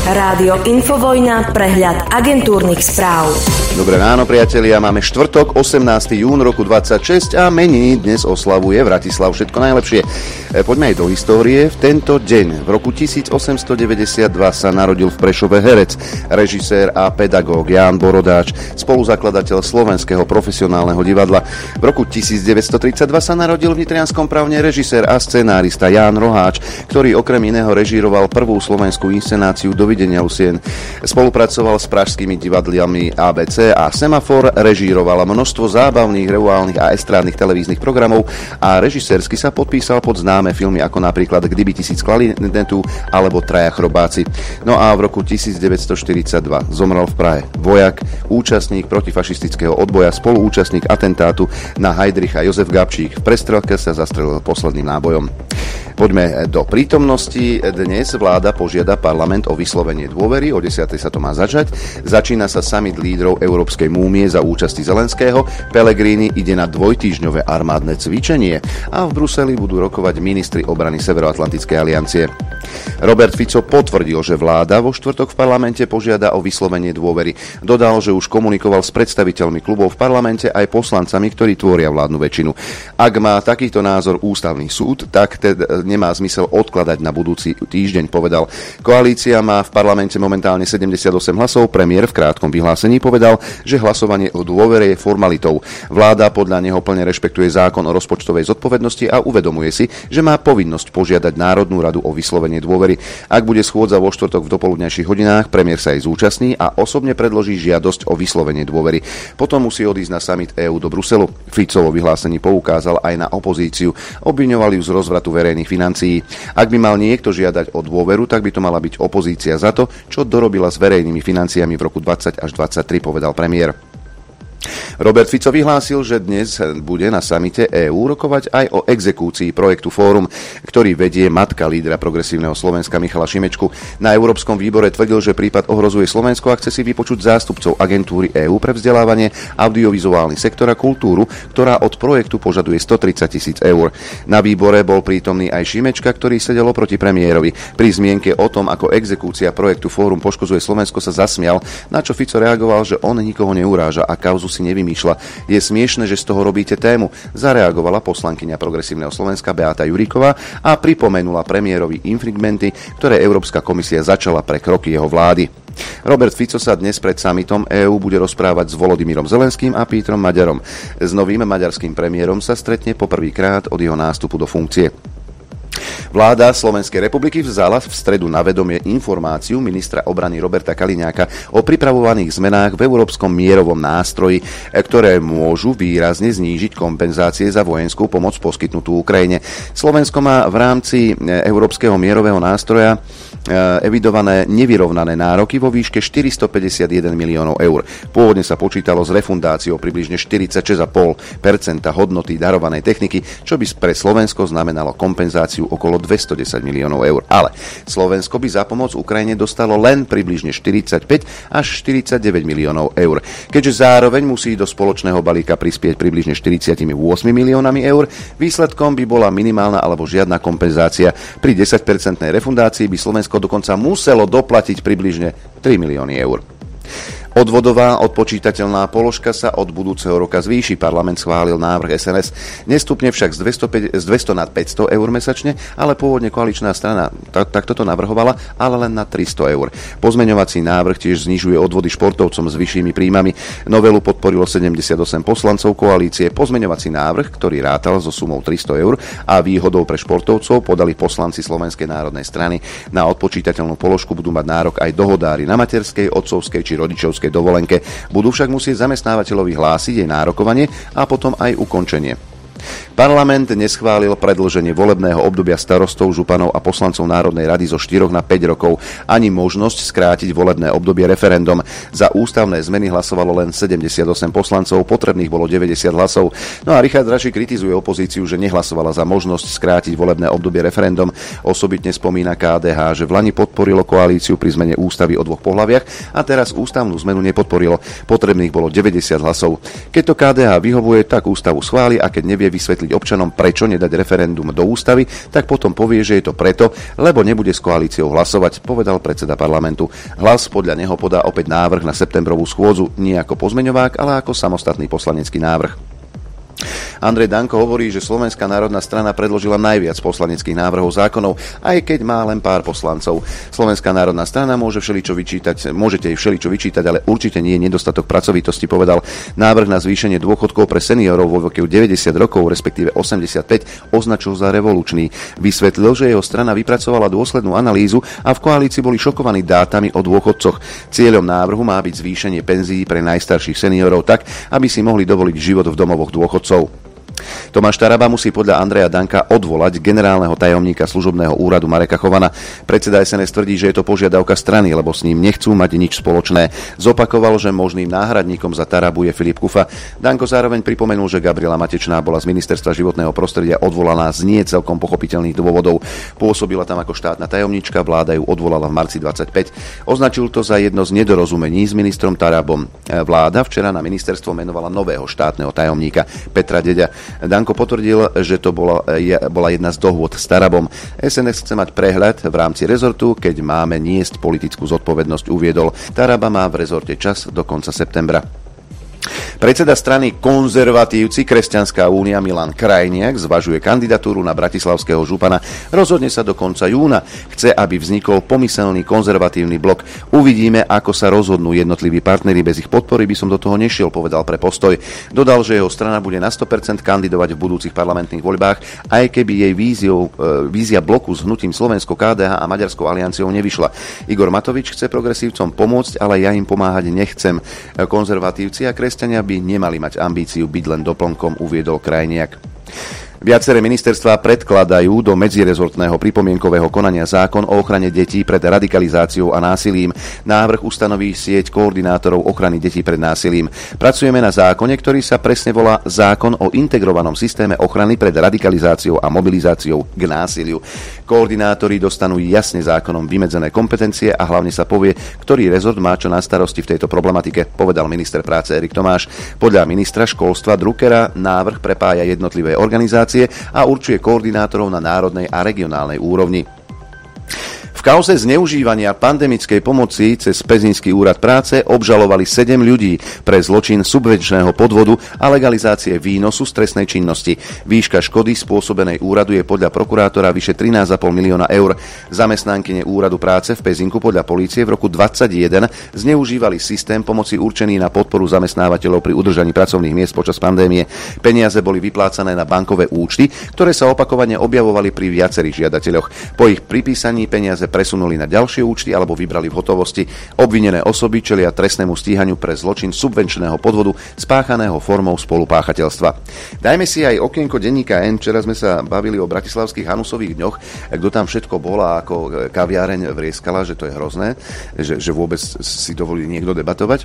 Rádio Infovojna, prehľad agentúrnych správ. Dobré ráno, priatelia. Máme štvrtok, 18. jún roku 26 a meniny dnes oslavuje Vratislav. Všetko najlepšie. Poďme aj do histórie. V tento deň, v roku 1892 sa narodil v Prešove herec, režisér a pedagóg Ján Borodáč, spoluzakladateľ Slovenského profesionálneho divadla. V roku 1932 sa narodil v Nitrianskom Pravne režisér a scenárista Ján Roháč, ktorý okrem iného režíroval prvú slovenskú inscenáciu Dovidenia Lucien. Spolupracoval s pražskými divadlami ABC a Semafor, režíroval množstvo zábavných, reálnych a estrádnych televíznych programov a režisérsky sa podpísal pod známe filmy ako napríklad Kdyby tisíc klarinetu alebo Traja chrobáci. No a v roku 1942 zomrel v Prahe vojak, účastník protifašistického odboja, spoluúčastník atentátu na Heidricha Jozef Gabčík. V prestrelke sa zastrelil posledným nábojom. Poďme do prítomnosti. Dnes vláda požiada parlament o vyslovenie dôvery. O 10:00 sa to má začať. Začína sa summit lídrov Európskej únie za účasti Zelenského. Pellegrini ide na dvojtýždňové armádne cvičenie a v Bruseli budú rokovať ministri obrany Severoatlantickej aliancie. Robert Fico potvrdil, že vláda vo štvrtok v parlamente požiada o vyslovenie dôvery. Dodal, že už komunikoval s predstaviteľmi klubov v parlamente aj poslancami, ktorí tvoria vládnu väčšinu. Ak má takýto názor ústavný súd, tak teda nemá zmysel odkladať na budúci týždeň, povedal. Koalícia má v parlamente momentálne 78 hlasov. Premiér v krátkom vyhlásení povedal, že hlasovanie o dôvere je formalitou. Vláda podľa neho plne rešpektuje zákon o rozpočtovej zodpovednosti a uvedomuje si, že má povinnosť požiadať Národnú radu o vyslovenie dôvery. Ak bude schôdza vo štvrtok v dopoludňajších hodinách, premiér sa jej zúčastní a osobne predloží žiadosť o vyslovenie dôvery. Potom musí odísť na summit EÚ do Bruselu. Fico vo vyhlásení poukázal aj na opozíciu. Obviňoval ju z rozvratu verejných financií. Ak by mal niekto žiadať o dôveru, tak by to mala byť opozícia za to, čo dorobila s verejnými financiami v roku 20 až 23, povedal premiér. Robert Fico vyhlásil, že dnes bude na samite EÚ rokovať aj o exekúcii projektu Fórum, ktorý vedie matka lídra Progresívneho Slovenska Michala Šimečku. Na Európskom výbore tvrdil, že prípad ohrozuje Slovensko a chce si vypočuť zástupcov agentúry EÚ pre vzdelávanie, audiovizuálny sektor a kultúru, ktorá od projektu požaduje 130 000 eur. Na výbore bol prítomný aj Šimečka, ktorý sedel oproti premiérovi. Pri zmienke o tom, ako exekúcia projektu Fórum poškodzuje Slovensko, sa zasmial, na čo Fico reagoval, že on nikoho neuráža a kauzu si nevymýšľa. Je smiešne, že z toho robíte tému, zareagovala poslankyňa Progresívneho Slovenska Beata Juríková a pripomenula premiérovi infringementy, ktoré Európska komisia začala pre kroky jeho vlády. Robert Fico sa dnes pred summitom EÚ bude rozprávať s Volodymyrom Zelenským a Pétrom Maďarom. S novým maďarským premiérom sa stretne poprvýkrát od jeho nástupu do funkcie. Vláda Slovenskej republiky vzala v stredu na vedomie informáciu ministra obrany Roberta Kaliňáka o pripravovaných zmenách v európskom mierovom nástroji, ktoré môžu výrazne znížiť kompenzácie za vojenskú pomoc poskytnutú Ukrajine. Slovensko má v rámci európskeho mierového nástroja evidované nevyrovnané nároky vo výške 451 miliónov eur. Pôvodne sa počítalo s refundáciou približne 46,5% hodnoty darovanej techniky, čo by pre Slovensko znamenalo kompenzáciu okolo 210 miliónov eur. Ale Slovensko by za pomoc Ukrajine dostalo len približne 45 až 49 miliónov eur. Keďže zároveň musí do spoločného balíka prispieť približne 48 miliónami eur, výsledkom by bola minimálna alebo žiadna kompenzácia. Pri 10% refundácii by Slovensko dokonca muselo doplatiť približne 3 milióny eur. Odvodová odpočítateľná položka sa od budúceho roka zvýši. Parlament schválil návrh SNS. Nestupne však z 200 na 500 eur mesačne, ale pôvodne koaličná strana takto to navrhovala, ale len na 300 eur. Pozmeňovací návrh tiež znižuje odvody športovcom s vyššími príjmami. Novelu podporilo 78 poslancov koalície. Pozmeňovací návrh, ktorý rátal so sumou 300 eur a výhodou pre športovcov, podali poslanci Slovenskej národnej strany. Na odpočítateľnú položku budú mať nárok aj dohodári na materskej, otcovskej či rodičovskej dovolenke. Budú však musieť zamestnávateľovi hlásiť jej nárokovanie a potom aj ukončenie. Parlament neschválil predĺženie volebného obdobia starostov, županov a poslancov Národnej rady zo 4 na 5 rokov, ani možnosť skrátiť volebné obdobie referendum. Za ústavné zmeny hlasovalo len 78 poslancov, potrebných bolo 90 hlasov. No a Richard Raši kritizuje opozíciu, že nehlasovala za možnosť skrátiť volebné obdobie referendum. Osobitne spomína KDH, že vlani podporilo koalíciu pri zmene ústavy o 2 pohlaviach a teraz ústavnú zmenu nepodporilo. Potrebných bolo 90 hlasov. Keď to KDH vyhovuje, tak ústavu schváli a keď nevie príde vysvetliť občanom, prečo nedať referendum do ústavy, tak potom povie, že je to preto, lebo nebude s koalíciou hlasovať, povedal predseda parlamentu. Hlas podľa neho podá opäť návrh na septembrovú schôdzu, nie ako pozmeňovák, ale ako samostatný poslanecký návrh. Andrej Danko hovorí, že Slovenská národná strana predložila najviac poslaneckých návrhov zákonov, aj keď má len pár poslancov. Slovenská národná strana môžete jej všeličo vyčítať, ale určite nie je nedostatok pracovitosti, povedal. Návrh na zvýšenie dôchodkov pre seniorov vo veku 90 rokov, respektíve 85, označil za revolučný. Vysvetlil, že jeho strana vypracovala dôslednú analýzu a v koalícii boli šokovaní dátami o dôchodcoch. Cieľom návrhu má byť zvýšenie penzií pre najstarších seniorov tak, aby si mohli dovoliť život v domovoch dôchodcov. Tomáš Taraba musí podľa Andreja Danka odvolať generálneho tajomníka služobného úradu Mareka Chovana. Predseda SNS tvrdí, že je to požiadavka strany, lebo s ním nechcú mať nič spoločné. Zopakoval, že možným náhradníkom za Tarabu je Filip Kufa. Danko zároveň pripomenul, že Gabriela Matečná bola z Ministerstva životného prostredia odvolaná z nie celkom pochopiteľných dôvodov. Pôsobila tam ako štátna tajomníčka, vláda ju odvolala v marci 25. Označil to za jedno z nedorozumení s ministrom Tarabom. Vláda včera na ministerstvo menovala nového štátneho tajomníka Petra Deďa. Danko potvrdil, že to bola jedna z dohôd s Tarabom. SNS chce mať prehľad v rámci rezortu, keď máme niesť politickú zodpovednosť, uviedol. Taraba má v rezorte čas do konca septembra. Predseda strany Konzervatívci Kresťanská únia Milan Krajniak zvažuje kandidatúru na bratislavského župana. Rozhodne sa do konca júna. Chce, aby vznikol pomyselný konzervatívny blok. Uvidíme, ako sa rozhodnú jednotliví partneri. Bez ich podpory by som do toho nešiel, povedal pre Postoj. Dodal, že jeho strana bude na 100% kandidovať v budúcich parlamentných voľbách, aj keby jej vízia bloku s hnutím Slovensko, KDH a Maďarskou alianciou nevyšla. Igor Matovič chce progresívcom pomôcť, ale ja im pomáhať nechcem. Konzervatívci a kresťania by nemali mať ambíciu byť len doplnkom, uviedol Krajniak. Viaceré ministerstvá predkladajú do medzirezortného pripomienkového konania zákon o ochrane detí pred radikalizáciou a násilím. Návrh ustanoví sieť koordinátorov ochrany detí pred násilím. Pracujeme na zákone, ktorý sa presne volá Zákon o integrovanom systéme ochrany pred radikalizáciou a mobilizáciou k násiliu. Koordinátori dostanú jasne zákonom vymedzené kompetencie a hlavne sa povie, ktorý rezort má čo na starosti v tejto problematike, povedal minister práce Erik Tomáš. Podľa ministra školstva Druckera návrh prepája jednotlivé organizácie a určuje koordinátorov na národnej a regionálnej úrovni. V kauze zneužívania pandemickej pomoci cez Pezinský úrad práce obžalovali 7 ľudí pre zločin subvenčného podvodu a legalizácie výnosu z trestnej činnosti. Výška škody spôsobenej úradu je podľa prokurátora vyše 13,5 milióna eur. Zamestnankyne úradu práce v Pezinku podľa polície v roku 2021 zneužívali systém pomoci určený na podporu zamestnávateľov pri udržaní pracovných miest počas pandémie. Peniaze boli vyplácané na bankové účty, ktoré sa opakovane objavovali pri viacerých žiadateľoch. Po ich pripísaní peniaze presunuli na ďalšie účty alebo vybrali v hotovosti. Obvinené osoby čelia trestnému stíhaniu pre zločin subvenčného podvodu spáchaného formou spolupáchateľstva. Dajme si aj okienko denníka N. Včera sme sa bavili o bratislavských Hanusových dňoch, kto tam všetko bol a ako kaviareň vrieskala, že to je hrozné, že vôbec si dovolí niekto debatovať.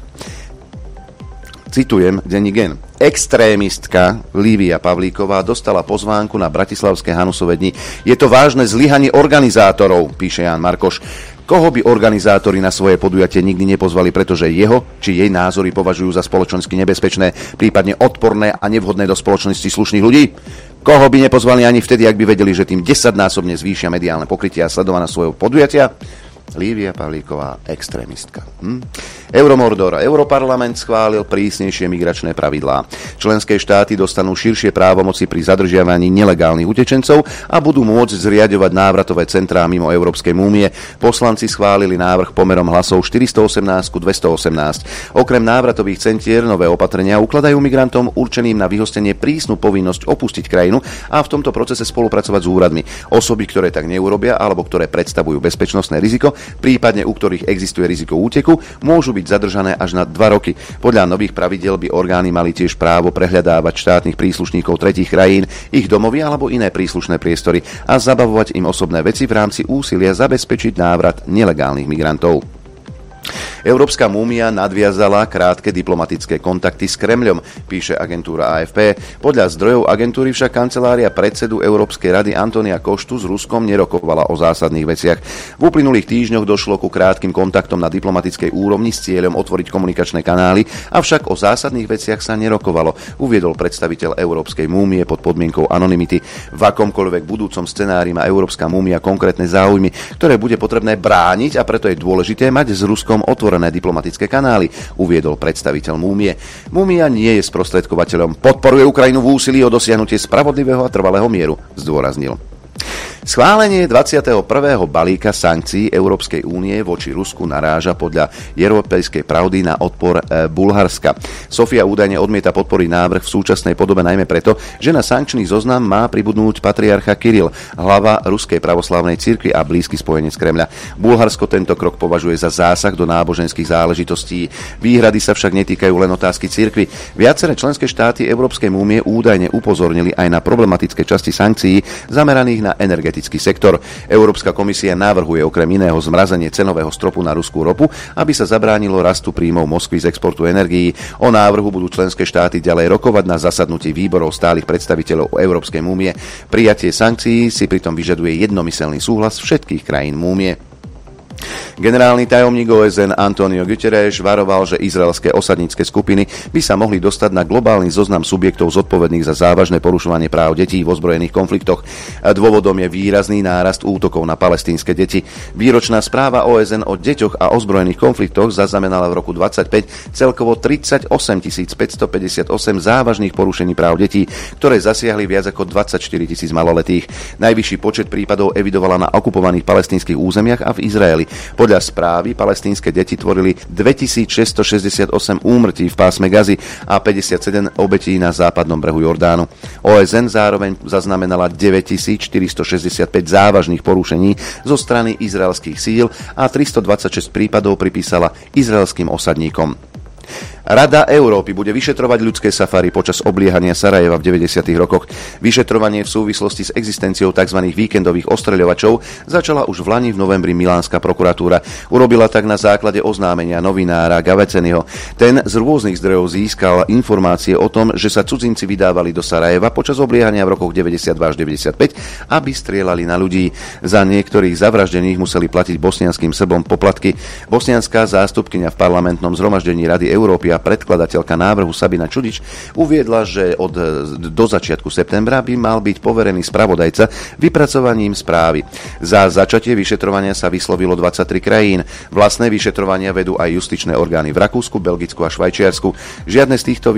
Citujem denník N. Extrémistka Lívia Pavlíková dostala pozvánku na bratislavské Hanusove dni. Je to vážne zlyhanie organizátorov, píše Ján Markoš. Koho by organizátori na svoje podujatie nikdy nepozvali, pretože jeho či jej názory považujú za spoločensky nebezpečné, prípadne odporné a nevhodné do spoločnosti slušných ľudí? Koho by nepozvali ani vtedy, ak by vedeli, že tým 10-násobne zvýšia mediálne pokrytie a sledovaná svojho podujatia? Lívia Pavlíková, extrémistka. Euromordor. Europarlament schválil prísnejšie migračné pravidlá. Členské štáty dostanú širšie právomoci pri zadržiavaní nelegálnych utečencov a budú môcť zriaďovať návratové centrá mimo Európskej únie. Poslanci schválili návrh pomerom hlasov 418 ku 218. Okrem návratových centier nové opatrenia ukladajú migrantom určeným na vyhostenie prísnu povinnosť opustiť krajinu a v tomto procese spolupracovať s úradmi. Osoby, ktoré tak neurobia alebo ktoré predstavujú bezpečnostné riziko, prípadne u ktorých existuje riziko úteku, môžu byť zadržané až na 2 roky. Podľa nových pravidiel by orgány mali tiež právo prehľadávať štátnych príslušníkov tretích krajín, ich domovy alebo iné príslušné priestory a zabavovať im osobné veci v rámci úsilia zabezpečiť návrat nelegálnych migrantov. Európska múmia nadviazala krátke diplomatické kontakty s Kremľom, píše agentúra AFP. Podľa zdrojov agentúry však kancelária predsedu Európskej rady Antonia Koštu s Ruskom nerokovala o zásadných veciach. V uplynulých týždňoch došlo ku krátkym kontaktom na diplomatickej úrovni s cieľom otvoriť komunikačné kanály, avšak o zásadných veciach sa nerokovalo, uviedol predstaviteľ Európskej múmie pod podmienkou anonymity. V akomkoľvek budúcom scenári má Európska múmia konkrétne záujmy, ktoré bude potrebné brániť, a preto je dôležité mať s Ruskom otvorené diplomatické kanály, uviedol predstaviteľ múmie. Múmia nie je sprostredkovateľom, podporuje Ukrajinu v úsilí o dosiahnutie spravodlivého a trvalého mieru, zdôraznil. Schválenie 21. balíka sankcií Európskej únie voči Rusku naráža podľa Európskej pravdy na odpor Bulharska. Sofia údajne odmieta podporiť návrh v súčasnej podobe najmä preto, že na sankčný zoznam má pribudnúť patriarcha Kiril, hlava Ruskej pravoslávnej cirkvi a blízky spojenec Kremľa. Bulharsko tento krok považuje za zásah do náboženských záležitostí. Výhrady sa však netýkajú len otázky cirkvi. Viaceré členské štáty Európskej únie údajne upozornili aj na problematické časti sankcií zameraných na energetický sektor. Európska komisia navrhuje okrem iného zmrazenie cenového stropu na ruskú ropu, aby sa zabránilo rastu príjmov Moskvy z exportu energií. O návrhu budú členské štáty ďalej rokovať na zasadnutí výborov stálych predstaviteľov Európskej únie. Prijatie sankcií si pritom vyžaduje jednomyseľný súhlas všetkých krajín únie. Generálny tajomník OSN Antonio Guterres varoval, že izraelské osadnícke skupiny by sa mohli dostať na globálny zoznam subjektov zodpovedných za závažné porušovanie práv detí v ozbrojených konfliktoch. Dôvodom je výrazný nárast útokov na palestínske deti. Výročná správa OSN o deťoch a ozbrojených konfliktoch zaznamenala v roku 2025 celkovo 38 558 závažných porušení práv detí, ktoré zasiahli viac ako 24 000 maloletých. Najvyšší počet prípadov evidovala na okupovaných palestínskych územiach a v Izraeli. Podľa správy palestínske deti tvorili 2668 úmrtí v pásme Gazy a 57 obetí na západnom brehu Jordánu. OSN zároveň zaznamenala 9465 závažných porušení zo strany izraelských síl a 326 prípadov pripísala izraelským osadníkom. Rada Európy bude vyšetrovať ľudské safári počas obliehania Sarajeva v 90. rokoch. Vyšetrovanie v súvislosti s existenciou tzv. Víkendových ostreľovačov začala už v lani v novembri milánska prokuratúra. Urobila tak na základe oznámenia novinára Gaveceniho. Ten z rôznych zdrojov získal informácie o tom, že sa cudzinci vydávali do Sarajeva počas obliehania v rokoch 92 až 95, aby strieľali na ľudí. Za niektorých zavraždených museli platiť bosnianským Srbom poplatky. Bosnianská zástupkyňa v parlamentnom zhromaždení Rady Európy a predkladateľka návrhu Sabina Čudič uviedla, že do začiatku septembra by mal byť poverený spravodajca vypracovaním správy. Za začatie vyšetrovania sa vyslovilo 23 krajín. Vlastné vyšetrovania vedú aj justičné orgány v Rakúsku, Belgicku a Švajčiarsku. Žiadne z týchto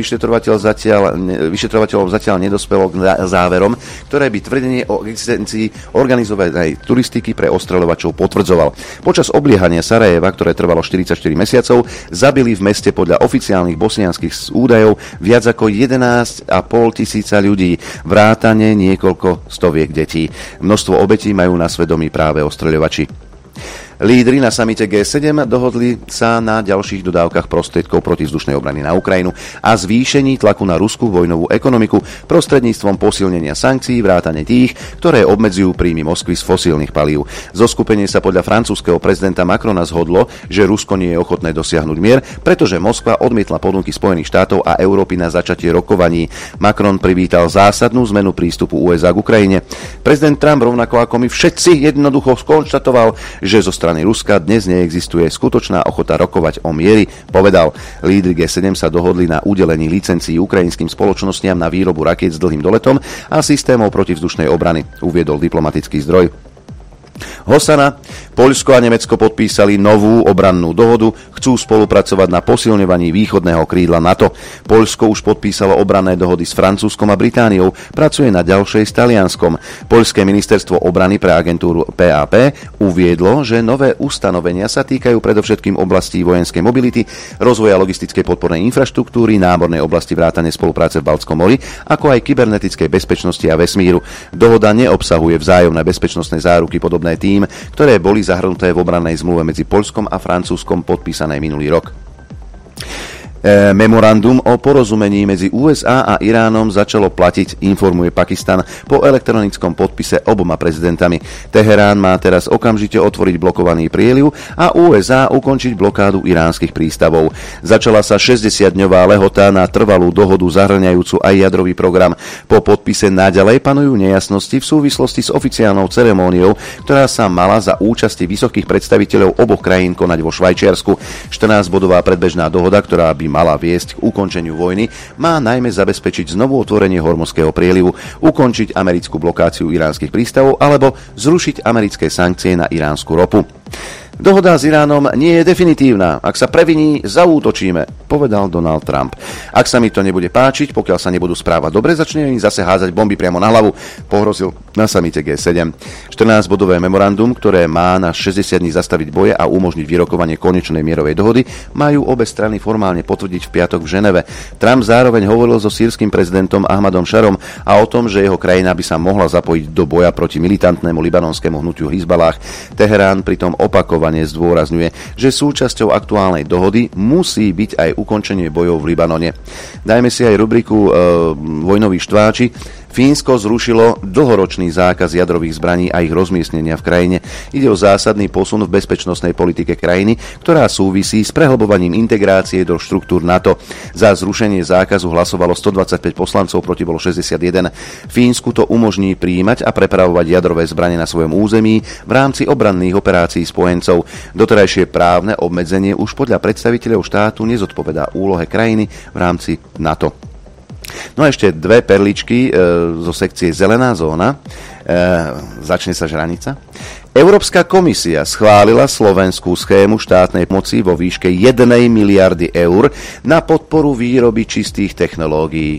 vyšetrovateľov zatiaľ nedospelo k záverom, ktoré by tvrdenie o existencii organizovanej turistiky pre ostreľovačov potvrdzoval. Počas obliehania Sarajeva, ktoré trvalo 44 mesiacov, zabili v meste podľa oficiálnych bosnianskych údajov viac ako 11,5 tisíca ľudí, vrátane niekoľko stoviek detí. Množstvo obetí majú na svedomí práve ostreľovači. Lídri na samite G7 dohodli sa na ďalších dodávkach prostriedkov protivzdušnej obrany na Ukrajinu a zvýšení tlaku na ruskú vojnovú ekonomiku prostredníctvom posilnenia sankcií vrátane tých, ktoré obmedzujú príjmy Moskvy z fosílnych palív. Zoskupenie sa podľa francúzskeho prezidenta Macrona zhodlo, že Rusko nie je ochotné dosiahnuť mier, pretože Moskva odmietla ponuky Spojených štátov a Európy na začatie rokovaní. Macron privítal zásadnú zmenu prístupu USA k Ukrajine. Prezident Trump rovnako ako my všetci jednoducho skonštatoval, že zo strany Ruska dnes neexistuje skutočná ochota rokovať o mieri, povedal. Lídri G7 sa dohodli na udelení licencií ukrajinským spoločnostiam na výrobu rakiet s dlhým doletom a systémov protivzdušnej obrany, uviedol diplomatický zdroj. Hosana, Poľsko a Nemecko podpísali novú obrannú dohodu, chcú spolupracovať na posilňovaní východného krídla NATO. Poľsko už podpísalo obranné dohody s Francúzskom a Britániou, pracuje na ďalšej s Talianskom. Poľské ministerstvo obrany pre agentúru PAP uviedlo, že nové ustanovenia sa týkajú predovšetkým oblastí vojenskej mobility, rozvoja logistickej podpornej infraštruktúry, námornej oblasti vrátane spolupráce v Baltskom mori, ako aj kybernetickej bezpečnosti a vesmíru. Dohoda neobsahuje vzájomné bezpečnostné záruky podobné tým, ktoré boli zahrnuté v obrannej zmluve medzi Poľskom a Francúzskom podpísanej minulý rok. Memorandum o porozumení medzi USA a Iránom začalo platiť, informuje Pakistan po elektronickom podpise oboma prezidentami. Teherán má teraz okamžite otvoriť blokovaný prieliv a USA ukončiť blokádu iránskych prístavov. Začala sa 60-dňová lehota na trvalú dohodu zahŕňajúcu aj jadrový program. Po podpise naďalej panujú nejasnosti v súvislosti s oficiálnou ceremóniou, ktorá sa mala za účasti vysokých predstaviteľov oboch krajín konať vo Švajčiarsku. 14-bodová predbežná dohoda, ktorá by mala viesť k ukončeniu vojny, má najmä zabezpečiť znovu otvorenie Hormuzského prielivu, ukončiť americkú blokáciu iránskych prístavov alebo zrušiť americké sankcie na iránsku ropu. Dohoda s Iránom nie je definitívna. Ak sa previní, zaútočíme, povedal Donald Trump. Ak sa mi to nebude páčiť, pokiaľ sa nebudú správať dobre, začne im zase hádzať bomby priamo na hlavu, pohrozil na samite G7. 14-bodové memorandum, ktoré má na 60 dní zastaviť boje a umožniť vyrokovanie konečnej mierovej dohody, majú obe strany formálne potvrdiť v piatok v Ženeve. Trump zároveň hovoril so sýrskym prezidentom Ahmadom Šarom a o tom, že jeho krajina by sa mohla zapojiť do boja proti militantnému libanonskému hnutiu Hizbalách. Teherán pritom opakovane zdôrazňuje, že súčasťou aktuálnej dohody musí byť aj ukončenie bojov v Libanone. Dajme si aj rubriku Vojnoví štváči. Fínsko zrušilo dlhoročný zákaz jadrových zbraní a ich rozmiestnenia v krajine. Ide o zásadný posun v bezpečnostnej politike krajiny, ktorá súvisí s prehlbovaním integrácie do štruktúr NATO. Za zrušenie zákazu hlasovalo 125 poslancov, proti bolo 61. Fínsku to umožní prijímať a prepravovať jadrové zbrane na svojom území v rámci obranných operácií spojencov. Doterajšie právne obmedzenie už podľa predstaviteľov štátu nezodpovedá úlohe krajiny v rámci NATO. No a ešte dve perličky zo sekcie Zelená zóna. Začne sa žranica. Európska komisia schválila slovenskú schému štátnej pomoci vo výške 1 miliardy eur na podporu výroby čistých technológií.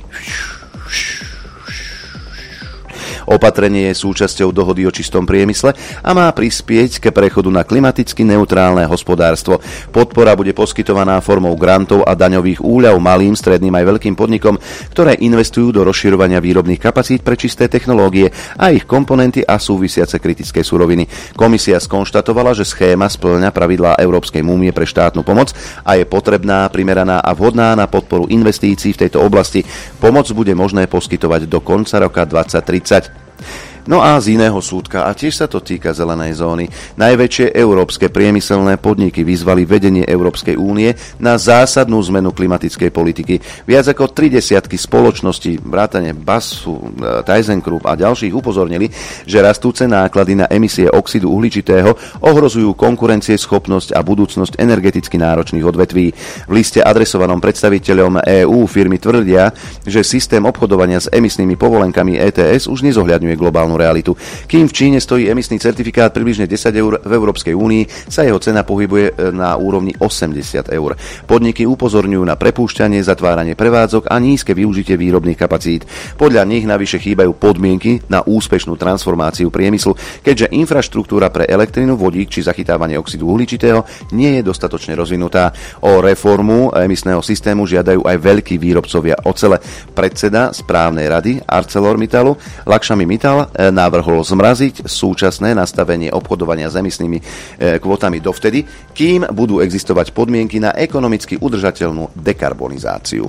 Opatrenie je súčasťou dohody o čistom priemysle a má prispieť k prechodu na klimaticky neutrálne hospodárstvo. Podpora bude poskytovaná formou grantov a daňových úľav malým, stredným aj veľkým podnikom, ktoré investujú do rozširovania výrobných kapacít pre čisté technológie a ich komponenty a súvisiace kritické suroviny. Komisia skonštatovala, že schéma spĺňa pravidlá Európskej únie pre štátnu pomoc a je potrebná, primeraná a vhodná na podporu investícií v tejto oblasti. Pomoc bude možné poskytovať do konca roka 2030. No a z iného súdka, a tiež sa to týka zelenej zóny, najväčšie európske priemyselné podniky vyzvali vedenie Európskej únie na zásadnú zmenu klimatickej politiky. Viac ako 30 spoločností, vrátane BASFu, ThyssenKrupp a ďalších upozornili, že rastúce náklady na emisie oxidu uhličitého ohrozujú konkurencieschopnosť a budúcnosť energeticky náročných odvetví. V liste adresovanom predstaviteľom EÚ firmy tvrdia, že systém obchodovania s emisnými povolenkami ETS už nezohľadňuje globálnu realitu. Kým v Číne stojí emisný certifikát približne 10 eur, v Európskej únii sa jeho cena pohybuje na úrovni 80 eur. Podniky upozorňujú na prepúšťanie, zatváranie prevádzok a nízke využitie výrobných kapacít. Podľa nich navyše chýbajú podmienky na úspešnú transformáciu priemyslu, keďže infraštruktúra pre elektrinu, vodík či zachytávanie oxidu uhličitého nie je dostatočne rozvinutá. O reformu emisného systému žiadajú aj veľkí výrobcovia ocele. Predseda správnej rady ArcelorMittalu Lakshmi Mittal navrhol zmraziť súčasné nastavenie obchodovania s emisnými kvótami dovtedy, kým budú existovať podmienky na ekonomicky udržateľnú dekarbonizáciu.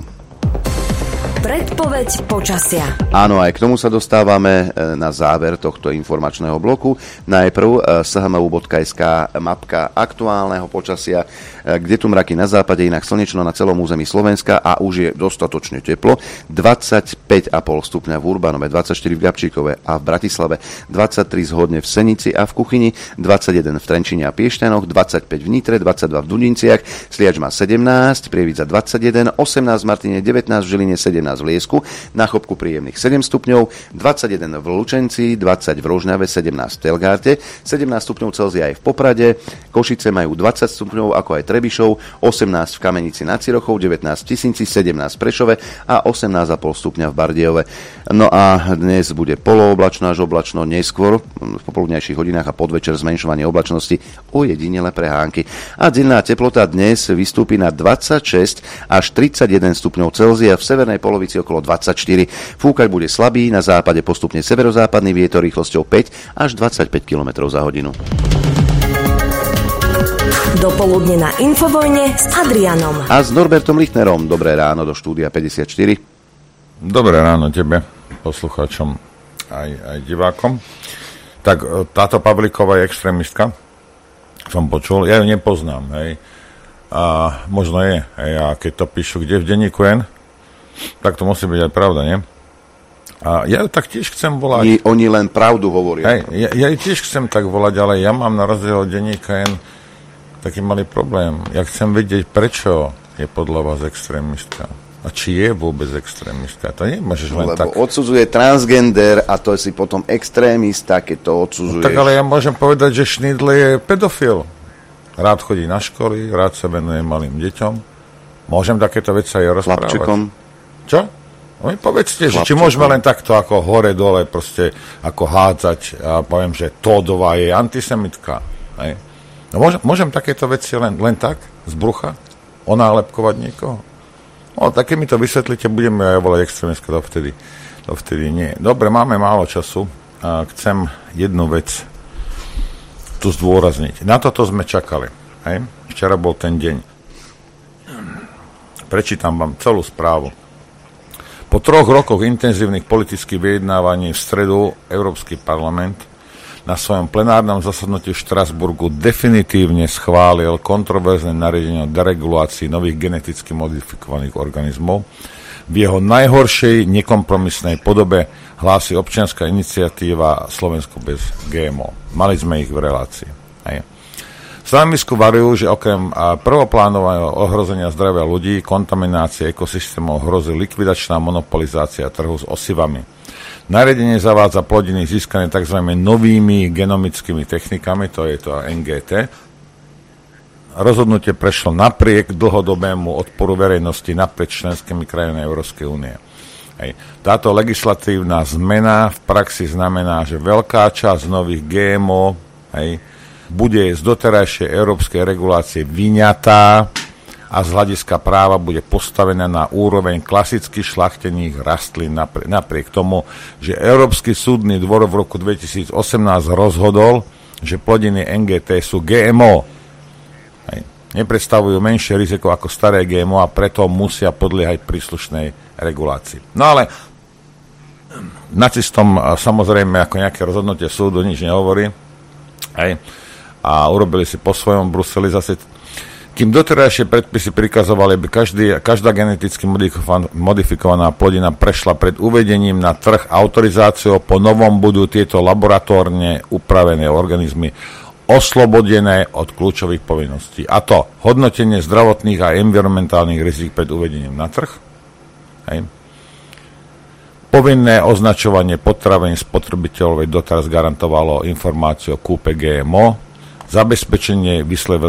Predpoveď počasia. Áno, aj k tomu sa dostávame na záver tohto informačného bloku. Najprv shmu.sk mapka aktuálneho počasia, kde tu mraky na západe, inak slnečno na celom území Slovenska a už je dostatočne teplo. 25,5 stupňa v Urbanove, 24 v Gabčíkove a v Bratislave, 23 zhodne v Senici a v Kuchyni, 21 v Trenčine a Piešťanoch, 25 v Nitre, 22 v Dudinciach, Sliač má 17, Prievidza 21, 18 v Martine, 19 v Žiline, 17 v Liesku, na Chopku príjemných 7 stupňov, 21 v Lučenci, 20 v Rožňave, 17 v Telgárte, 17 stupňov Celzia aj v Poprade, Košice majú 20 stupňov ako aj Trebišov, 18 v Kamenici nad Cirochou, 19 v Tisíci, 17 v Prešove a 18,5 stupňa v Bardejove. No a dnes bude polooblačno až oblačno, neskôr v popoludňajších hodinách a podvečer zmenšovanie oblačnosti, ojedinele prehánky. A denná teplota dnes vystúpi na 26 až 31 stupňov Celzia, v severnej polovici okolo 24. Fúkať bude slabý, na západe postupne severozápadný vietor rýchlosťou 5 až 25 km za hodinu. Dopoludne na Infovojne s Adrianom. A s Norbertom Lichtnerom. Dobré ráno do štúdia 54. Dobré ráno tebe, poslucháčom aj divákom. Tak táto Pavlíková je extrémistka, som počul, ja ju nepoznám, hej. A možno je, hej, a keď to píšu kde v denníku N, tak to musí byť aj pravda, nie? A ja tak tiež chcem volať. Oni len pravdu hovoria. Hej, ja tiež chcem tak volať, ale ja mám na rozdiel od denníka N taký malý problém. Ja chcem vedieť, prečo je podľa vás extrémistka. A či je vôbec extrémistka. To nemôžeš len tak. Lebo odsudzuje transgender a to je si potom extrémista, keď to odsudzuješ. No, tak ale ja môžem povedať, že Šnídl je pedofil. Rád chodí na školy, rád sa venuje malým deťom. Môžem takéto veci aj rozprávať. Chlapčekom. Čo? No mi povedzte, že či môžeme len takto ako hore-dole proste ako hádzať a poviem, že Tódová je antisemitka. Hej. No môžem takéto veci len tak z brucha onálepkovať niekoho? No tak keď mi to vysvetlíte, budeme aj volať extrémistka, dovtedy nie. Dobre, máme málo času a chcem jednu vec tu zdôrazniť. Na toto sme čakali. Hej. Včera bol ten deň. Prečítam vám celú správu. Po 3 rokoch intenzívnych politických vyjednávaní v stredu Európsky parlament na svojom plenárnom zasadnutí v Štrasburgu definitívne schválil kontroverzné nariadenie o deregulácii nových geneticky modifikovaných organizmov. V jeho najhoršej nekompromisnej podobe hlási občianska iniciatíva Slovensko bez GMO. Mali sme ich v relácii. Hej. V stanovisku varujú, že okrem prvoplánovaného ohrozenia zdravia ľudí, kontaminácie ekosystémov hrozí likvidačná monopolizácia trhu s osivami. Nariadenie zavádza plodiny získané tzv. Novými genomickými technikami, to je to NGT. Rozhodnutie prešlo napriek dlhodobému odporu verejnosti naprieč členskými krajinami Európskej únie. Táto legislatívna zmena v praxi znamená, že veľká časť nových GMO bude z doterajšej európskej regulácie vyňatá a z hľadiska práva bude postavená na úroveň klasických šľachtených rastlín napriek tomu, že Európsky súdny dvor v roku 2018 rozhodol, že plodiny NGT sú GMO. Nepredstavujú menšie riziko ako staré GMO a preto musia podliehať príslušnej regulácii. No ale nacistom samozrejme ako nejaké rozhodnutie súdu nič nehovorí. Hej. A urobili si po svojom Bruseli zase, kým doterajšie predpisy prikazovali, aby každá geneticky modifikovaná plodina prešla pred uvedením na trh autorizáciou, po novom budú tieto laboratórne upravené organizmy oslobodené od kľúčových povinností. A to hodnotenie zdravotných a environmentálnych rizik pred uvedením na trh. Hej. Povinné označovanie potravín spotrebiteľovi doteraz garantovalo informáciu o kúpe GMO, zabezpečenie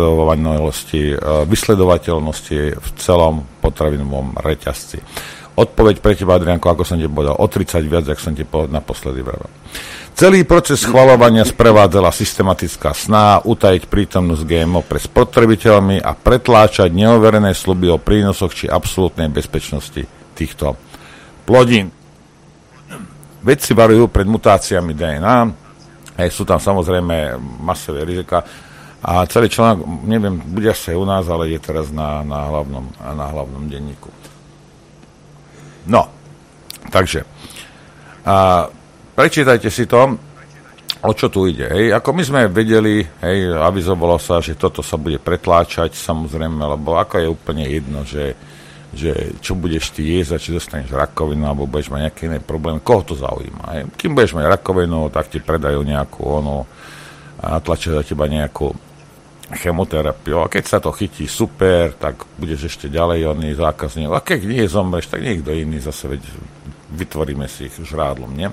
vysledovateľnosti v celom potravinovom reťazci. Odpoveď pre teba, Adrianko, ako som ti povedal, o 30 viac, ako som ti naposledy vravel. Celý proces schvaľovania sprevádzala systematická snaha utajiť prítomnosť GMO pre spotrebiteľmi a pretláčať neoverené sľuby o prínosoch či absolútnej bezpečnosti týchto plodín. Vedci varujú pred mutáciami DNA, sú tam samozrejme masové rizika a celý článok, neviem, bude asi u nás, ale je teraz na hlavnom denníku. No, takže prečítajte si to, o čo tu ide. Hej. Ako my sme vedeli, avizovalo sa, že toto sa bude pretláčať, samozrejme, lebo ako je úplne jedno, že čo budeš ty jesť, či dostaneš rakovinu, alebo budeš mať nejaký iný problém, koho to zaujíma. Hej. Kým budeš mať rakovinu, tak ti predajú nejakú a tlačia za teba nejakú chemoterapiu. A keď sa to chytí super, tak budeš ešte ďalej oný zákazník. A keď nie zomreš, tak niekto iný zase vytvoríme si ich žrádlom, nie?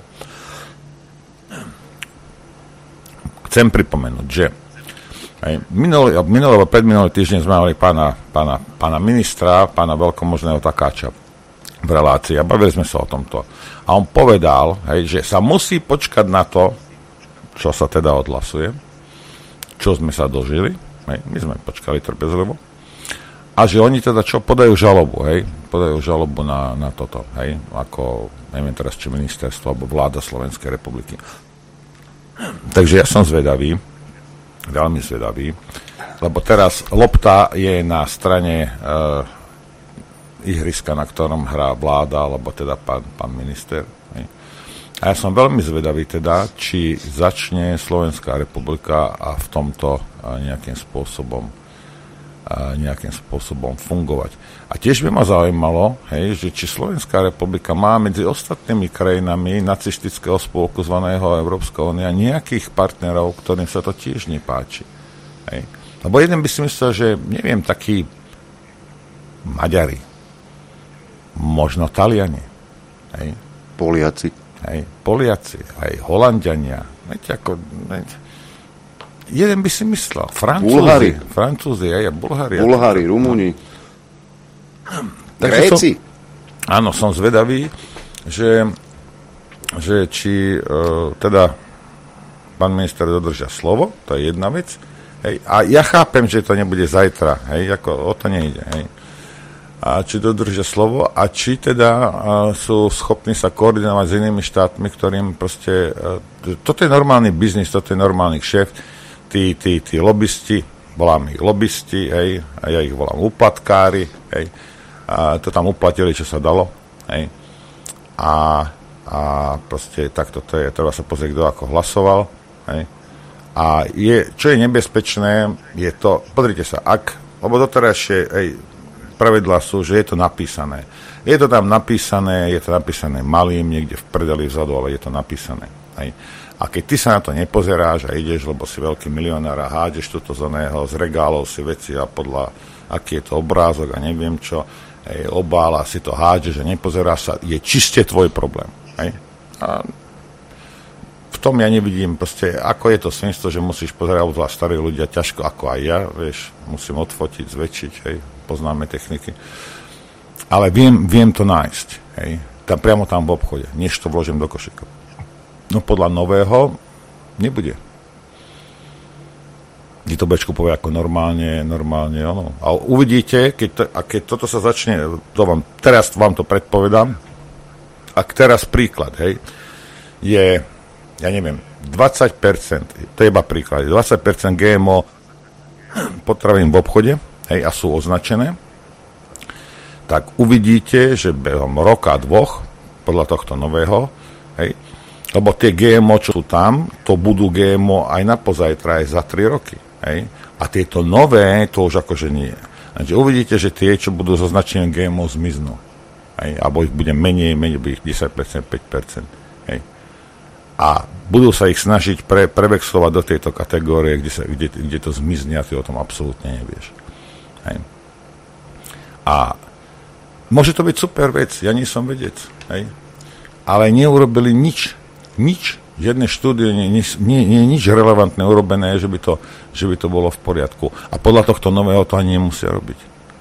Chcem pripomenúť, že predminulý týždeň sme mali pána ministra, pána veľkomožného Takáča v relácii a bavili sme sa o tomto. A on povedal, že sa musí počkať na to, čo sa teda odhlasuje, čo sme sa dožili, my sme počkali trpezlivo, a že oni teda čo podajú žalobu, podajú žalobu na toto, ako, neviem teraz, či ministerstvo, alebo vláda Slovenskej republiky. Takže ja som zvedavý, veľmi zvedavý, lebo teraz lopta je na strane ihriska, na ktorom hrá vláda, alebo teda pán minister. Hej. A ja som veľmi zvedavý teda, či začne Slovenská republika a v tomto nejakým spôsobom fungovať. A tiež by ma zaujímalo, že či Slovenská republika má medzi ostatnými krajinami nacistického spolku zvaného Európska únia nejakých partnerov, ktorým sa to tiež nepáči. Hej. Lebo jeden by si myslel, že neviem, takí Maďari, možno Taliani, hej. Poliaci, aj Holanďania, jeden by si myslel, Francúzi, aj Bulhári, Rumúni, Gréci. Áno, som zvedavý, že či teda pán minister dodržia slovo, to je jedna vec. Hej. A ja chápem, že to nebude zajtra, hej, ako o to nejde. Hej. A či dodržia slovo a či teda sú schopní sa koordinovať s inými štátmi, ktorým proste... toto je normálny biznis, toto je normálny šéf. Tí lobbysti, volám ich lobbysti, hej, a ja ich volám úplatkári, hej, a to tam uplatili, čo sa dalo, hej, a proste takto to je, treba sa pozrieť, kto ako hlasoval, hej, a čo je nebezpečné, je to, pozrite sa, lebo doterajšie, hej, pravidlá sú, že je to napísané. Je to tam napísané, malým, niekde v prdeli vzadu, ale je to napísané, hej. A keď ty sa na to nepozeráš a ideš, lebo si veľký milionár a hádeš toto z regálov si veci a podľa, aký je to obrázok a neviem čo, obála si to hádeš a nepozeráš sa, je čiste tvoj problém. Hej? A v tom ja nevidím, proste, ako je to svinstvo, že musíš pozerať, obzvlášť starí ľudia, ťažko ako aj ja, vieš, musím odfotiť, zväčšiť, hej, poznáme techniky. Ale viem to nájsť, hej, priamo tam v obchode, než to vložím do košíka. No podľa nového nebude. Kde to budeš kupovať ako normálne ono. A uvidíte, keď toto sa začne, teraz vám to predpovedám, ak teraz príklad, hej, je, ja neviem, 20%, to je iba príklad, 20% GMO potravín v obchode, hej, a sú označené, tak uvidíte, že behom roka, dvoch, podľa tohto nového, hej, lebo tie GMO, čo sú tam, to budú GMO aj na pozajtra, aj za 3 roky. Hej? A tieto nové, to už akože nie. Takže uvidíte, že tie, čo budú so značením GMO, zmiznú. Hej? Alebo ich bude menej bude ich 10%, 5%. Hej? A budú sa ich snažiť prevexlovať do tejto kategórie, kde to zmizne a ty o tom absolútne nevieš. Hej? A môže to byť super vec, ja nie som vedec. Hej? Ale neurobili nič, žiadne štúdie, nie je nič relevantné urobené, že by to bolo v poriadku. A podľa tohto nového to ani nemusia robiť.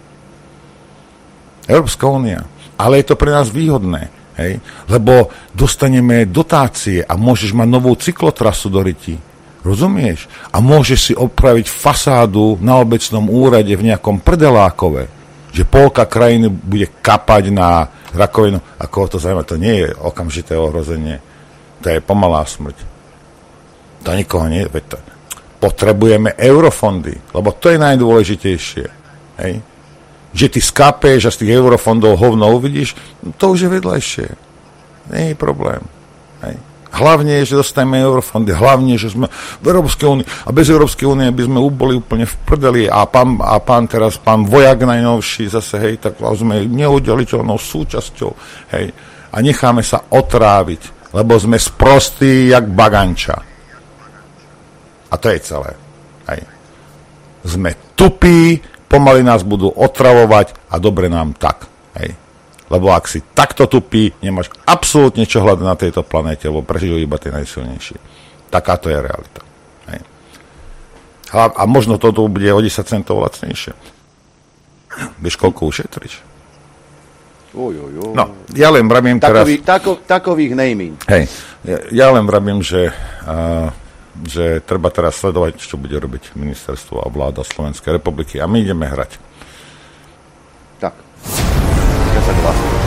Európska únia. Ale je to pre nás výhodné, hej? Lebo dostaneme dotácie a môžeš mať novú cyklotrasu do Ryti. Rozumieš? A môžeš si opraviť fasádu na obecnom úrade v nejakom Prdelákove, že polka krajiny bude kapať na rakovinu. Ako to zaujíma, to nie je okamžité ohrozenie. To je pomalá smrť. To nikoho nie... Potrebujeme eurofondy, lebo to je najdôležitejšie. Hej? Že ty skápeš a z tých eurofondov hovno uvidíš, to už je vedľajšie. Nie je problém. Hej? Hlavne je, že dostaneme eurofondy, hlavne, že sme v Európskej únii a bez Európskej únie by sme boli úplne v prdeli a pán vojak najnovší zase, hej, tak sme neudeliteľnou súčasťou, hej, a necháme sa otráviť, lebo sme sprostí jak baganča. A to je celé. Hej. Sme tupí, pomaly nás budú otravovať a dobre nám tak. Hej. Lebo ak si takto tupí, nemáš absolútne čo hľadať na tejto planéte, lebo prežijú iba tie najsilnejšie. Takáto je realita. Hej. A možno toto bude o 10 centov lacnejšie. Vieš, koľko ušetríš? No, ja len vravím teraz... Takových nejmín. Hej, ja len vravím, že treba teraz sledovať, čo bude robiť ministerstvo a vláda Slovenskej republiky. A my ideme hrať. Tak. Ja sa hlasujem.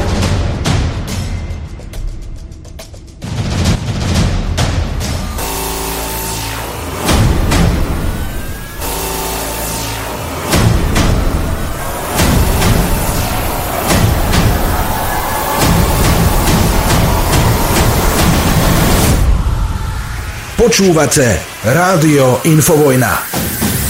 Počúvate Rádio Infovojna.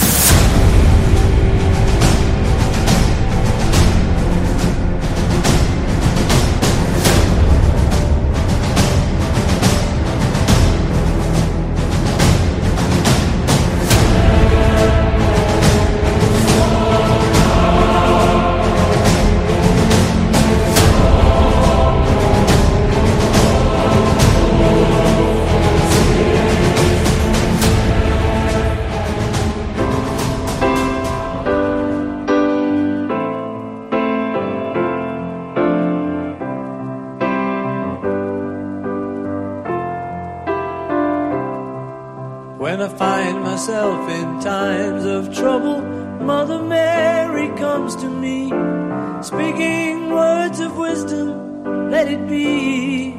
When I find myself in times of trouble, Mother Mary comes to me, speaking words of wisdom, let it be.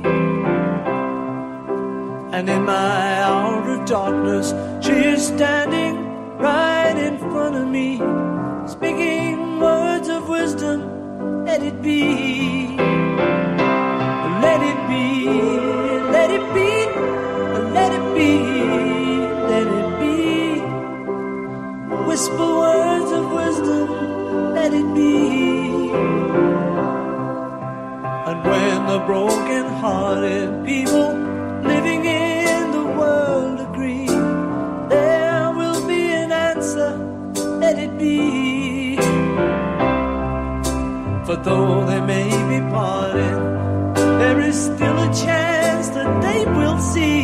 And in my hour of darkness, she is standing right in front of me, speaking words of wisdom, let it be. Let it be, let it be, let it be. Let it be. Whisper words of wisdom, let it be. And when the broken-hearted people living in the world agree, there will be an answer, let it be. For though they may be parted, there is still a chance that they will see.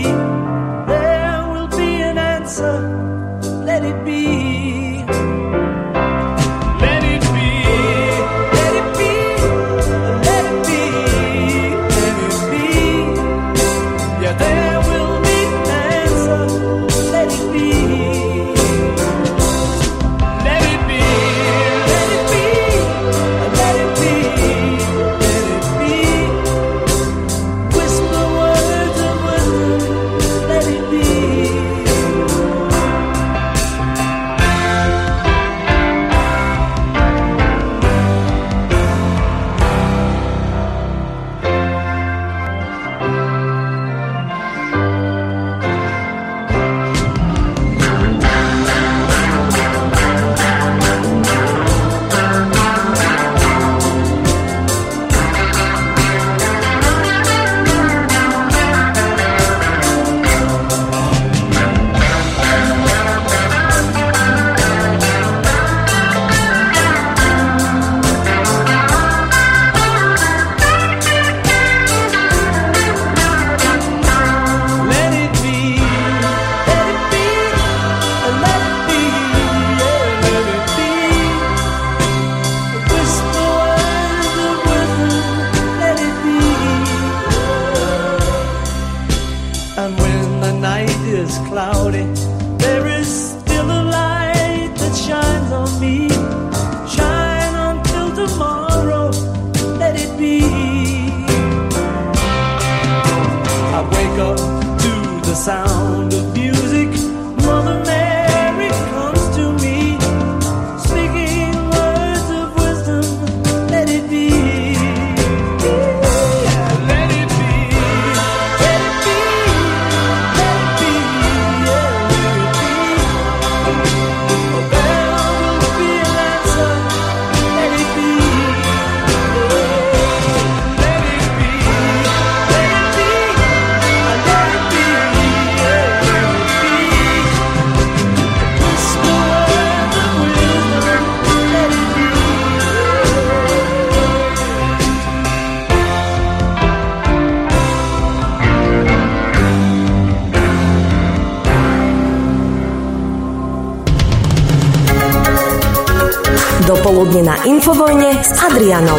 Let it be. Let it be. Let it be. Let it be. Let it be. Yeah, there will be an answer. Let it be. Let it be. Let it be. Let it be. Let it be. Whisper words of wisdom. Let it be. Sound of music, Mother Mary comes to me, speaking words of wisdom, let it be. Yeah, let it be. Let it be. Let it be. Yeah, let it be. There will be an answer, let it be. Let it be. Let it be. Let it be. Dopoludne na Infovojne s Adrianom.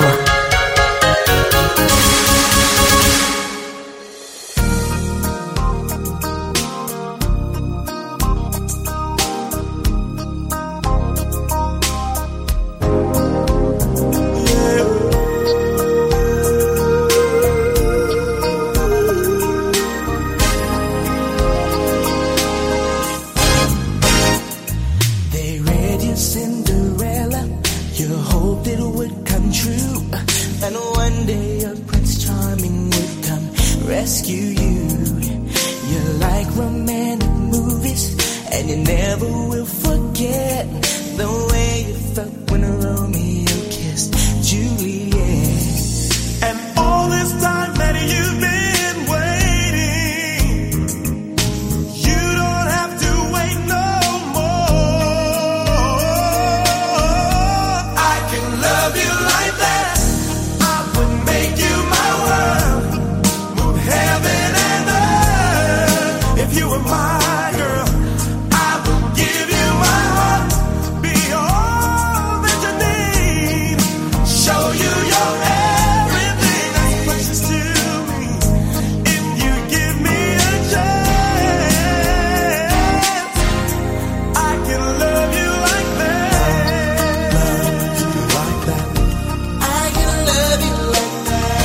rescue you. You're like romantic and you never will forget the way you felt when Romeo kissed Juliet. And all this time that you've been waiting, you don't have to wait no more. I can love you like that. I would make you my world, move heaven and earth. If you were my girl, I would give you my heart, be all that you need, show you your everything that's precious to me. If you give me a chance, I can love you like that. Like that. I can love you like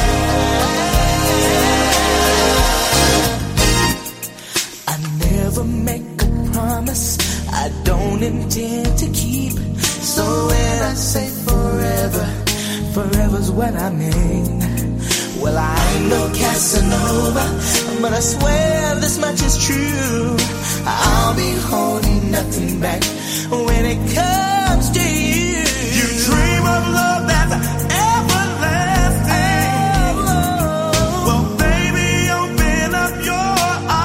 that. I never make a promise I don't intend to keep. So when I say forever, forever's what I mean. Well, I ain't no Casanova, but I swear this much is true. I'll be holding nothing back when it comes to you. You dream of love that's everlasting. Well, baby, open up your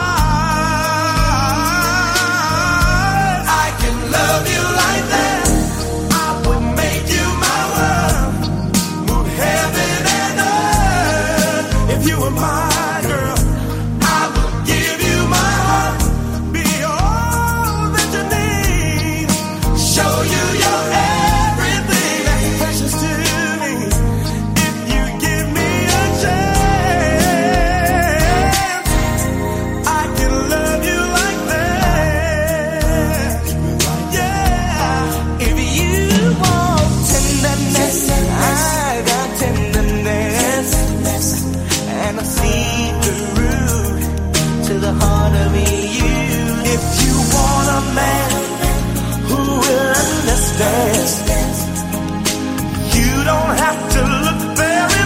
eyes. I can love you like that. I would make you my world, move heaven and earth. If you were my girl, I would give you my heart, be all that you need, show you your everything that's precious to me. If you give me a chance, I can love you like that. Yeah. If you want tenderness, I got tenderness, and I see the root to the heart of you. If you want a man who will understand, you don't have to look very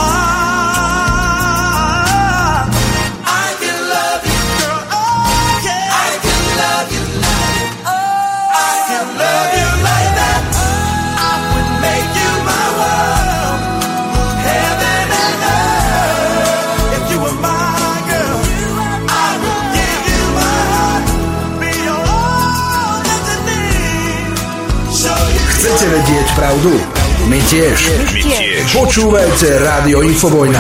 far. I can love you, girl. Oh, yeah. I can love you, I can love you like that. I would make you my world, move heaven and earth. If you were my girl, I would give you my heart, be all that you need, show you. Chcete vedieť pravdu? My tiež. Počúvajte Rádio Infovojna.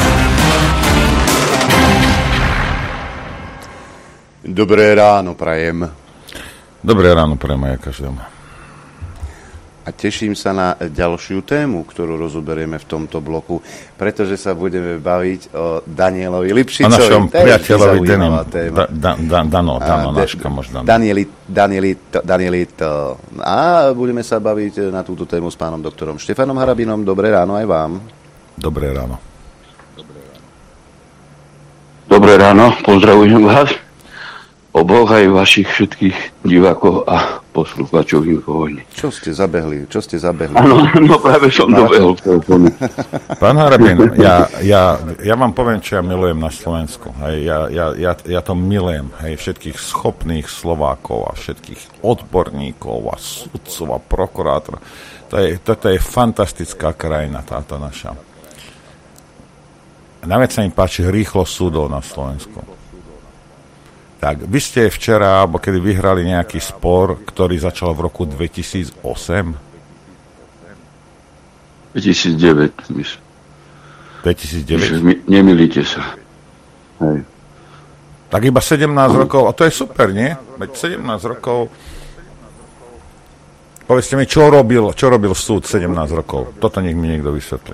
Dobré ráno prajem. Dobré ráno prajem aj každému. A teším sa na ďalšiu tému, ktorú rozoberieme v tomto bloku, pretože sa budeme baviť o Danielovi Lipšicovi. O našom priateľovi Dano, náška možno. Danieli, a budeme sa baviť na túto tému s pánom doktorom Štefanom Harabinom. Dobré ráno aj vám. Dobré ráno. Dobré ráno, pozdravujem vás. Oboch aj vašich všetkých divákov a poslucháčov Infovojny. Čo ste zabehli? Áno, práve som dobehol. Pán Harabin, ja vám poviem, čo ja milujem na Slovensku. Ja to milujem. Všetkých schopných Slovákov a všetkých odborníkov a sudcov a prokurátorov. Toto je fantastická krajina, táto naša. Najviac sa mi páči rýchlosť súdov na Slovensku. Tak, vy ste včera, alebo kedy vyhrali nejaký spor, ktorý začal v roku 2008? 2009, myslím. 2009? Nemýlite sa. Hej. Tak iba 17 rokov, a to je super, nie? Veď 17 rokov... Povedzte mi, čo robil súd 17 rokov? Toto nech mi niekto vysvetlí.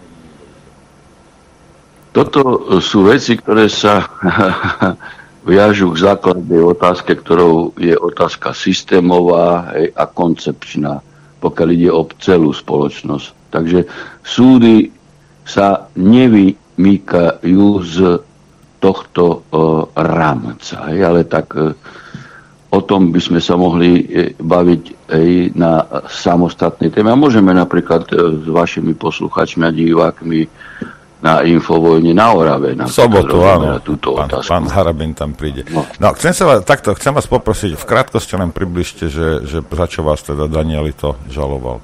Toto sú veci, ktoré sa... viažu k základnej otázke, ktorou je otázka systémová a koncepčná, pokiaľ ide o celú spoločnosť. Takže súdy sa nevymýkajú z tohto rámca, ale tak o tom by sme sa mohli baviť aj na samostatnej téme. A môžeme napríklad s vašimi posluchačmi a divákmi na Infovojne na Orave. V sobotu, áno. Pán Harabin tam príde. No, chcem vás poprosiť, v krátkosti len približte, že za čo vás teda Danieli to žaloval.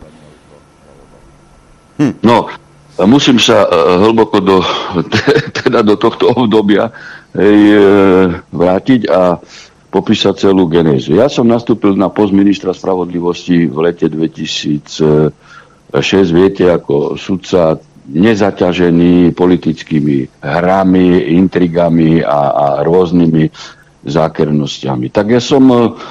No, musím sa hlboko do tohto obdobia vrátiť a popísať celú genézu. Ja som nastúpil na post ministra spravodlivosti v lete 2006, viete, ako sudca nezaťažený politickými hrami, intrigami a rôznymi zákernosťami. Tak ja som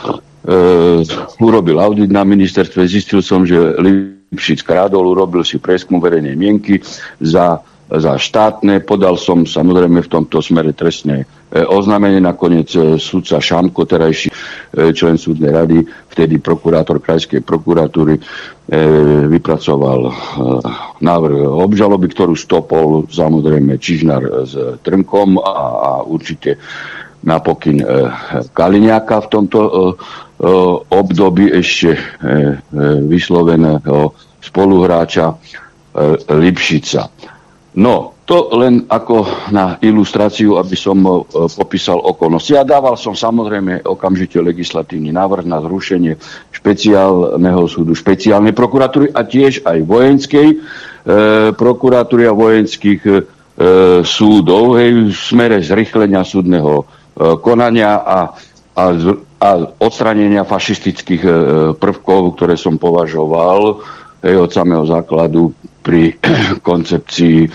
urobil audit na ministerstve, zistil som, že Lipšic krádol, urobil si prieskum verejnej mienky za štátne, podal som samozrejme v tomto smere trestné oznámenie, nakoniec sudca Šamko, terajší člen súdnej rady, vtedy prokurátor krajskej prokuratúry, vypracoval návrh obžaloby, ktorú stopol samozrejme Čižnár s Trnkom a určite napokyn Kaliňáka v tomto období ešte vysloveného spoluhráča Lipšica. No, to len ako na ilustráciu, aby som popísal okolnosti. Ja dával som samozrejme okamžite legislatívny návrh na zrušenie špeciálneho súdu, špeciálnej prokuratúry a tiež aj vojenskej prokuratúry a vojenských súdov v smere zrýchlenia súdneho konania a odstránenia fašistických prvkov, ktoré som považoval od samého základu pri koncepcii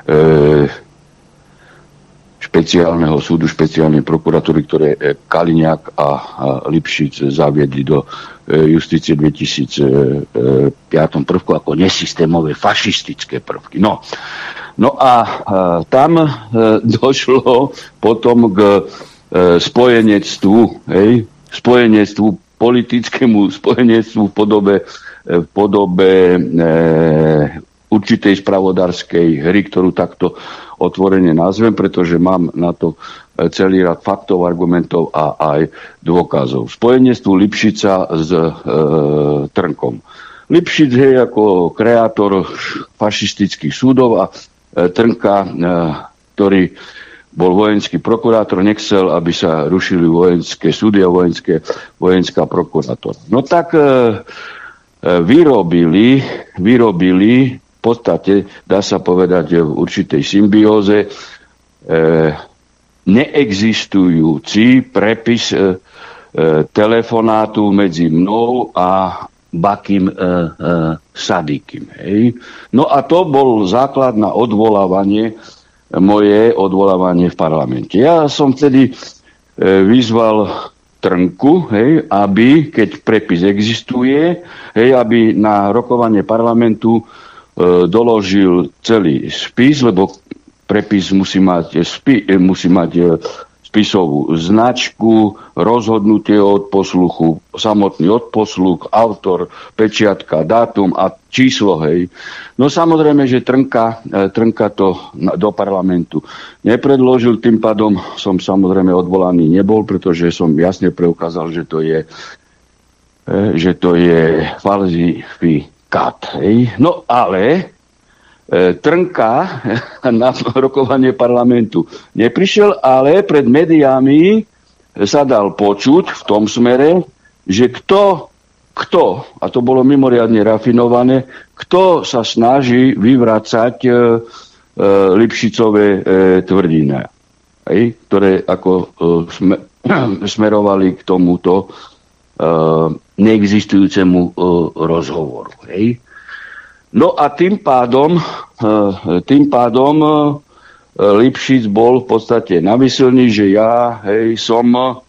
špeciálneho súdu, špeciálnej prokuratúry, ktoré Kaliňák a Lipšic zaviedli do justície 2005 prvku ako nesystémové fašistické prvky. No a tam došlo potom k spojenectvu, politickému spojenectvu v podobe určitej spravodárskej hry, ktorú takto otvorene nazvem, pretože mám na to celý rad faktov, argumentov a aj dôkazov. Spojenectvu Lipšica s Trnkom. Lipšic je ako kreátor fašistických súdov a Trnka, ktorý bol vojenský prokurátor, nechcel, aby sa rušili vojenské súdy a vojenská prokurátora. No tak vyrobili v podstate, dá sa povedať, v určitej symbióze neexistujúci prepis telefonátu medzi mnou a Bakim Sadikim. Hej. No a to bol základ na moje odvolávanie v parlamente. Ja som vtedy vyzval Trnku, aby, keď prepis existuje, aby na rokovanie parlamentu doložil celý spis, lebo prepis musí mať spisovú značku, rozhodnutie o odposluchu, samotný odposluch, autor, pečiatka, dátum a číslo. No samozrejme, že Trnka to do parlamentu nepredložil, tým pádom som samozrejme odvolaný nebol, pretože som jasne preukázal, že to je falzifikát. No ale Trnka na rokovanie parlamentu neprišiel, ale pred médiami sa dal počuť v tom smere, že kto, a to bolo mimoriadne rafinované, kto sa snaží vyvracať Lipšicové tvrdiny, ktoré ako smerovali k tomuto neexistujúcemu rozhovoru. No a tým pádom Lipšic bol v podstate namyslný, že ja som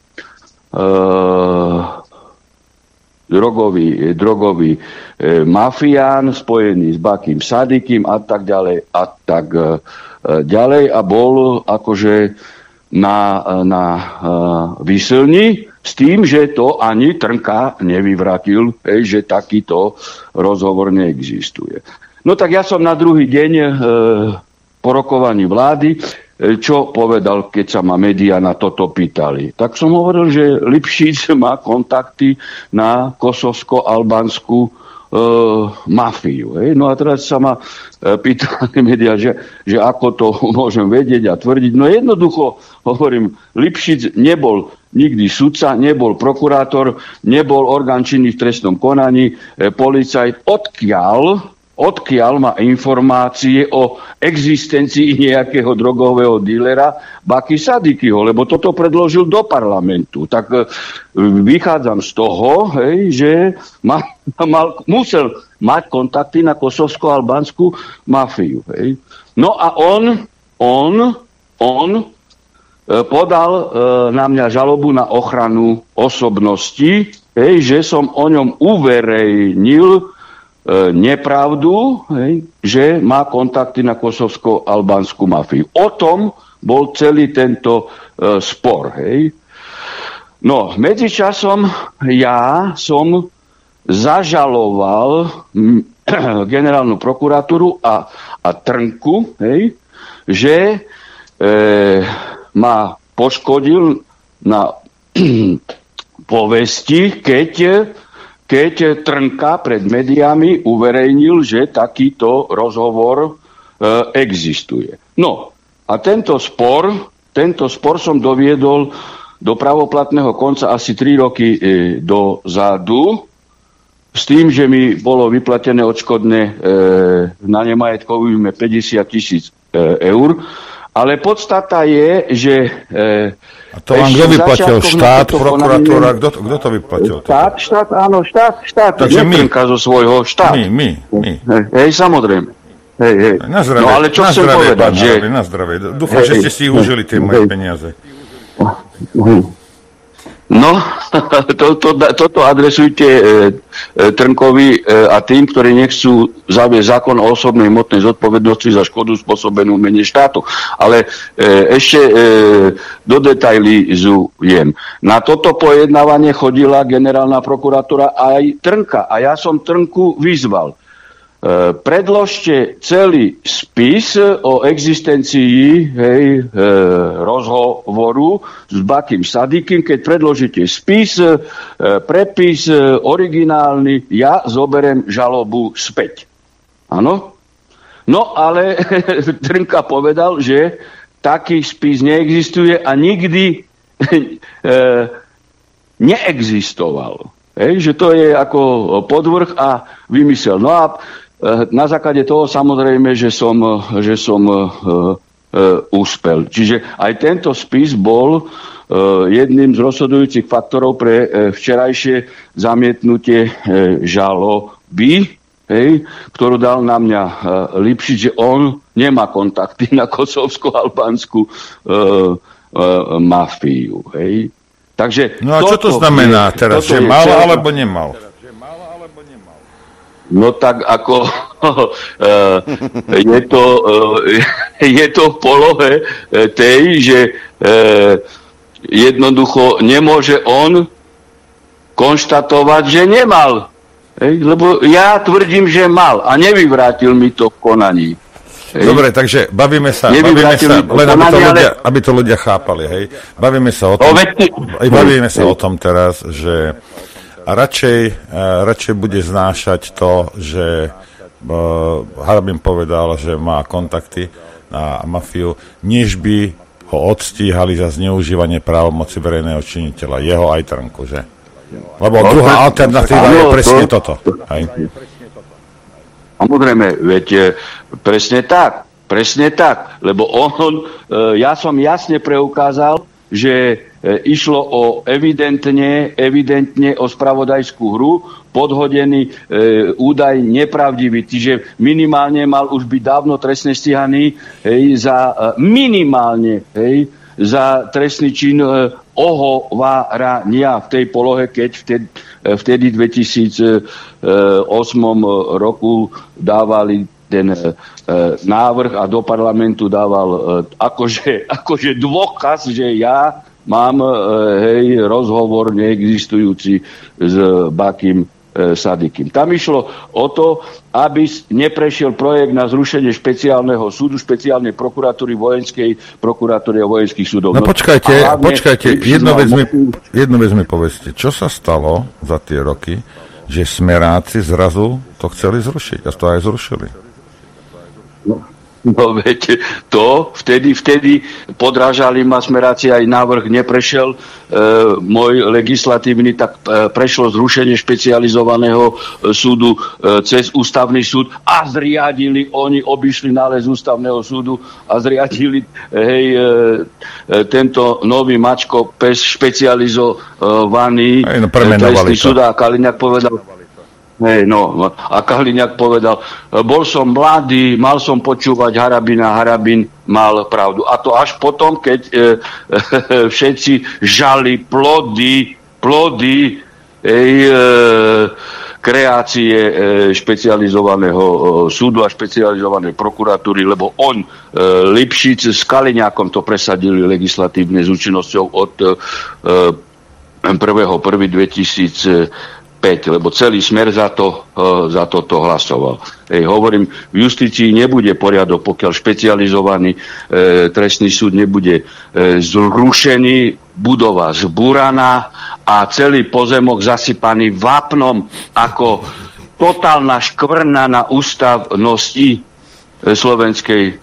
drogový mafián spojený s Bakim Sadikim a tak ďalej a tak ďalej a bol akože na výsilni s tým, že to ani Trnka nevyvratil, že takýto rozhovor neexistuje. No tak ja som na druhý deň po rokovaní vlády, čo povedal, keď sa ma médiá na toto pýtali. Tak som hovoril, že Lipšic má kontakty na kosovsko-albánsku mafiu. Hej? No a teraz sa ma pýtali médiá, že ako to môžem vedieť a tvrdiť. No jednoducho, hovorím, Lipšic nebol nikdy sudca, nebol prokurátor, nebol orgán činný v trestnom konaní, policajt. Odkiaľ má informácie o existencii nejakého drogového dílera Baki Sadikyho, lebo toto predložil do parlamentu. Tak vychádzam z toho, hej, že musel mať kontakty na kosovsko-albánsku mafiu. Hej. No a on podal na mňa žalobu na ochranu osobnosti, hej, že som o ňom uverejnil nepravdu, hej, že má kontakty na kosovsko-albánsku mafiu. O tom bol celý tento spor. Hej. No, medzičasom ja som zažaloval generálnu prokuratúru a Trnku, hej, že ma poškodil na povesti, keď Trnka pred médiami uverejnil, že takýto rozhovor existuje. No a tento spor som doviedol do pravoplatného konca asi 3 roky dozadu, s tým, že mi bolo vyplatené odškodné na nemajetkovú 50 000 eur. Ale podstata je, že... A to vám kto vyplatil? Štát, prokuratúra? Kto to vyplatil? Štát, áno, štát. Takže Netrnka zo svojho štátu. My. Hej, samozrejme. Hej. Na zdravie, no ale čo chcem povedať, že... Na zdravie. Dúfam, že ste si užili tie moje peniaze. No, toto adresujte Trnkovi a tým, ktorí nechcú zaviesť zákon o osobnej hmotnej zodpovednosti za škodu spôsobenú v mene štátu. Ale ešte dodetalizujem. Na toto pojednávanie chodila generálna prokuratúra aj Trnka. A ja som Trnku vyzval. Predložte celý spis o existencii rozhovoru s Bakim Sadikym. Keď predložíte spis, prepis originálny, ja zoberiem žalobu späť. Áno? No ale Trnka povedal, že taký spis neexistuje a nikdy neexistoval. Že to je ako podvrh a vymysel. No a na základe toho samozrejme, že som úspel. Čiže aj tento spis bol jedným z rozhodujúcich faktorov pre včerajšie zamietnutie žaloby, ktorú dal na mňa Lipšic, že on nemá kontakty na kosovsko-albánsku mafiu. Takže no a čo to znamená teraz? Že mal alebo nemal? No tak ako je to v polohe tej, že jednoducho nemôže on konštatovať, že nemal. Lebo ja tvrdím, že mal a nevyvrátil mi to v konaní. Dobre, takže bavíme sa len aby to ľudia chápali. Hej. Bavíme sa o tom teraz, že radšej bude znášať to, že Harabin povedal, že má kontakty na mafiu, než by ho odstíhali za zneužívanie právomoci verejného činiteľa, jeho aj Trnku, že? Lebo druhá alternatíva je presne toto. Hej? Samozrejme, veď presne tak, lebo ja som jasne preukázal, že išlo o evidentne o spravodajskú hru, podhodený údaj nepravdivý, čiže minimálne mal už byť dávno trestne stíhaný za trestný čin ohovárania v tej polohe, keď vtedy 2008 roku dávali ten návrh a do parlamentu dával akože dôkaz, že ja mám rozhovor neexistujúci s Bakim Sadikym. Tam išlo o to, aby neprešiel projekt na zrušenie špeciálneho súdu, špeciálnej prokuratúry, vojenskej prokuratúry a vojenských súdov. No počkajte, jednu vec mi povedzte. Čo sa stalo za tie roky, že smeráci zrazu to chceli zrušiť a to aj zrušili. No viete, to vtedy podrážali ma smeráci, aj návrh neprešiel môj legislatívny, tak prešlo zrušenie špecializovaného súdu cez ústavný súd a oni obišli nález ústavného súdu a zriadili tento nový mačko pes špecializovaný trestný súd a Kaliňák povedal, a Kaliňák povedal, bol som mladý, mal som počúvať Harabina, Harabin mal pravdu. A to až potom, keď všetci žali plody kreácie špecializovaného súdu a špecializovanej prokuratúry, lebo Lipšic s Kaliňákom to presadili legislatívne s účinnosťou od 1.1.2005, lebo celý Smer za toto hlasoval. Hovorím, v justícii nebude poriadok, pokiaľ špecializovaný trestný súd nebude zrušený, budova zbúraná a celý pozemok zasypaný vápnom ako totálna škvrna na ústavnosti Slovenskej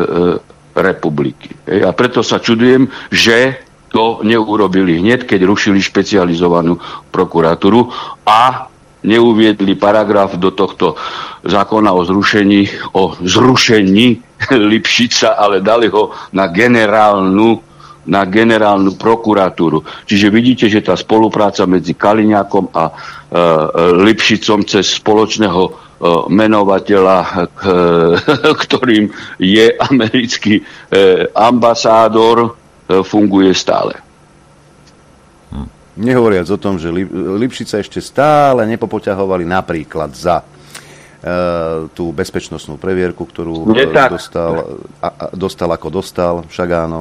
republiky. A preto sa čudujem, že to neurobili hneď, keď rušili špecializovanú prokuratúru a neuviedli paragraf do tohto zákona o zrušení Lipšica, ale dali ho na generálnu prokuratúru. Čiže vidíte, že tá spolupráca medzi Kaliňákom a Lipšicom cez spoločného menovateľa, ktorým je americký ambasádor, funguje stále. Nehovoriac o tom, že Lipšica ešte stále nepopoťahovali napríklad za tú bezpečnostnú previerku, ktorú dostal ako dostal, však áno.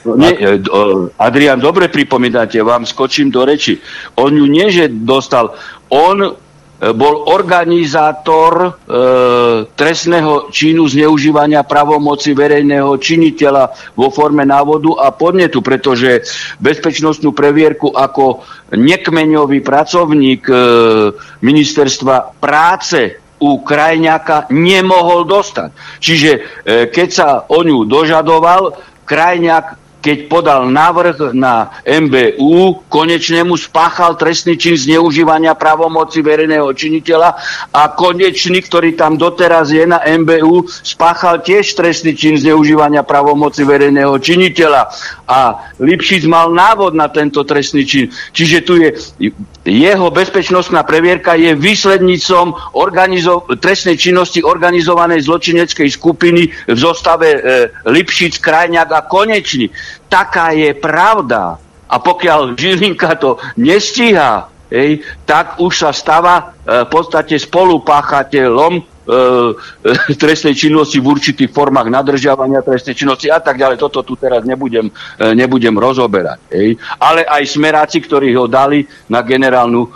Adrián, dobre pripomínate, vám skočím do reči. On ju nie, že dostal, on bol organizátor trestného činu zneužívania pravomoci verejného činiteľa vo forme návodu a podnetu, pretože bezpečnostnú previerku ako nekmeňový pracovník ministerstva práce u Krajňáka nemohol dostať. Čiže keď sa o ňu dožadoval, Krajňák, keď podal návrh na MBU, konečnému spáchal trestný čin zneužívania právomoci verejného činiteľa a konečný, ktorý tam doteraz je na MBU, spáchal tiež trestný čin zneužívania právomoci verejného činiteľa. A Lipšic mal návod na tento trestný čin. Čiže tu je jeho bezpečnostná previerka je výslednicom trestnej činnosti organizovanej zločineckej skupiny v zostave Lipšic, Krajňák a Konečný. Taká je pravda. A pokiaľ Žilinka to nestíha, tak už sa stáva v podstate spolupáchateľom trestnej činnosti v určitých formách nadržiavania trestnej činnosti a tak ďalej. Toto tu teraz nebudem rozoberať. Ale aj smeráci, ktorí ho dali na generálnu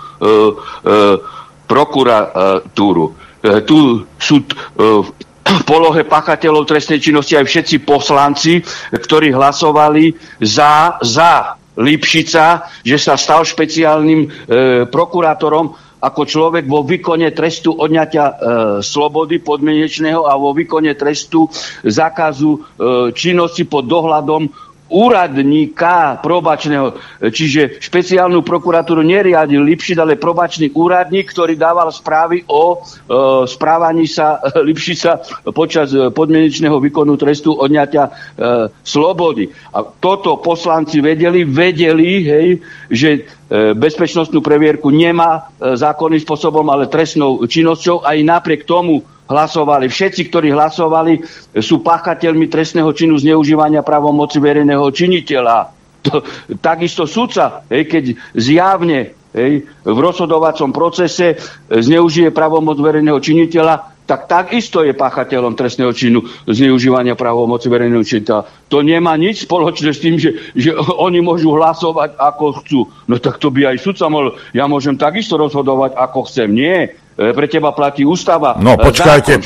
prokuratúru. Tu sú v polohe páchateľov trestnej činnosti aj všetci poslanci, ktorí hlasovali za Lipšica, že sa stal špeciálnym prokurátorom ako človek vo výkone trestu odňatia slobody podmienečného a vo výkone trestu zákazu činnosti pod dohľadom úradníka probačného. Čiže špeciálnu prokuratúru neriadil Lipšic, ale probačný úradník, ktorý dával správy o správaní sa Lipšica počas podmienečného výkonu trestu odňatia slobody. A toto poslanci vedeli, že bezpečnostnú previerku nemá zákonným spôsobom, ale trestnou činnosťou. Aj napriek tomu hlasovali. Všetci, ktorí hlasovali, sú páchateľmi trestného činu zneužívania právomoci verejného činiteľa. Takisto sudca, keď zjavne v rozhodovacom procese zneužije právomoc verejného činiteľa, tak takisto je páchateľom trestného činu zneužívania právomoci verejného činiteľa. To nemá nič spoločné s tým, že oni môžu hlasovať ako chcú. No tak to by aj sudca mohol. Ja môžem takisto rozhodovať ako chcem. Nie. Pre teba platí ústava. No počkajte.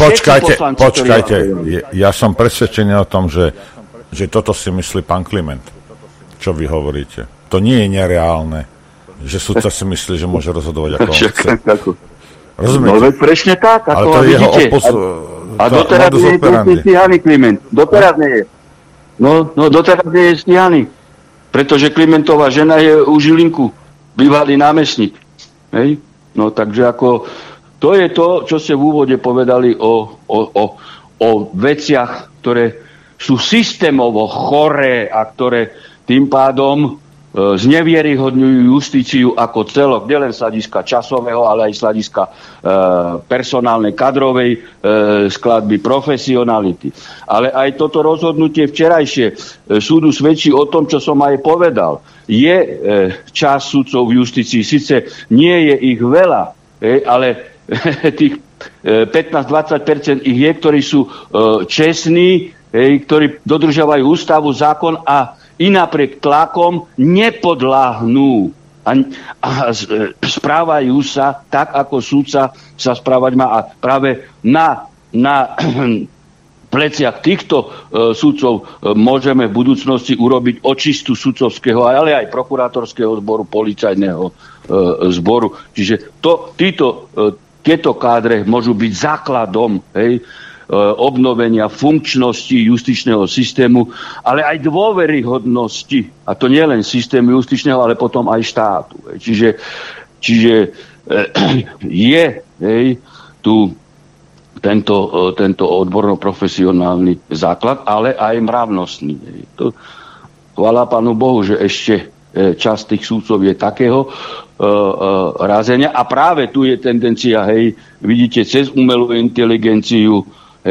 Ja som presvedčený o tom, že toto si myslí pán Kliment. Čo vy hovoríte? To nie je nereálne. že sudca si myslí, že môže rozhodovať ako on chce. Rozumiete? No veď presne tak, ako to je jeho a doteraz nie je stíhaný Kliment. Doteraz nie je. No doteraz nie je stíhaný. Pretože Klimentová žena je u Žilinku. Bývalý námestník. Hej? No takže ako to je to, čo ste v úvode povedali o veciach, ktoré sú systémovo choré a ktoré tým pádom znevieryhodňujú justíciu ako celok, nielen z hľadiska časového, ale aj z hľadiska personálnej, kadrovej skladby, profesionality. Ale aj toto rozhodnutie včerajšie súdu svedčí o tom, čo som aj povedal. Je čas sudcov v justícii, síce nie je ich veľa, ale tých 15-20% ich je, ktorí sú čestní, ktorí dodržiavajú ústavu, zákon a i napriek tlakom nepodláhnú a správajú sa tak, ako súdca sa správať má. A práve na pleciach týchto sudcov môžeme v budúcnosti urobiť očistu sudcovského, ale aj prokurátorského zboru, policajného zboru. Čiže tieto kádre môžu byť základom, obnovenia funkčnosti justičného systému, ale aj dôveryhodnosti. A to nie len systému justičného, ale potom aj štátu. Čiže je tu tento odborno-profesionálny základ, ale aj mravnostný. Chvála Pánu Bohu, že ešte časť tých súdcov je takého rázenia. A práve tu je tendencia, vidíte, cez umelú inteligenciu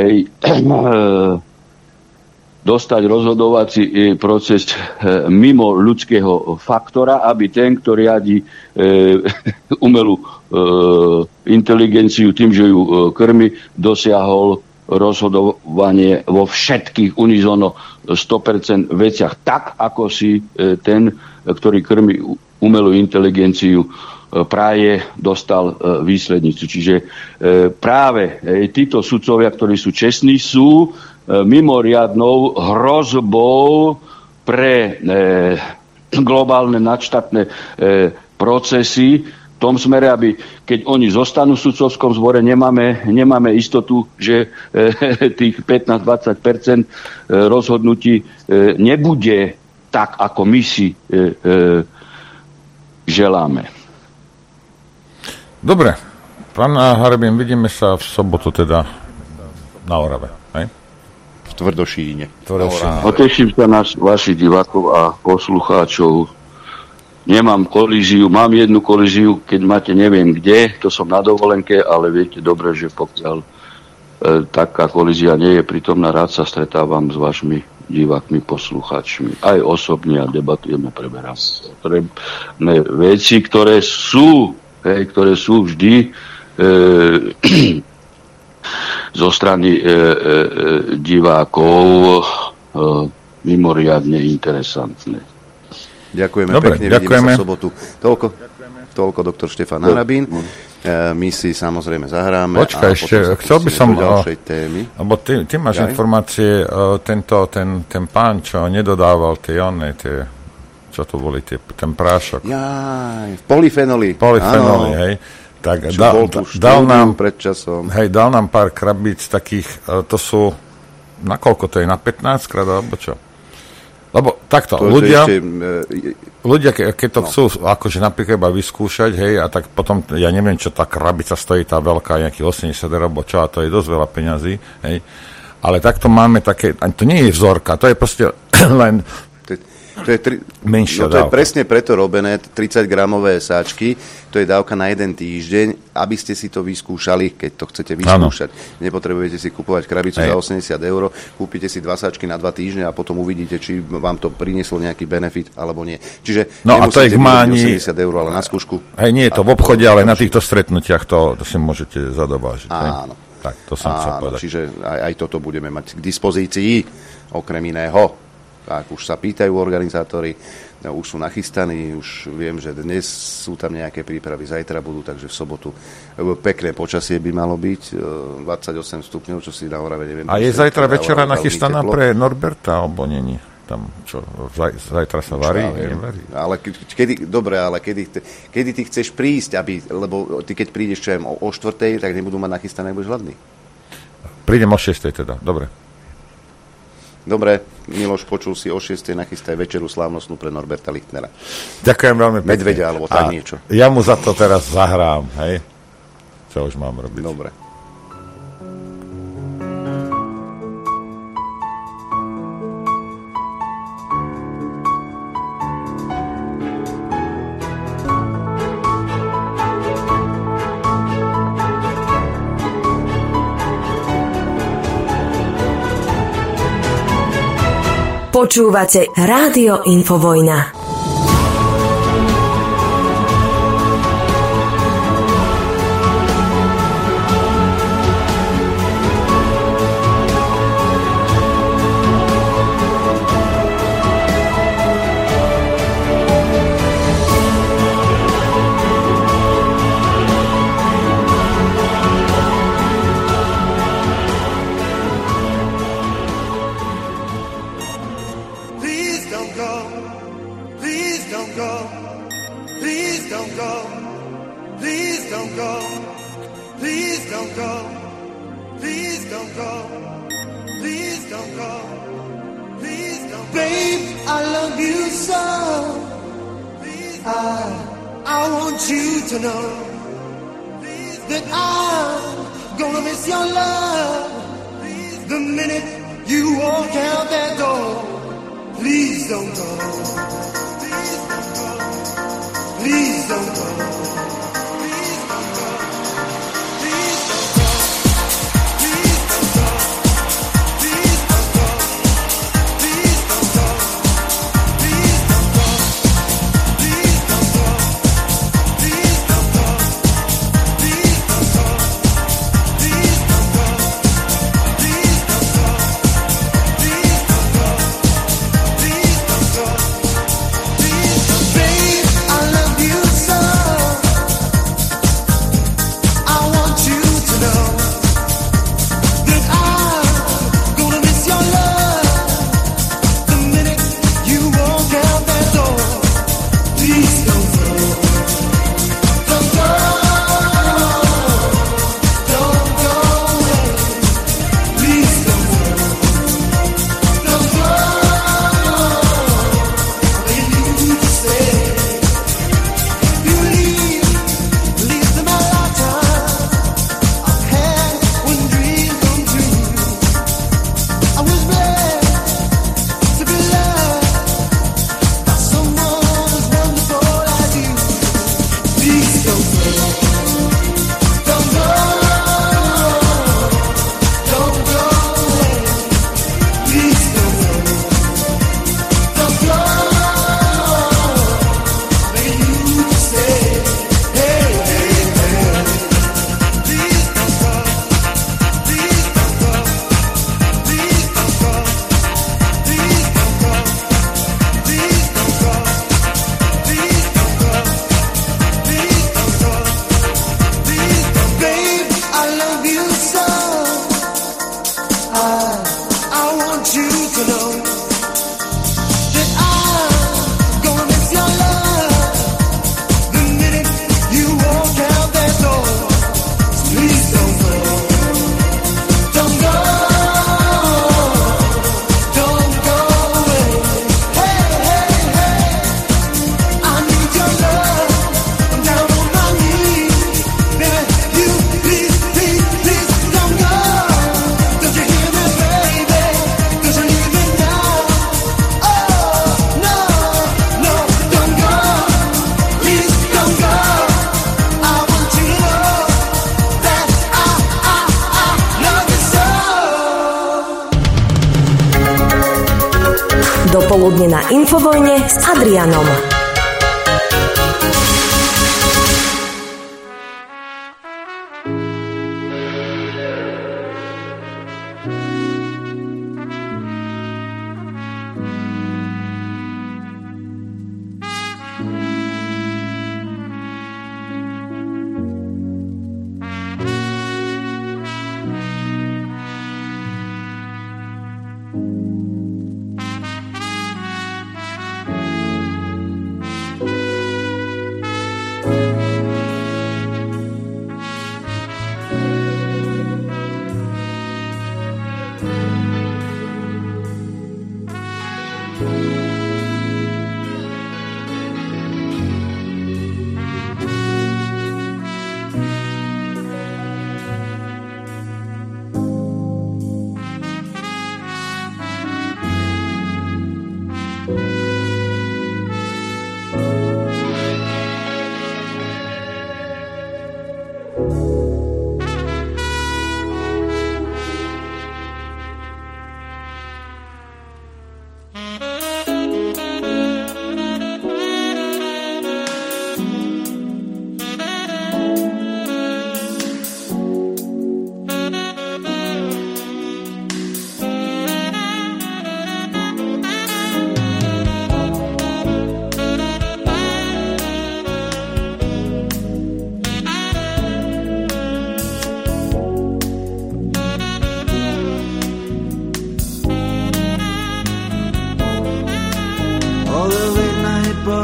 dostať rozhodovací proces mimo ľudského faktora, aby ten, kto riadi umelú inteligenciu tým, že ju krmi, dosiahol rozhodovanie vo všetkých unizono 100% veciach, tak ako si ten, ktorý krmi umelú inteligenciu, práve dostal výslednicu. Čiže práve títo sudcovia, ktorí sú čestní, sú mimoriadnou hrozbou pre globálne nadštátne procesy v tom smere, aby keď oni zostanú v sudcovskom zbore, nemáme istotu, že tých 15-20% rozhodnutí nebude tak, ako my si želáme. Dobre, pán Harabin, vidíme sa v sobotu teda na Orave, hej? V Tvrdošíne. Poteším sa na vašich divákov a poslucháčov. Nemám kolíziu, mám jednu kolíziu, keď máte neviem kde, to som na dovolenke, ale viete dobre, že pokiaľ taká kolízia nie je prítomná, rád sa stretávam s vašimi divákmi, poslucháčmi. Aj osobne a debatujeme, preberáme veci, ktoré sú vždy zo strany divákov mimoriadne interesantné. Ďakujeme pekne, vidíme sa v sobotu. Toľko doktor Štefan Harabin. My si samozrejme zahráme. Počkaj, ešte, chcel by som ďalšej témy. Lebo ty máš informácie, ten pán, čo nedodával tie, čo to boli, ten prášok. Polyfenoly, hej. Tak dal nám pár krabíc takých, to sú, nakoľko to je, na 15 krát, alebo čo? Lebo takto, ľudia, keď to chcú, akože napríklad iba vyskúšať, hej, a tak potom, ja neviem, čo tá krabica stojí, tá veľká, nejakých 80 eur, alebo čo, a to je dosť veľa peňazí, hej. Ale takto máme také, to nie je vzorka, to je proste len menšia dávka. To je presne preto robené, 30-gramové sáčky, to je dávka na jeden týždeň, aby ste si to vyskúšali, keď to chcete vyskúšať. Ano. Nepotrebujete si kupovať krabicu za 80 eur, kúpite si 2 sáčky na 2 týždne a potom uvidíte, či vám to prinieslo nejaký benefit, alebo nie. Čiže nemusíte byť 80 eur, ale na skúšku. Nie je to v obchode, ale na týchto stretnutiach to si môžete zadovážiť. Áno. Tak, to som chcel povedať. Čiže aj toto budeme mať k dispozícii, okrem iného. Tak už sa pýtajú organizátori, už sú nachystaní, už viem, že dnes sú tam nejaké prípravy, zajtra budú, takže v sobotu pekné počasie by malo byť, 28 stupňov, čo si na Orave neviem. A je zajtra večera nachystaná pre Norberta, alebo nie? Tam čo, zajtra sa varí? Nevarí. Ale kedy ty chceš prísť, lebo ty keď prídeš o 4:00, tak nebudú mať nachystané, budeš hladný. Prídem o 6:00 teda, dobre. Dobre, Miloš, počul si, o 6:00 nachystaj večeru slávnostnú pre Norberta Lichtnera. Ďakujem veľmi pekne. Medveďa, alebo tak niečo. Ja mu za to teraz zahrám, hej? Čo už mám robiť? Dobre. Počúvate Rádio Infovojna. Dopoludne na Infovojne s Adrianom.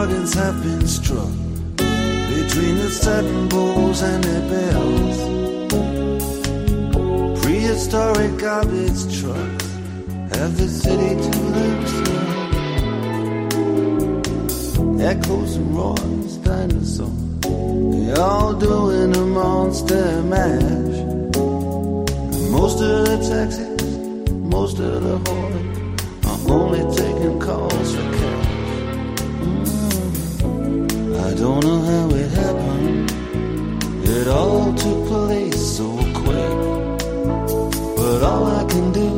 bargains have been struck between the certain bulls and their bells. Prehistoric garbage trucks have the city to themselves. Echoes and roars, dinosaurs, they all doing a monster mash. Most of the taxis, most of the hordes are only taking calls for cash. I don't know how it happened. It all took place so quick. But all I can do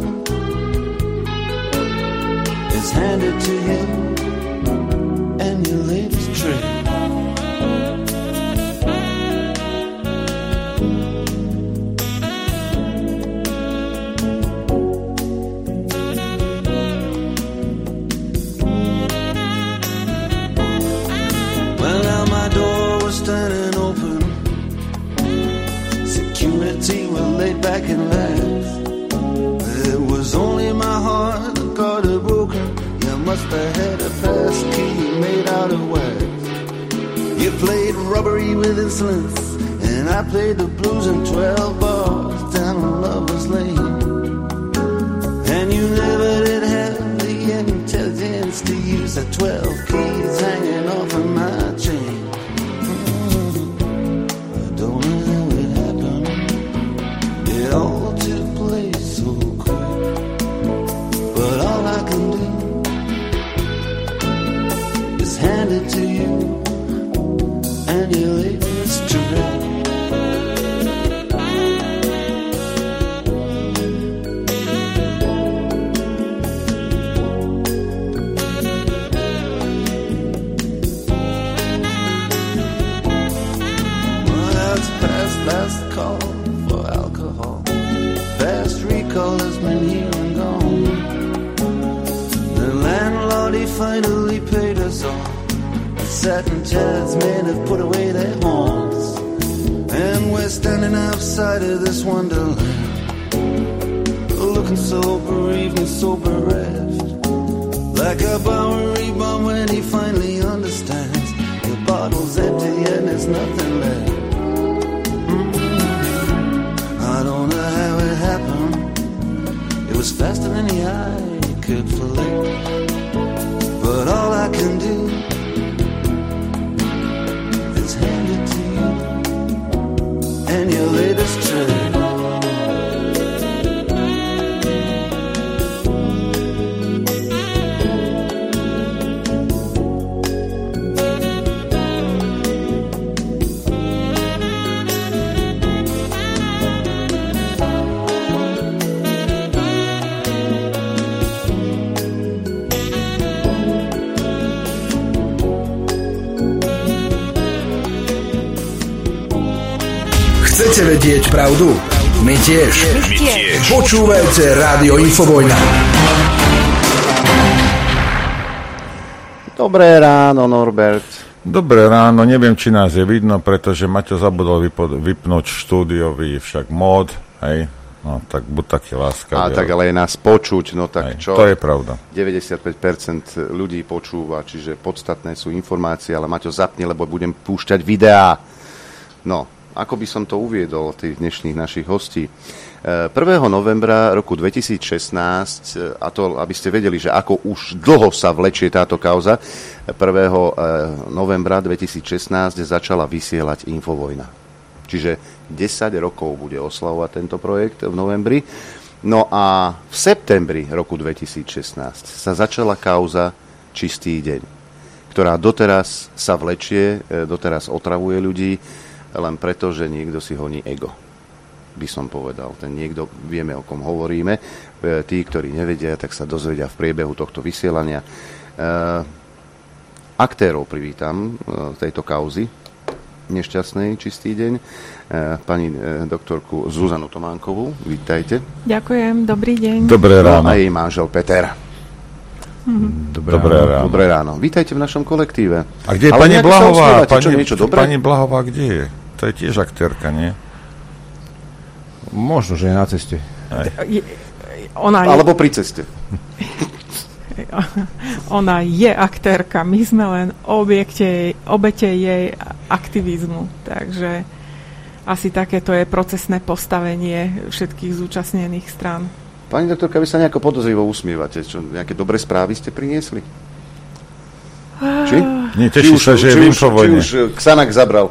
is hand it to you and your latest trick. Well, now my door was standing open. Security were laid back and laughed. It was only my heart that got it broken. You must have had a pass key made out of wax. You played rubbery with insolence, and I played the blues in 12 bars down on Lover's Lane. And you never did have the intelligence to use the 12 keys hanging off of my chain. I don't know how it happened. It all took place so quick. But all I can do is hand it to you and your latest trick. Last call for alcohol. Fast recall has been here and gone. The landlord, he finally paid us all. The satin chairs men have put away their horns. And we're standing outside of this wonderland, looking so bereaved and so bereft. Like a Bowery bum when he finally understands the bottle's empty and there's nothing left. I don't know how it happened. It was faster than the eye could flick. But all I can do is hand it to you and your latest trick. Chcete vedieť pravdu? My tiež. Počúvajte Rádio Infovojna. Dobré ráno, Norbert. Dobré ráno, neviem, či nás je vidno, pretože Maťo zabudol vypnúť štúdiový však mód, hej. No, tak buď taký láskavý. Tak ale je nás počuť, no tak hej, čo? To je pravda. 95% ľudí počúva, čiže podstatné sú informácie, ale Maťo zapni, lebo budem púšťať videá. No, ako by som to uviedol, tých dnešných našich hostí. 1. novembra roku 2016, a to, aby ste vedeli, že ako už dlho sa vlečie táto kauza, 1. novembra 2016 začala vysielať Infovojna. Čiže 10 rokov bude oslavovať tento projekt v novembri. No a v septembri roku 2016 sa začala kauza Čistý deň, ktorá doteraz sa vlečie, doteraz otravuje ľudí, len preto, že niekto si honí ego, by som povedal. Ten niekto, vieme, o kom hovoríme. Tí, ktorí nevedia, tak sa dozvedia v priebehu tohto vysielania. Aktérov privítam tejto kauzy nešťastnej Čistý deň. Pani doktorku Zuzanu Tománkovú, vítajte. Ďakujem, dobrý deň. Dobré ráno. A jej manžel Peter. Dobré ráno. Dobré ráno. Vítajte v našom kolektíve. A kde je pani Blahová? Pani Blahová kde je? To je tiež aktérka, nie? Možno, že je na ceste. Ona je... Alebo pri ceste. ona je aktérka, my sme len obete jej aktivizmu. Takže asi takéto je procesné postavenie všetkých zúčastnených strán. Pani doktorka, vy sa nejako podozrivo usmievate. Čo, nejaké dobré správy ste priniesli? Či? Nie, teší sa, že je v Infovojne. Či už Xanax zabral.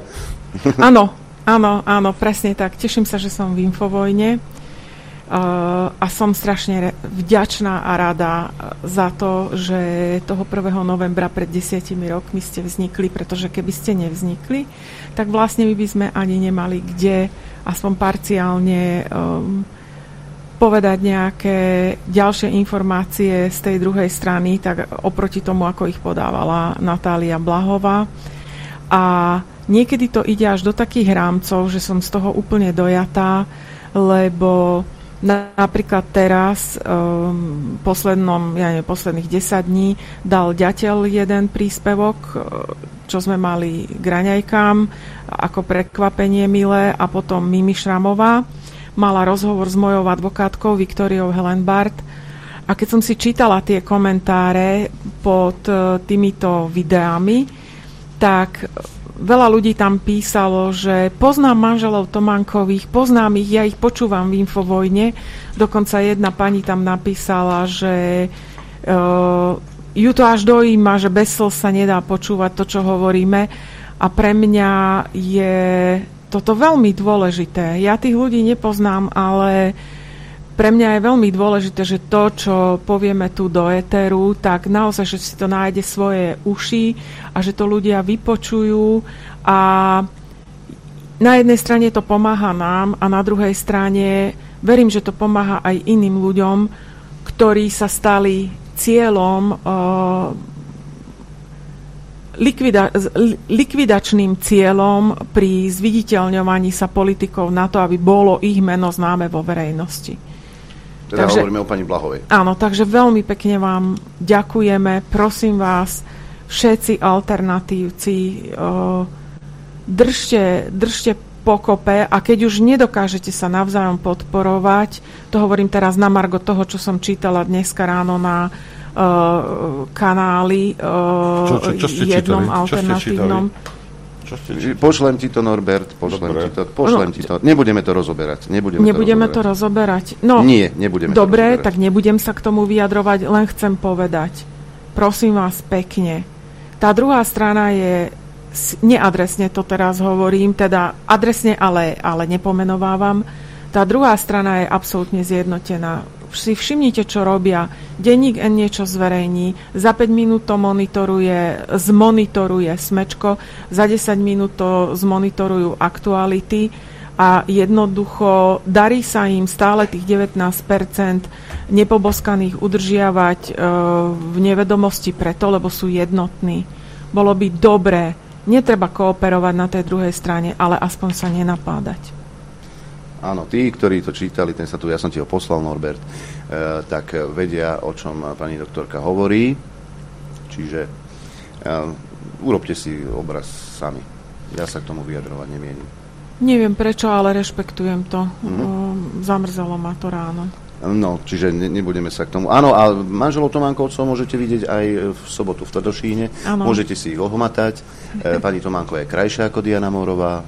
Áno, presne tak. Teším sa, že som v Infovojne a som strašne vďačná a rada za to, že toho 1. novembra pred 10 rokmi ste vznikli, pretože keby ste nevznikli, tak vlastne my by sme ani nemali kde aspoň parciálne povedať nejaké ďalšie informácie z tej druhej strany, tak oproti tomu, ako ich podávala Natália Blahová. A niekedy to ide až do takých rámcov, že som z toho úplne dojatá, lebo napríklad teraz, posledných 10 dní, dal Ďateľ jeden príspevok, čo sme mali k raňajkám, ako prekvapenie milé, a potom Mimi Šramová mala rozhovor s mojou advokátkou Viktóriou Hellenbart. A keď som si čítala tie komentáre pod týmito videami, tak veľa ľudí tam písalo, že poznám manželov Tománkových, poznám ich, ja ich počúvam v Infovojne. Dokonca jedna pani tam napísala, že ju to až dojíma, že bez slz sa nedá počúvať to, čo hovoríme. A pre mňa je toto veľmi dôležité. Ja tých ľudí nepoznám, ale pre mňa je veľmi dôležité, že to, čo povieme tu do éteru, tak naozaj, že si to nájde svoje uši a že to ľudia vypočujú. A na jednej strane to pomáha nám a na druhej strane verím, že to pomáha aj iným ľuďom, ktorí sa stali cieľom likvidačným cieľom pri zviditeľňovaní sa politikov na to, aby bolo ich meno známe vo verejnosti. Teda hovoríme o pani Blahovej. Áno, takže veľmi pekne vám ďakujeme. Prosím vás, všetci alternatívci, držte pokope, a keď už nedokážete sa navzájom podporovať, to hovorím teraz na margo toho, čo som čítala dneska ráno na kanáli jednom alternatívnom. Pošlem ti to, Norbert, pošlem ti to. Nebudeme to rozoberať. Nebudeme to rozoberať. No, nie, nebudeme dobre, to rozoberať. tak nebudem sa k tomu vyjadrovať, len chcem povedať. Prosím vás pekne. Tá druhá strana je, neadresne to teraz hovorím, teda adresne, ale nepomenovávam. Tá druhá strana je absolútne zjednotená. Si všimnite, čo robia. Denník N niečo zverejní, za 5 minút to zmonitoruje Smečko, za 10 minút to zmonitorujú Aktuality a jednoducho darí sa im stále tých 19% nepoboskaných udržiavať v nevedomosti preto, lebo sú jednotní. Bolo by dobré, netreba kooperovať na tej druhej strane, ale aspoň sa nenapádať. Áno, tí, ktorí to čítali, ja som ti ho poslal, Norbert, tak vedia, o čom pani doktorka hovorí. Čiže urobte si obraz sami. Ja sa k tomu vyjadrovať nemienim. Neviem prečo, ale rešpektujem to. Zamrzelo ma to ráno. No, čiže nebudeme sa k tomu. Áno, a manželov Tománkovcov môžete vidieť aj v sobotu v Tvrdošíne. Áno. Môžete si ich ohmatať. Pani Tománková je krajšia ako Diana Mórová.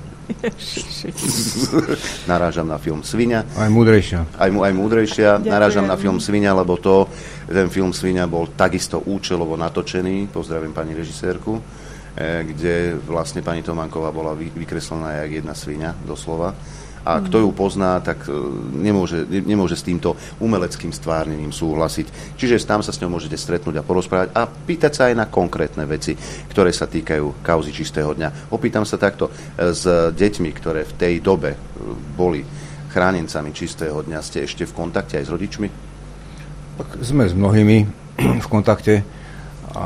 Narážam na film Sviňa. Aj múdrejšia. Aj múdrejšia. Ďakujem. Narážam na film Sviňa, lebo ten film Sviňa bol takisto účelovo natočený. Pozdravím pani režisérku, kde vlastne pani Tománková bola vykreslená jak jedna sviňa, doslova. A kto ju pozná, tak nemôže s týmto umeleckým stvárnením súhlasiť. Čiže tam sa s ňou môžete stretnúť a porozprávať a pýtať sa aj na konkrétne veci, ktoré sa týkajú kauzy Čistého dňa. Opýtam sa takto, s deťmi, ktoré v tej dobe boli chránencami Čistého dňa, ste ešte v kontakte aj s rodičmi? Tak sme s mnohými v kontakte a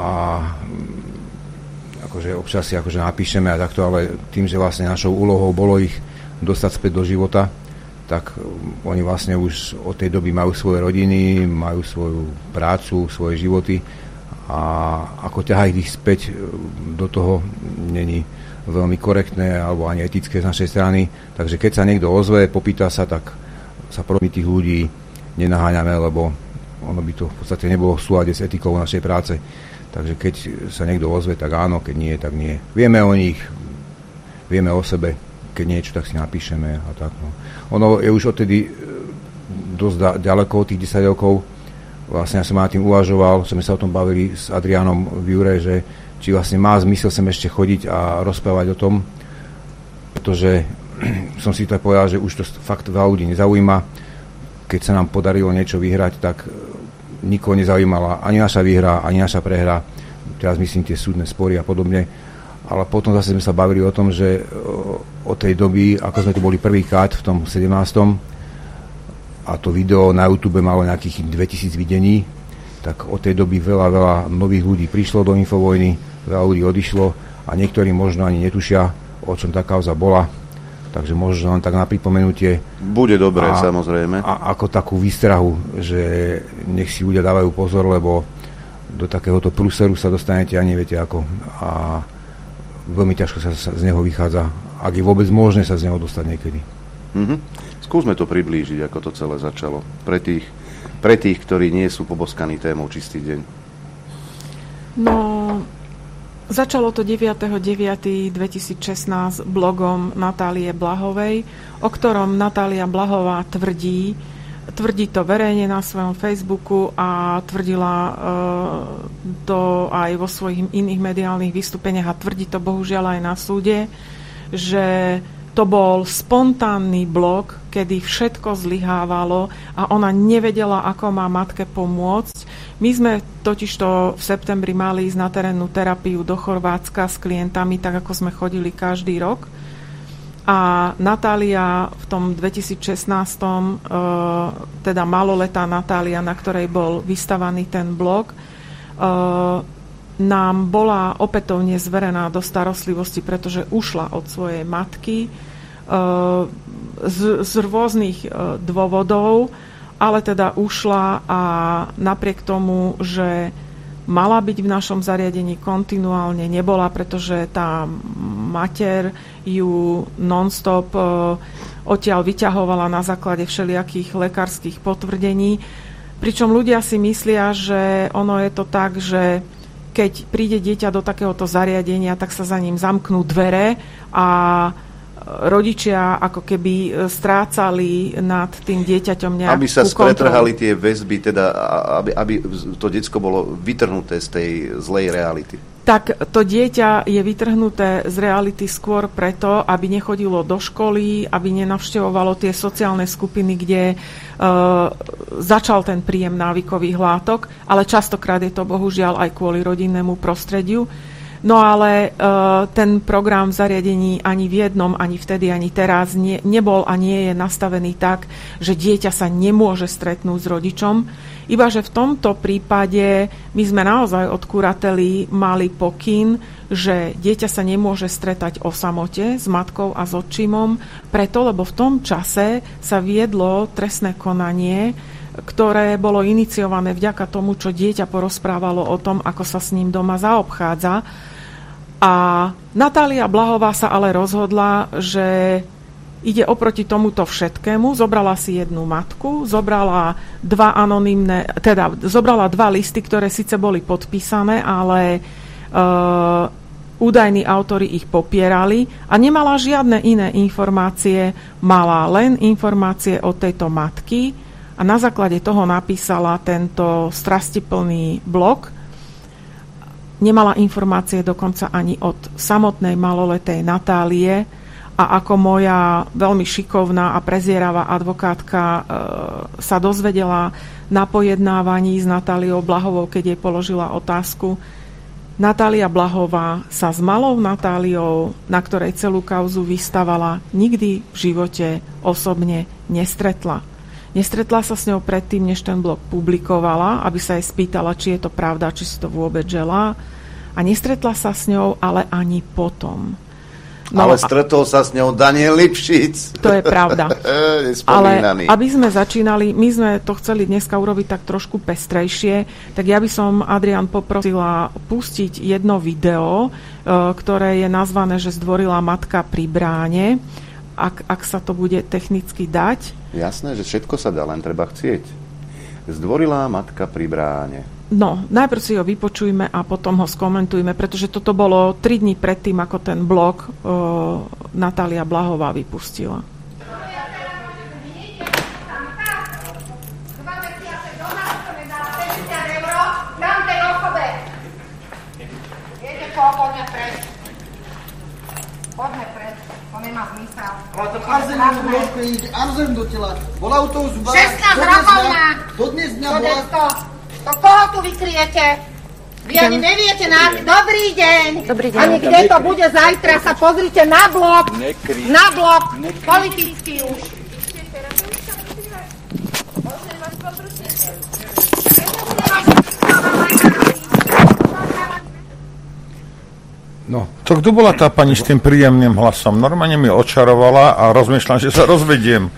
akože občas si akože napíšeme a takto, ale tým, že vlastne našou úlohou bolo ich dostať späť do života, tak oni vlastne už od tej doby majú svoje rodiny, majú svoju prácu, svoje životy a ako ťahať ich späť do toho není veľmi korektné alebo ani etické z našej strany. Takže keď sa niekto ozve, popýta sa, tak sa proti tých ľudí nenaháňame, lebo ono by to v podstate nebolo v súlade s etikou našej práce. Takže keď sa niekto ozve, tak áno, keď nie, tak nie. Vieme o nich, vieme o sebe, keď niečo, tak si napíšeme a tak. No. Ono je už odtedy dosť ďaleko od tých 10 rokov. Vlastne ja som na tým uvažoval, sme sa o tom bavili s Adriánom v Jure, že či vlastne má zmysel sem ešte chodiť a rozprávať o tom, pretože som si tak povedal, že už to fakt veľa ľudí nezaujíma. Keď sa nám podarilo niečo vyhrať, tak nikoho nezaujímala ani naša výhra, ani naša prehra. Teraz myslím tie súdne spory a podobne. Ale potom zase sme sa bavili o tom, že od tej doby, ako sme tu boli prvýkrát v tom 17. a to video na YouTube malo nejakých 2000 videní, tak od tej doby veľa nových ľudí prišlo do Infovojny, veľa ľudí odišlo a niektorí možno ani netušia, o čom tá kauza bola. Takže možno len tak na pripomenutie. Bude dobré, samozrejme. A ako takú výstrahu, že nech si ľudia dávajú pozor, lebo do takéhoto prúseru sa dostanete a neviete ako. A veľmi ťažko sa z neho vychádza, ak je vôbec možné sa z neho dostať niekedy. Skúsme to priblížiť, ako to celé začalo. Pre tých, ktorí nie sú poboskaní témou Čistý deň. No, začalo to 9.9.2016 blogom Natálie Blahovej, o ktorom Natália Blahová tvrdí to verejne na svojom Facebooku a tvrdila to aj vo svojich iných mediálnych vystúpeniach a tvrdí to bohužiaľ aj na súde, že to bol spontánny blog, kedy všetko zlyhávalo a ona nevedela, ako má matke pomôcť. My sme totižto v septembri mali ísť na terénnu terapiu do Chorvátska s klientami, tak ako sme chodili každý rok. A Natália v tom 2016, teda maloletá Natália, na ktorej bol vystavaný ten blog, nám bola opätovne zverená do starostlivosti, pretože ušla od svojej matky z rôznych dôvodov, ale teda ušla a napriek tomu, že mala byť v našom zariadení kontinuálne, nebola, pretože tá mater ju non-stop odtiaľ vyťahovala na základe všelijakých lekárskych potvrdení. Pričom ľudia si myslia, že ono je to tak, že keď príde dieťa do takéhoto zariadenia, tak sa za ním zamknú dvere a rodičia ako keby strácali nad tým dieťaťom nejakú aby sa kontrolu. spretrhali tie väzby, teda aby to decko bolo vytrhnuté z tej zlej reality. Tak to dieťa je vytrhnuté z reality skôr preto, aby nechodilo do školy, aby nenavštevovalo tie sociálne skupiny, kde začal ten príjem návykových látok, ale častokrát je to bohužiaľ aj kvôli rodinnému prostrediu. No ale ten program v zariadení ani v jednom, ani vtedy, ani teraz nebol a nie je nastavený tak, že dieťa sa nemôže stretnúť s rodičom. Iba že v tomto prípade my sme naozaj od kurately mali pokyn, že dieťa sa nemôže stretať o samote s matkou a s otčimom, preto, lebo v tom čase sa viedlo trestné konanie, ktoré bolo iniciované vďaka tomu, čo dieťa porozprávalo o tom, ako sa s ním doma zaobchádza. A Natália Blahová sa ale rozhodla, že ide oproti tomuto všetkému, zobrala si jednu matku, zobrala dva listy, ktoré síce boli podpísané, ale údajní autori ich popierali a nemala žiadne iné informácie, mala len informácie od tejto matky a na základe toho napísala tento strastiplný blog. Nemala informácie dokonca ani od samotnej maloletej Natálie a ako moja veľmi šikovná a prezieravá advokátka sa dozvedela na pojednávaní s Natáliou Blahovou, keď jej položila otázku. Natália Blahová sa s malou Natáliou, na ktorej celú kauzu vystavala, nikdy v živote osobne nestretla. Nestretla sa s ňou predtým, než ten blog publikovala, aby sa jej spýtala, či je to pravda, či si to vôbec želá. A nestretla sa s ňou, ale ani potom. No, ale stretol sa s ňou Daniel Lipšic. To je pravda. Ale aby sme začínali, my sme to chceli dneska urobiť tak trošku pestrejšie, tak ja by som, Adrián, poprosila pustiť jedno video, ktoré je nazvané, že zdvorila matka pri bráne. Ak sa to bude technicky dať. Jasné, že všetko sa dá, len treba chcieť. Zdvorilá matka pri bráne. No, najprv si ho vypočujme a potom ho skomentujme, pretože toto bolo 3 dní predtým, ako ten blog Natália Blahová vypustila. Poďme pred, to nemá zmysel. Ale ten arzén do tela. Bola u toho zubára. 16 rokov má. Dodnes dňa bola. To koho tu vykryjete? Vy ani neviete Dobrý deň. Dobrý deň. Ani kde to bude zajtra, sa pozrite na blog. Na blog. Politický už. No. To kto bola tá pani s tým príjemným hlasom? Normálne mi očarovala a rozmýšľam, že sa rozvediem.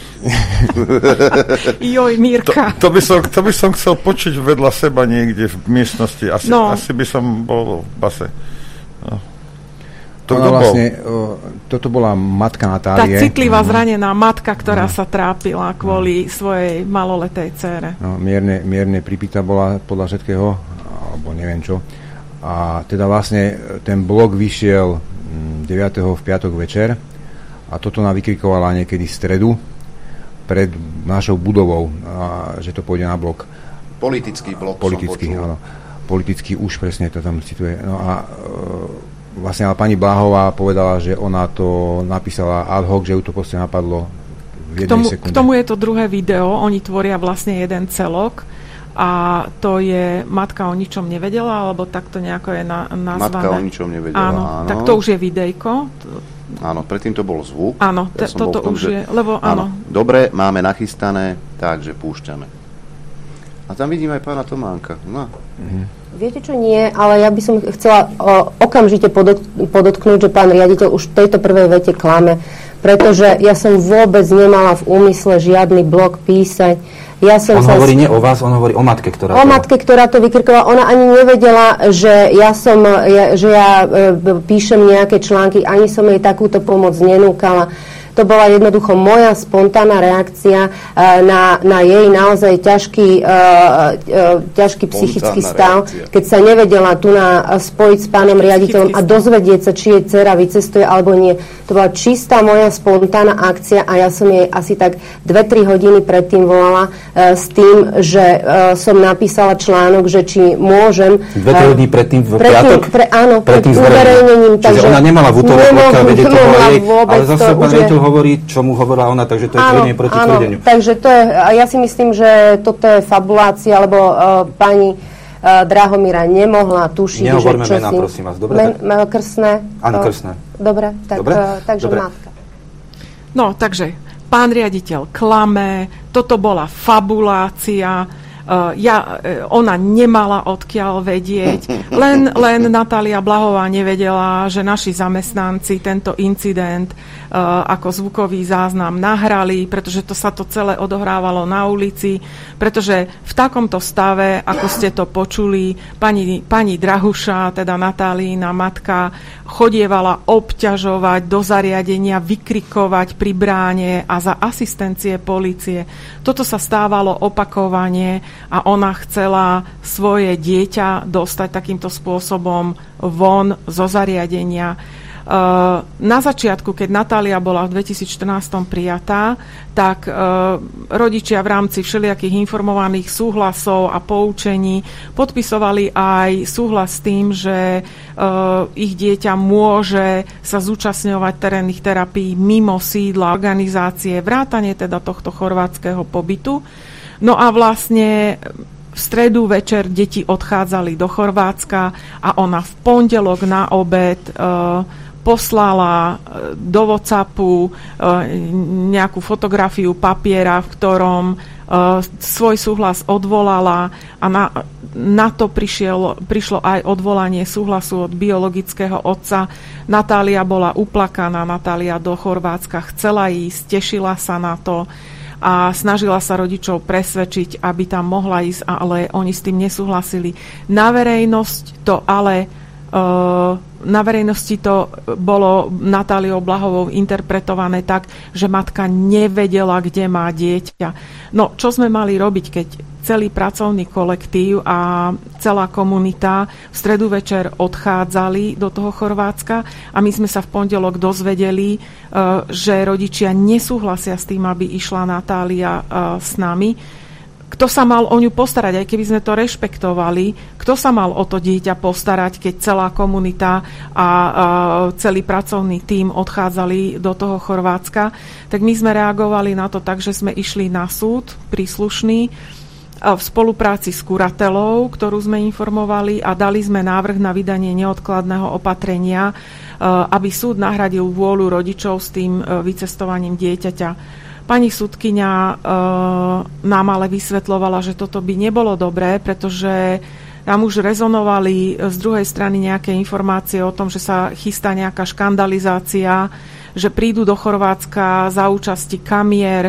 Joj, Mírka. To by som chcel počuť vedľa seba niekde v miestnosti. Asi by som bol v base. No. Toto bola matka Natálie. Tá citlivá zranená matka, ktorá sa trápila kvôli svojej maloletej dcére. No, mierne pripýta bola podľa všetkého, alebo neviem čo. A teda vlastne ten blog vyšiel 9. v piatok večer a toto nám vykrikovala niekedy v stredu pred našou budovou, že to pôjde na blog. Politický blog. Politický, áno. Politický už presne to tam cituje. No a vlastne ale pani Bláhová povedala, že ona to napísala ad hoc, že ju to proste napadlo v jednej sekunde. K tomu je to druhé video, oni tvoria vlastne jeden celok. A to je Matka o ničom nevedela, alebo takto nejako je nazvané. Matka o ničom nevedela, áno. Tak to už je videjko. Áno, predtým to bol zvuk. Áno, toto už je, lebo áno. Dobre, máme nachystané, takže púšťame. A tam vidíme aj pána Tománka. No. Viete čo, nie, ale ja by som chcela okamžite podotknúť, že pán riaditeľ už v tejto prvej vete klame, pretože ja som vôbec nemala v úmysle žiadny blog písať. On hovorí nie o vás, on hovorí o matke, ktorá to vykrikovala. Ona ani nevedela, že ja píšem nejaké články, ani som jej takúto pomoc nenúkala. To bola jednoducho moja spontánna reakcia na jej naozaj ťažký psychický stav, keď sa nevedela tu spojiť s pánom riaditeľom a dozvedieť sa, či jej dcera vycestuje alebo nie. To bola čistá moja spontánna akcia a ja som jej asi tak 2-3 hodiny predtým volala s tým, že som napísala článok, že či môžem... 2-3 hodiny predtým v piatok? Áno, pred uverejnením. Čiže ona nemala v útorok, pokiaľ vedieť toho jej, ale zase pán riaditeľ hovorí, čo mu hovorila ona, takže to je tvrdenie proti tvrdeniu. Takže to je, ja si myslím, že toto je fabulácia, lebo pani Drahomíra nemohla tušiť, nehovorme mená, prosím vás, dobre? Krstné? Áno, Krstné. Dobre, takže dobre. Matka. No, takže pán riaditeľ klame, toto bola fabulácia, ona nemala odkiaľ vedieť, len Natália Blahová nevedela, že naši zamestnanci tento incident ako zvukový záznam nahrali, pretože sa to celé odohrávalo na ulici, pretože v takomto stave, ako ste to počuli, pani Drahuša, teda Natálina matka, chodievala obťažovať do zariadenia, vykrikovať pri bráne a za asistencie polície. Toto sa stávalo opakovane a ona chcela svoje dieťa dostať takýmto spôsobom von zo zariadenia. Na začiatku, keď Natália bola v 2014 prijatá, tak rodičia v rámci všelijakých informovaných súhlasov a poučení podpisovali aj súhlas s tým, že ich dieťa môže sa zúčastňovať terénnych terapií mimo sídla organizácie, vrátane teda tohto chorvátskeho pobytu. No a vlastne v stredu večer deti odchádzali do Chorvátska a ona v pondelok na obed poslala do WhatsAppu nejakú fotografiu papiera, v ktorom svoj súhlas odvolala a na to prišlo aj odvolanie súhlasu od biologického otca. Natália bola uplakaná, Natália do Chorvátska chcela ísť, tešila sa na to a snažila sa rodičov presvedčiť, aby tam mohla ísť, ale oni s tým nesúhlasili. Na verejnosť to ale Na verejnosti to bolo Natáliou Blahovou interpretované tak, že matka nevedela, kde má dieťa. No, čo sme mali robiť, keď celý pracovný kolektív a celá komunita v stredu večer odchádzali do toho Chorvátska a my sme sa v pondelok dozvedeli, že rodičia nesúhlasia s tým, aby išla Natália s nami. Kto sa mal o ňu postarať, aj keby sme to rešpektovali, kto sa mal o to dieťa postarať, keď celá komunita a celý pracovný tím odchádzali do toho Chorvátska, tak my sme reagovali na to tak, že sme išli na súd príslušný v spolupráci s kuratelou, ktorú sme informovali a dali sme návrh na vydanie neodkladného opatrenia, aby súd nahradil vôľu rodičov s tým vycestovaním dieťaťa. Pani sudkyňa nám ale vysvetľovala, že toto by nebolo dobré, pretože tam už rezonovali z druhej strany nejaké informácie o tom, že sa chystá nejaká škandalizácia, že prídu do Chorvátska za účasti kamier,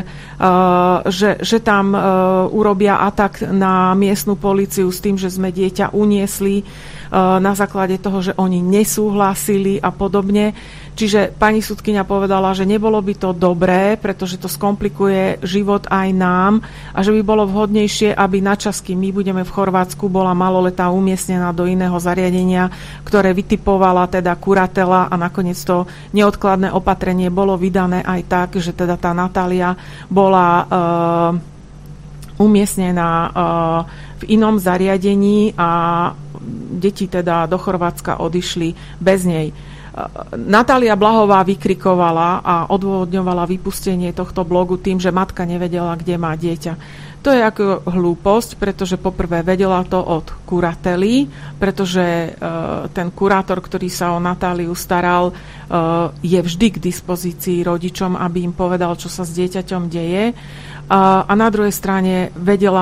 že tam urobia atak na miestnu políciu s tým, že sme dieťa uniesli na základe toho, že oni nesúhlasili a podobne. Čiže pani sudkyňa povedala, že nebolo by to dobré, pretože to skomplikuje život aj nám a že by bolo vhodnejšie, aby na čas, kým my budeme v Chorvátsku, bola maloletá umiestnená do iného zariadenia, ktoré vytipovala teda kuratela a nakoniec to neodkladné opatrenie bolo vydané aj tak, že teda tá Natália bola umiestnená v inom zariadení a deti teda do Chorvátska odišli bez nej. Natália Blahová vykrikovala a odôvodňovala vypustenie tohto blogu tým, že matka nevedela, kde má dieťa. To je ako hlúposť, pretože poprvé vedela to od kurately, pretože ten kurátor, ktorý sa o Natáliu staral, je vždy k dispozícii rodičom, aby im povedal, čo sa s dieťaťom deje. A na druhej strane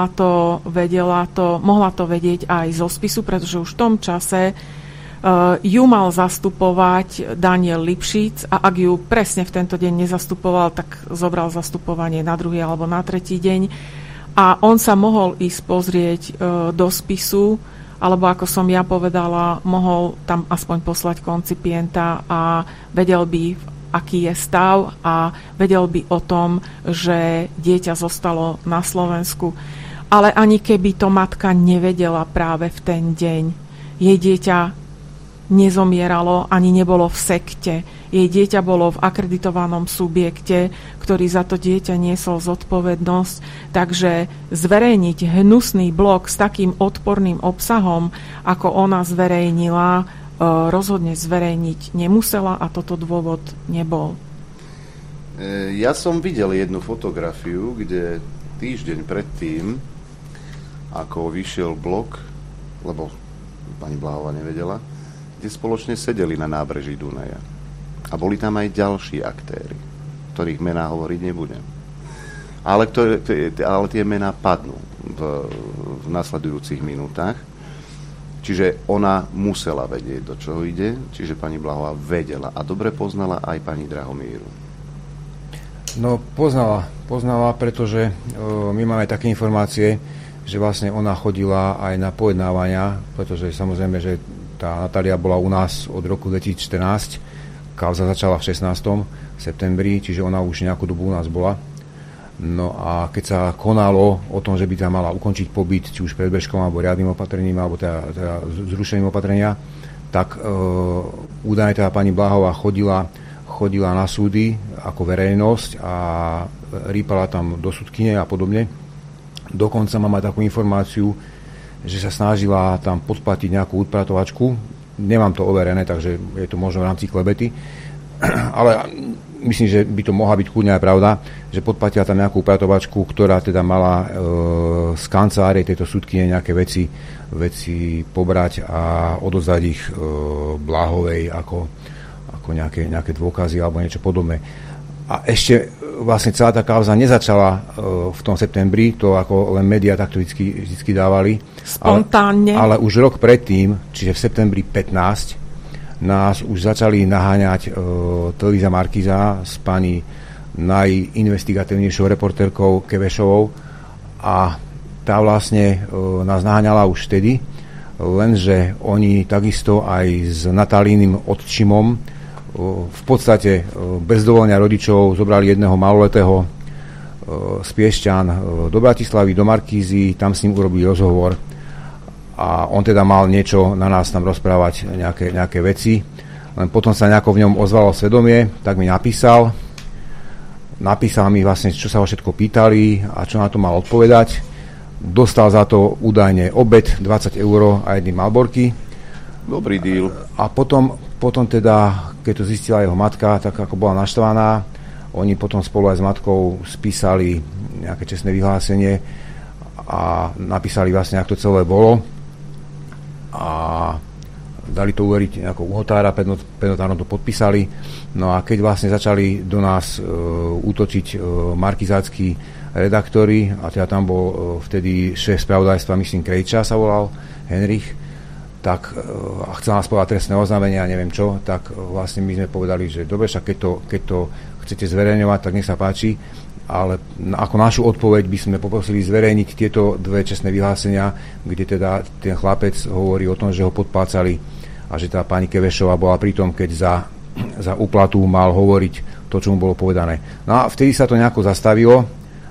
mohla to vedieť aj zo spisu, pretože už v tom čase ju mal zastupovať Daniel Lipšic a ak ju presne v tento deň nezastupoval, tak zobral zastupovanie na druhý alebo na tretí deň a on sa mohol ísť pozrieť do spisu, alebo ako som ja povedala, mohol tam aspoň poslať koncipienta a vedel by, aký je stav a vedel by o tom, že dieťa zostalo na Slovensku. Ale ani keby to matka nevedela práve v ten deň, jej dieťa nezomieralo, ani nebolo v sekte. Jej dieťa bolo v akreditovanom subjekte, ktorý za to dieťa niesol zodpovednosť. Takže zverejniť hnusný blog s takým odporným obsahom, ako ona zverejnila, rozhodne zverejniť nemusela a toto dôvod nebol. Ja som videl jednu fotografiu, kde týždeň predtým, ako vyšiel blog, lebo pani Blahová nevedela, kde spoločne sedeli na nábreží Dunaja. A boli tam aj ďalší aktéri, ktorých mená hovoriť nebudem. Ale tie mená padnú v nasledujúcich minútach. Čiže ona musela vedieť, do čoho ide. Čiže pani Blahová vedela a dobre poznala aj pani Drahomíru. No, poznala, pretože my máme také informácie, že vlastne ona chodila aj na pojednávania, pretože samozrejme, že tá Natália bola u nás od roku 2014, kauza začala v 16. septembri, čiže ona už nejakú dobu u nás bola. No a keď sa konalo o tom, že by tam mala ukončiť pobyt, či už predbežkom, alebo riadnym opatrením, alebo teda zrušením opatrenia, tak údajne teda pani Blahová chodila na súdy ako verejnosť a rýpala tam do súdkyne a podobne. Dokonca mám aj takú informáciu, že sa snažila tam podplatiť nejakú upratovačku. Nemám to overené, takže je to možno v rámci klebety. Ale myslím, že by to mohla byť kľudne aj pravda, že podplatila tam nejakú upratovačku, ktorá teda mala z kancelárie tejto súdkyne nejaké veci pobrať a odozdať ich Blahovej ako nejaké dôkazy alebo niečo podobné. A ešte vlastne celá tá kauza nezačala v tom septembri, to ako len médiá takto vždy dávali. Spontánne. Ale už rok predtým, čiže v septembri 15, nás už začali naháňať Telvíza Markíza s pani najinvestigatívnejšou reportérkou Kevešovou a tá vlastne nás naháňala už vtedy, lenže oni takisto aj s Natálíným otčimom v podstate bez dovolenia rodičov zobrali jedného maloletého z Piešťan do Bratislavy, do Markízy, tam s ním urobili rozhovor a on teda mal niečo na nás tam rozprávať, nejaké veci. Len potom sa nejako v ňom ozvalo svedomie, tak mi napísal mi vlastne, čo sa ho všetko pýtali a čo na to mal odpovedať. Dostal za to údajne obed 20 € a jedny Malborky. Dobrý deal. A potom teda, keď to zistila jeho matka, tak ako bola naštvaná, oni potom spolu aj s matkou spísali nejaké čestné vyhlásenie a napísali vlastne, ako to celé bolo. A dali to uveriť nejakou uhotára, penotárom to podpísali. No a keď vlastne začali do nás útočiť markizáckí redaktori, a teda tam bol vtedy šéf spravodajstva, myslím Krejča sa volal, Henrich, tak a chcel nás povedať trestné oznámenie a neviem čo, tak vlastne my sme povedali, že dobre, však keď to chcete zverejňovať, tak nech sa páči, ale ako našu odpoveď by sme poprosili zverejniť tieto dve čestné vyhlásenia, kde teda ten chlapec hovorí o tom, že ho podplácali a že tá pani Kevešová bola pri tom, keď za úplatu mal hovoriť to, čo mu bolo povedané. No a vtedy sa to nejako zastavilo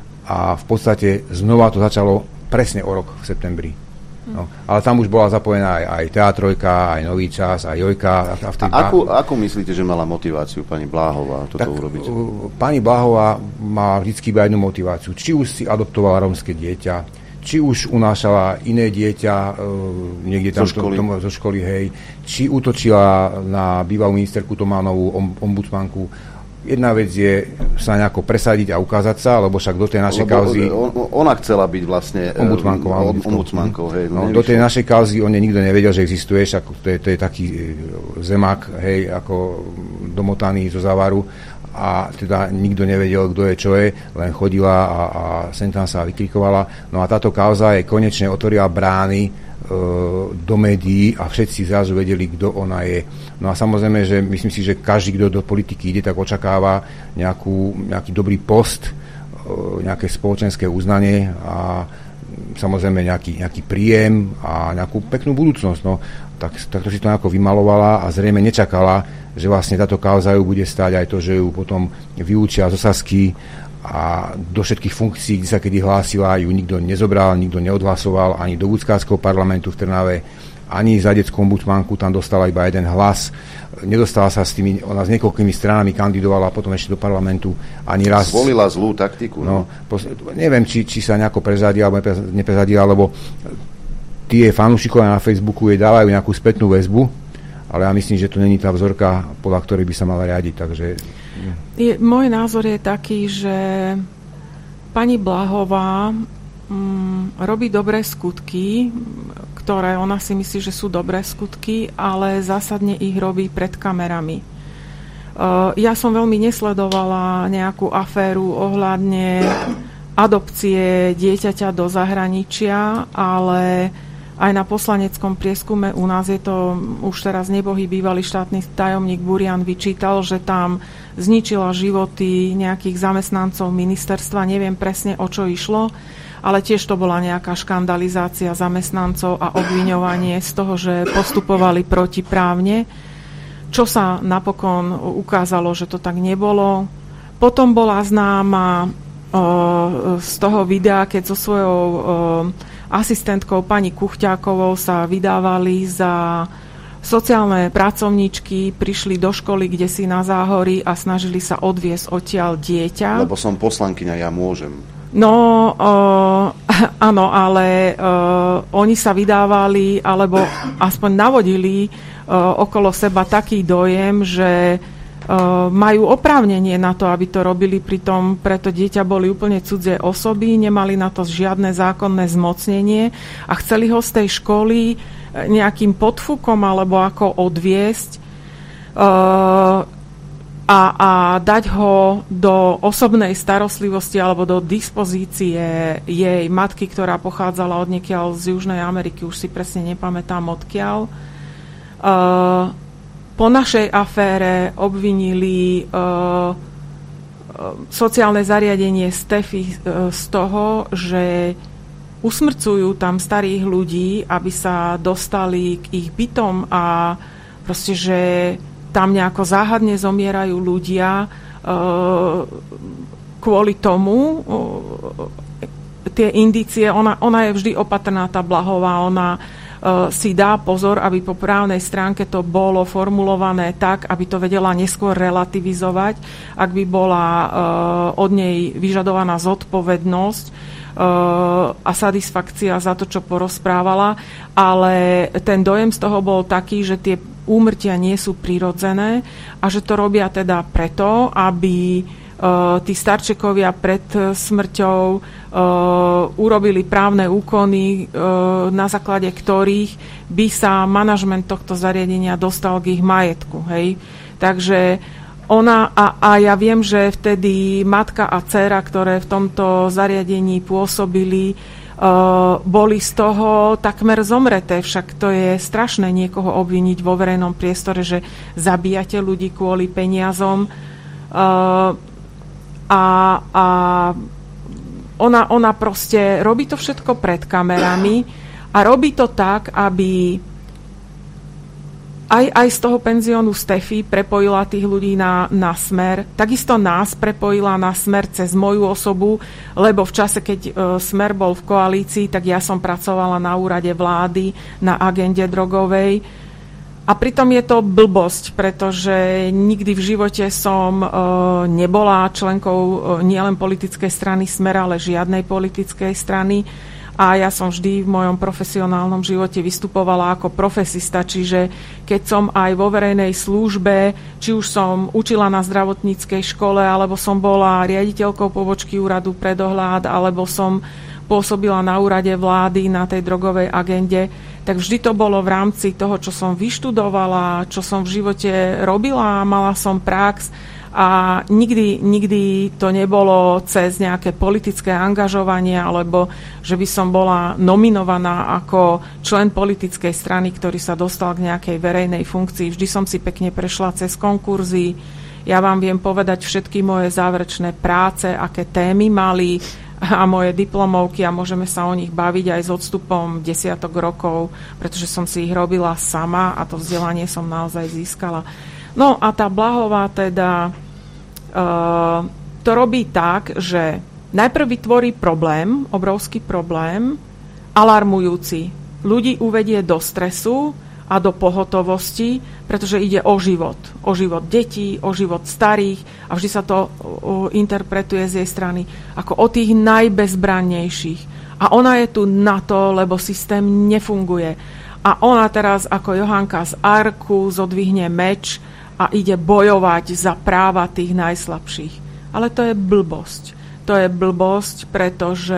a v podstate znova to začalo presne o rok v septembri. No, ale tam už bola zapojená aj Teatrojka, aj Nový čas, aj Jojka. Akú myslíte, že mala motiváciu pani Bláhová toto urobiť? Pani Bláhová má vždycky iba jednu motiváciu. Či už si adoptovala rómske dieťa, či už unášala iné dieťa niekde tam zo školy, hej, či útočila na bývalú ministerku Tománovú, ombudsmanku. Jedna vec je sa nejako presadiť a ukázať sa, lebo však do tej našej kauzy... Ona chcela byť vlastne ombudsmankou. Hej, no, do tej našej kauzy on nikto nevedel, že existuje, však to je taký zemák, hej, ako domotaný zo závaru a teda nikto nevedel, kto je, čo je, len chodila a sem tam sa vykrikovala. No a táto kauza jej konečne otvorila brány do médií a všetci zrazu vedeli, kto ona je. No a samozrejme, že myslím si, že každý, kto do politiky ide, tak očakáva nejaký dobrý post, nejaké spoločenské uznanie a samozrejme nejaký príjem a nejakú peknú budúcnosť. No, takto si to nejako vymalovala a zrejme nečakala, že vlastne táto kauza ju bude stáť aj to, že ju potom vyučia zo Sasky a do všetkých funkcií, kde sa kedy hlásila, ju nikto nezobral, nikto neodhlasoval, ani do Budskárskeho parlamentu v Trnave, ani za detskú ombudsmanku, tam dostala iba jeden hlas. Nedostala sa s tými, ona s niekoľkými stranami kandidovala a potom ešte do parlamentu ani raz. Zvolila zlú taktiku. No, neviem, či sa nejako prezadila, alebo neprezadila, lebo tie fanúšikovia na Facebooku jej dávajú nejakú spätnú väzbu, ale ja myslím, že to není tá vzorka, podľa ktorej by sa mala riadiť, takže... Môj názor je taký, že pani Bláhová robí dobré skutky, ktoré ona si myslí, že sú dobré skutky, ale zásadne ich robí pred kamerami. Ja som veľmi nesledovala nejakú aféru ohľadne adopcie dieťaťa do zahraničia, ale aj na poslaneckom prieskume u nás je to už teraz nebohý bývalý štátny tajomník Burian vyčítal, že tam zničila životy nejakých zamestnancov ministerstva, neviem presne o čo išlo, ale tiež to bola nejaká škandalizácia zamestnancov a obviňovanie z toho, že postupovali protiprávne, čo sa napokon ukázalo, že to tak nebolo. Potom bola známa z toho videa, keď so svojou asistentkou pani Kuchťákovou sa vydávali za sociálne pracovníčky, prišli do školy, kde si na Záhorí a snažili sa odviesť odtiaľ dieťa. Lebo som poslankyňa, ja môžem. No, áno, ale oni sa vydávali, alebo aspoň navodili okolo seba taký dojem, že majú oprávnenie na to, aby to robili, pritom preto dieťa boli úplne cudzie osoby, nemali na to žiadne zákonné zmocnenie a chceli ho z tej školy nejakým podfúkom alebo ako odviesť a dať ho do osobnej starostlivosti alebo do dispozície jej matky, ktorá pochádzala odniekiaľ z Južnej Ameriky, už si presne nepamätám odkiaľ. Po našej afére obvinili sociálne zariadenie Stefy z toho, že usmrcujú tam starých ľudí, aby sa dostali k ich bytom a proste, že tam nejako záhadne zomierajú ľudia kvôli tomu. Tie indície, ona je vždy opatrná, tá Blahová, ona si dá pozor, aby po právnej stránke to bolo formulované tak, aby to vedela neskôr relativizovať, ak by bola od nej vyžadovaná zodpovednosť a satisfakcia za to, čo porozprávala, ale ten dojem z toho bol taký, že tie úmrtia nie sú prirodzené a že to robia teda preto, aby tí starčekovia pred smrťou urobili právne úkony, na základe ktorých by sa manažment tohto zariadenia dostal k ich majetku. Hej? Takže ona, a ja viem, že vtedy matka a dcéra, ktoré v tomto zariadení pôsobili, boli z toho takmer zomreté. Však to je strašné niekoho obviniť vo verejnom priestore, že zabíjate ľudí kvôli peniazom. A ona proste robí to všetko pred kamerami a robí to tak, aby aj z toho penziónu Stefy prepojila tých ľudí na Smer. Takisto nás prepojila na Smer cez moju osobu, lebo v čase, keď Smer bol v koalícii, tak ja som pracovala na úrade vlády, na agende drogovej. A pritom je to blbosť, pretože nikdy v živote som nebola členkou nielen politickej strany Smer, ale žiadnej politickej strany. A ja som vždy v mojom profesionálnom živote vystupovala ako profesista, čiže keď som aj vo verejnej službe, či už som učila na zdravotníckej škole, alebo som bola riaditeľkou pobočky úradu pre dohľad, alebo som pôsobila na úrade vlády na tej drogovej agende, tak vždy to bolo v rámci toho, čo som vyštudovala, čo som v živote robila, mala som prax a nikdy to nebolo cez nejaké politické angažovanie, alebo že by som bola nominovaná ako člen politickej strany, ktorý sa dostal k nejakej verejnej funkcii. Vždy som si pekne prešla cez konkurzy. Ja vám viem povedať všetky moje záverečné práce, aké témy mali a moje diplomovky a môžeme sa o nich baviť aj s odstupom desiatok rokov, pretože som si ich robila sama a to vzdelanie som naozaj získala. No a tá Blahová teda to robí tak, že najprv vytvorí problém, obrovský problém, alarmujúci. Ľudí uvedie do stresu a do pohotovosti, pretože ide o život. O život detí, o život starých a vždy sa to interpretuje z jej strany ako o tých najbezbrannejších. A ona je tu na to, lebo systém nefunguje. A ona teraz ako Johanka z Arku zodvihne meč a ide bojovať za práva tých najslabších. Ale to je blbosť. To je blbosť, pretože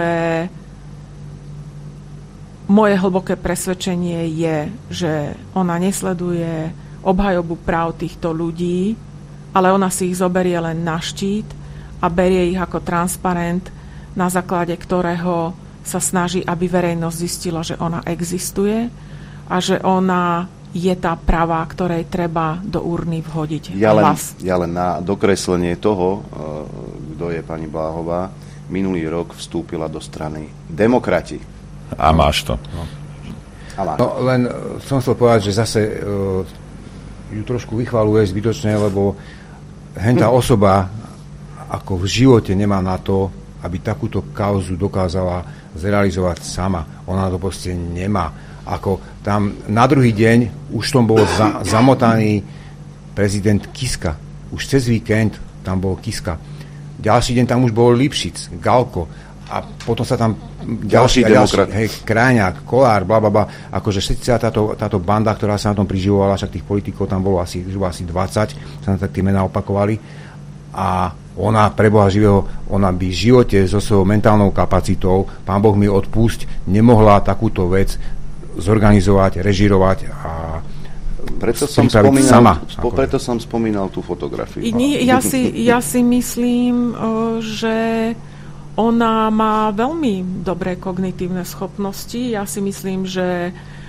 moje hlboké presvedčenie je, že ona nesleduje obhajobu práv týchto ľudí, ale ona si ich zoberie len na štít a berie ich ako transparent, na základe ktorého sa snaží, aby verejnosť zistila, že ona existuje a že ona je tá pravá, ktorej treba do urny vhodiť hlas. Ja len na dokreslenie toho, kto je pani Blahová, minulý rok vstúpila do strany Demokrati. A máš to. No, len som chcel povedať, že zase ju trošku vychvaluje zbytočne, lebo hentá osoba ako v živote nemá na to, aby takúto kauzu dokázala zrealizovať sama. Ona to proste nemá. Ako tam na druhý deň už tom bol zamotaný prezident Kiska. Už cez víkend tam bol Kiska. Ďalší deň tam už bol Lipšic, Galko. A potom sa tam ďalší demokrat. Kráňák, Kolár, blablabla. Akože všetci táto banda, ktorá sa na tom priživovala, však tých politikov tam bolo asi 20, sa na tak tie mená opakovali. A ona, preboha živého, ona by v živote so svojou mentálnou kapacitou, pán Boh mi odpúšť, nemohla takúto vec zorganizovať, režirovať a preto som spomínal tú fotografiu. Ja si myslím, že ona má veľmi dobré kognitívne schopnosti. Ja si myslím, že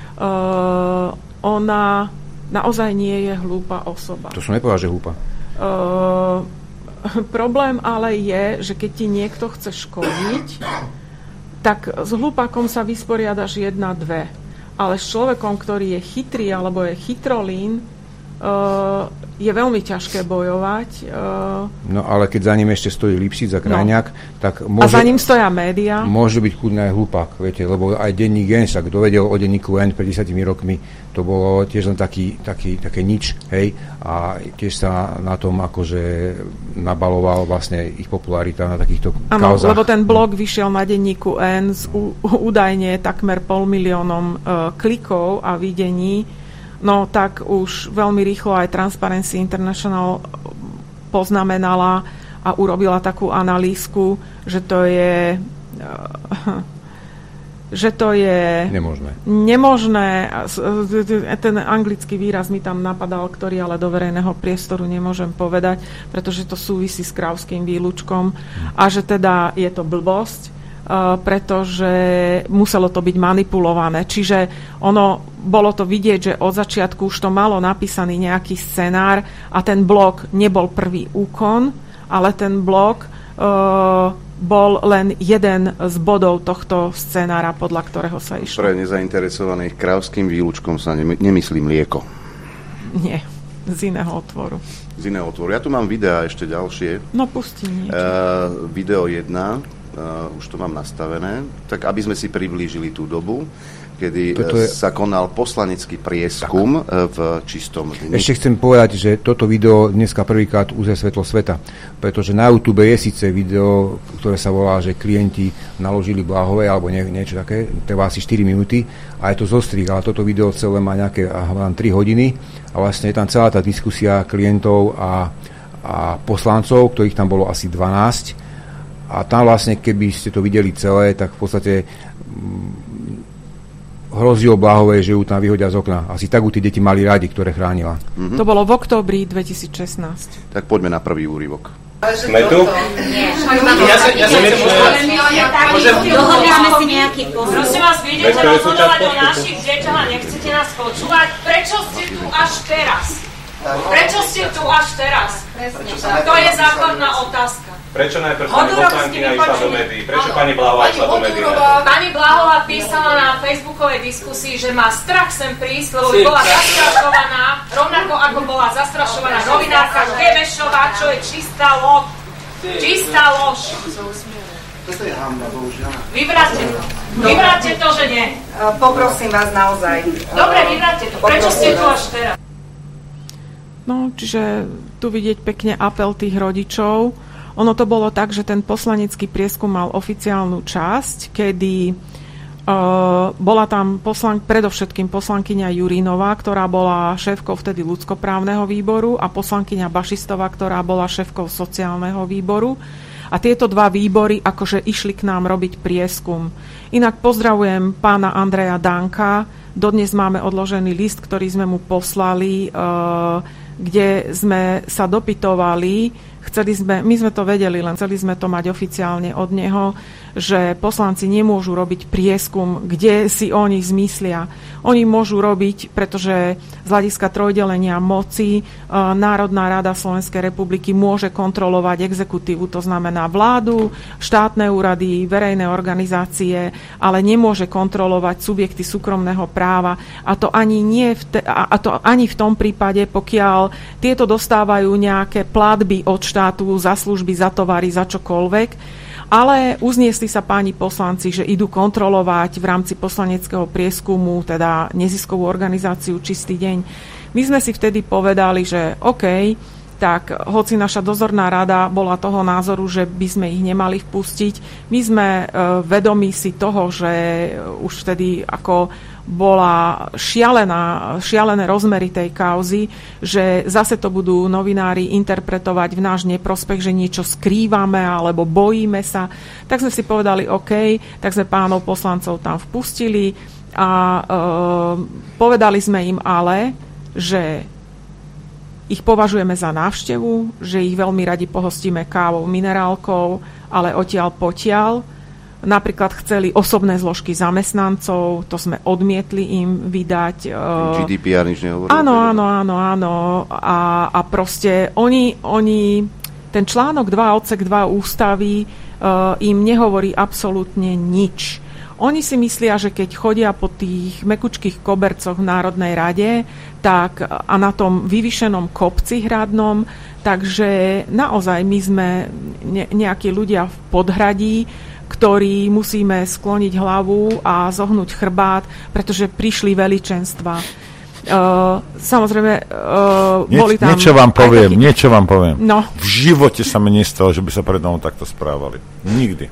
ona naozaj nie je hlúpa osoba. To som nepovedal, že hlúpa. Problém ale je, že keď ti niekto chce škodiť, tak s hlupákom sa vysporiadaš 1-2. Ale s človekom, ktorý je chytrý alebo je chytrolín, je veľmi ťažké bojovať. No ale keď za ním ešte stojí Lipšic a Krajňák, tak môže... A za ním stoja médiá. Môže byť kľudne aj hlupák, viete, lebo aj denník N, však kto vedel o denníku N pred 10 rokmi, to bolo tiež len také nič, hej, a tiež sa na tom akože nabaloval vlastne ich popularita na takýchto kauzách. Áno, lebo ten blog vyšiel na denníku N s údajne takmer 500 000 klikov a videní. No tak už veľmi rýchlo aj Transparency International poznamenala a urobila takú analýzku, že to je nemožné. Ten anglický výraz mi tam napadal, ktorý ale do verejného priestoru nemôžem povedať, pretože to súvisí s krávským výlučkom a že teda je to blbosť, pretože muselo to byť manipulované. Čiže bolo to vidieť, že od začiatku už to malo napísaný nejaký scenár a ten blog nebol prvý úkon, ale ten blog bol len jeden z bodov tohto scenára, podľa ktorého sa išlo. Pre nezainteresovaných krávským výlučkom sa nemyslí mlieko. Nie, z iného otvoru. Ja tu mám videá ešte ďalšie. No pusti niečo. Video 1, už to mám nastavené, tak aby sme si priblížili tú dobu, kedy sa konal poslanecký prieskum v čistom dni. Ešte chcem povedať, že toto video dneska prvýkrát uzrie svetlo sveta, pretože na YouTube je síce video, ktoré sa volá, že klienti naložili Bláhovej alebo niečo také, trvá asi 4 minúty a je to zostrih, ale toto video celé má nejaké 3 hodiny a vlastne je tam celá tá diskusia klientov a poslancov, ktorých tam bolo asi 12. A tam vlastne, keby ste to videli celé, tak v podstate hrozilo Bláhovej, že ju tam vyhodia z okna. Asi tak tí deti mali radi, ktoré chránila. To bolo v októbri 2016. Tak poďme na prvý úryvok. Sme tu? Dohľadáme si nejaký postup. Prosím vás, viete rozhodovať o našich deťoch a nechcete nás počúvať? Prečo ste tu až teraz? To je základná otázka. Prečo najprv pani poslankyňa išla do médií? Prečo pani Bláhová išla do médií? Pani Bláhová písala na facebookovej diskusii, že má strach sem prísť, lebo bola zastrašovaná, rovnako ako bola zastrašovaná novinárka Kebešová, čo je čistá lož. Čistá lož. Vyvráťte to, že nie. Poprosím vás naozaj. Dobre, vyvráťte to. Prečo ste tu až teraz? No, čiže tu vidieť pekne apel tých rodičov. Ono to bolo tak, že ten poslanecký prieskum mal oficiálnu časť, kedy bola tam predovšetkým poslankyňa Jurinová, ktorá bola šéfkou vtedy ľudskoprávneho výboru a poslankyňa Bašistová, ktorá bola šéfkou sociálneho výboru. A tieto dva výbory akože išli k nám robiť prieskum. Inak pozdravujem pána Andreja Danka. Dodnes máme odložený list, ktorý sme mu poslali, kde sme sa dopytovali, my sme to vedeli, len chceli sme to mať oficiálne od neho, že poslanci nemôžu robiť prieskum, kde si oni zmyslia. Oni môžu robiť, pretože z hľadiska trojdelenia moci Národná rada Slovenskej republiky môže kontrolovať exekutívu, to znamená vládu, štátne úrady, verejné organizácie, ale nemôže kontrolovať subjekty súkromného práva. A to ani v tom prípade, pokiaľ tieto dostávajú nejaké platby od štátu za služby, za tovary, za čokoľvek. Ale uzniesli sa páni poslanci, že idú kontrolovať v rámci poslaneckého prieskumu, teda neziskovú organizáciu Čistý deň. My sme si vtedy povedali, že OK, tak hoci naša dozorná rada bola toho názoru, že by sme ich nemali vpustiť, my sme vedomí si toho, že už vtedy ako bola šialené rozmery tej kauzy, že zase to budú novinári interpretovať v náš neprospech, že niečo skrývame alebo bojíme sa. Tak sme si povedali OK, tak sme pánov poslancov tam vpustili a povedali sme im ale, že ich považujeme za návštevu, že ich veľmi radi pohostíme kávou, minerálkou, ale odtiaľ potiaľ. Napríklad chceli osobné zložky zamestnancov, to sme odmietli im vydať. GDPR nič nehovorí? Áno. A proste oni Ten článok 2 odsek 2 ústavy im nehovorí absolútne nič. Oni si myslia, že keď chodia po tých mekučkých kobercoch v Národnej rade a na tom vyvyšenom kopci hradnom, takže naozaj my sme nejakí ľudia v podhradí, ktorí musíme skloniť hlavu a zohnúť chrbát, pretože prišli veličenstva. Samozrejme, boli tam... Niečo vám poviem. No. V živote sa mi nestalo, že by sa pred mnou takto správali. Nikdy.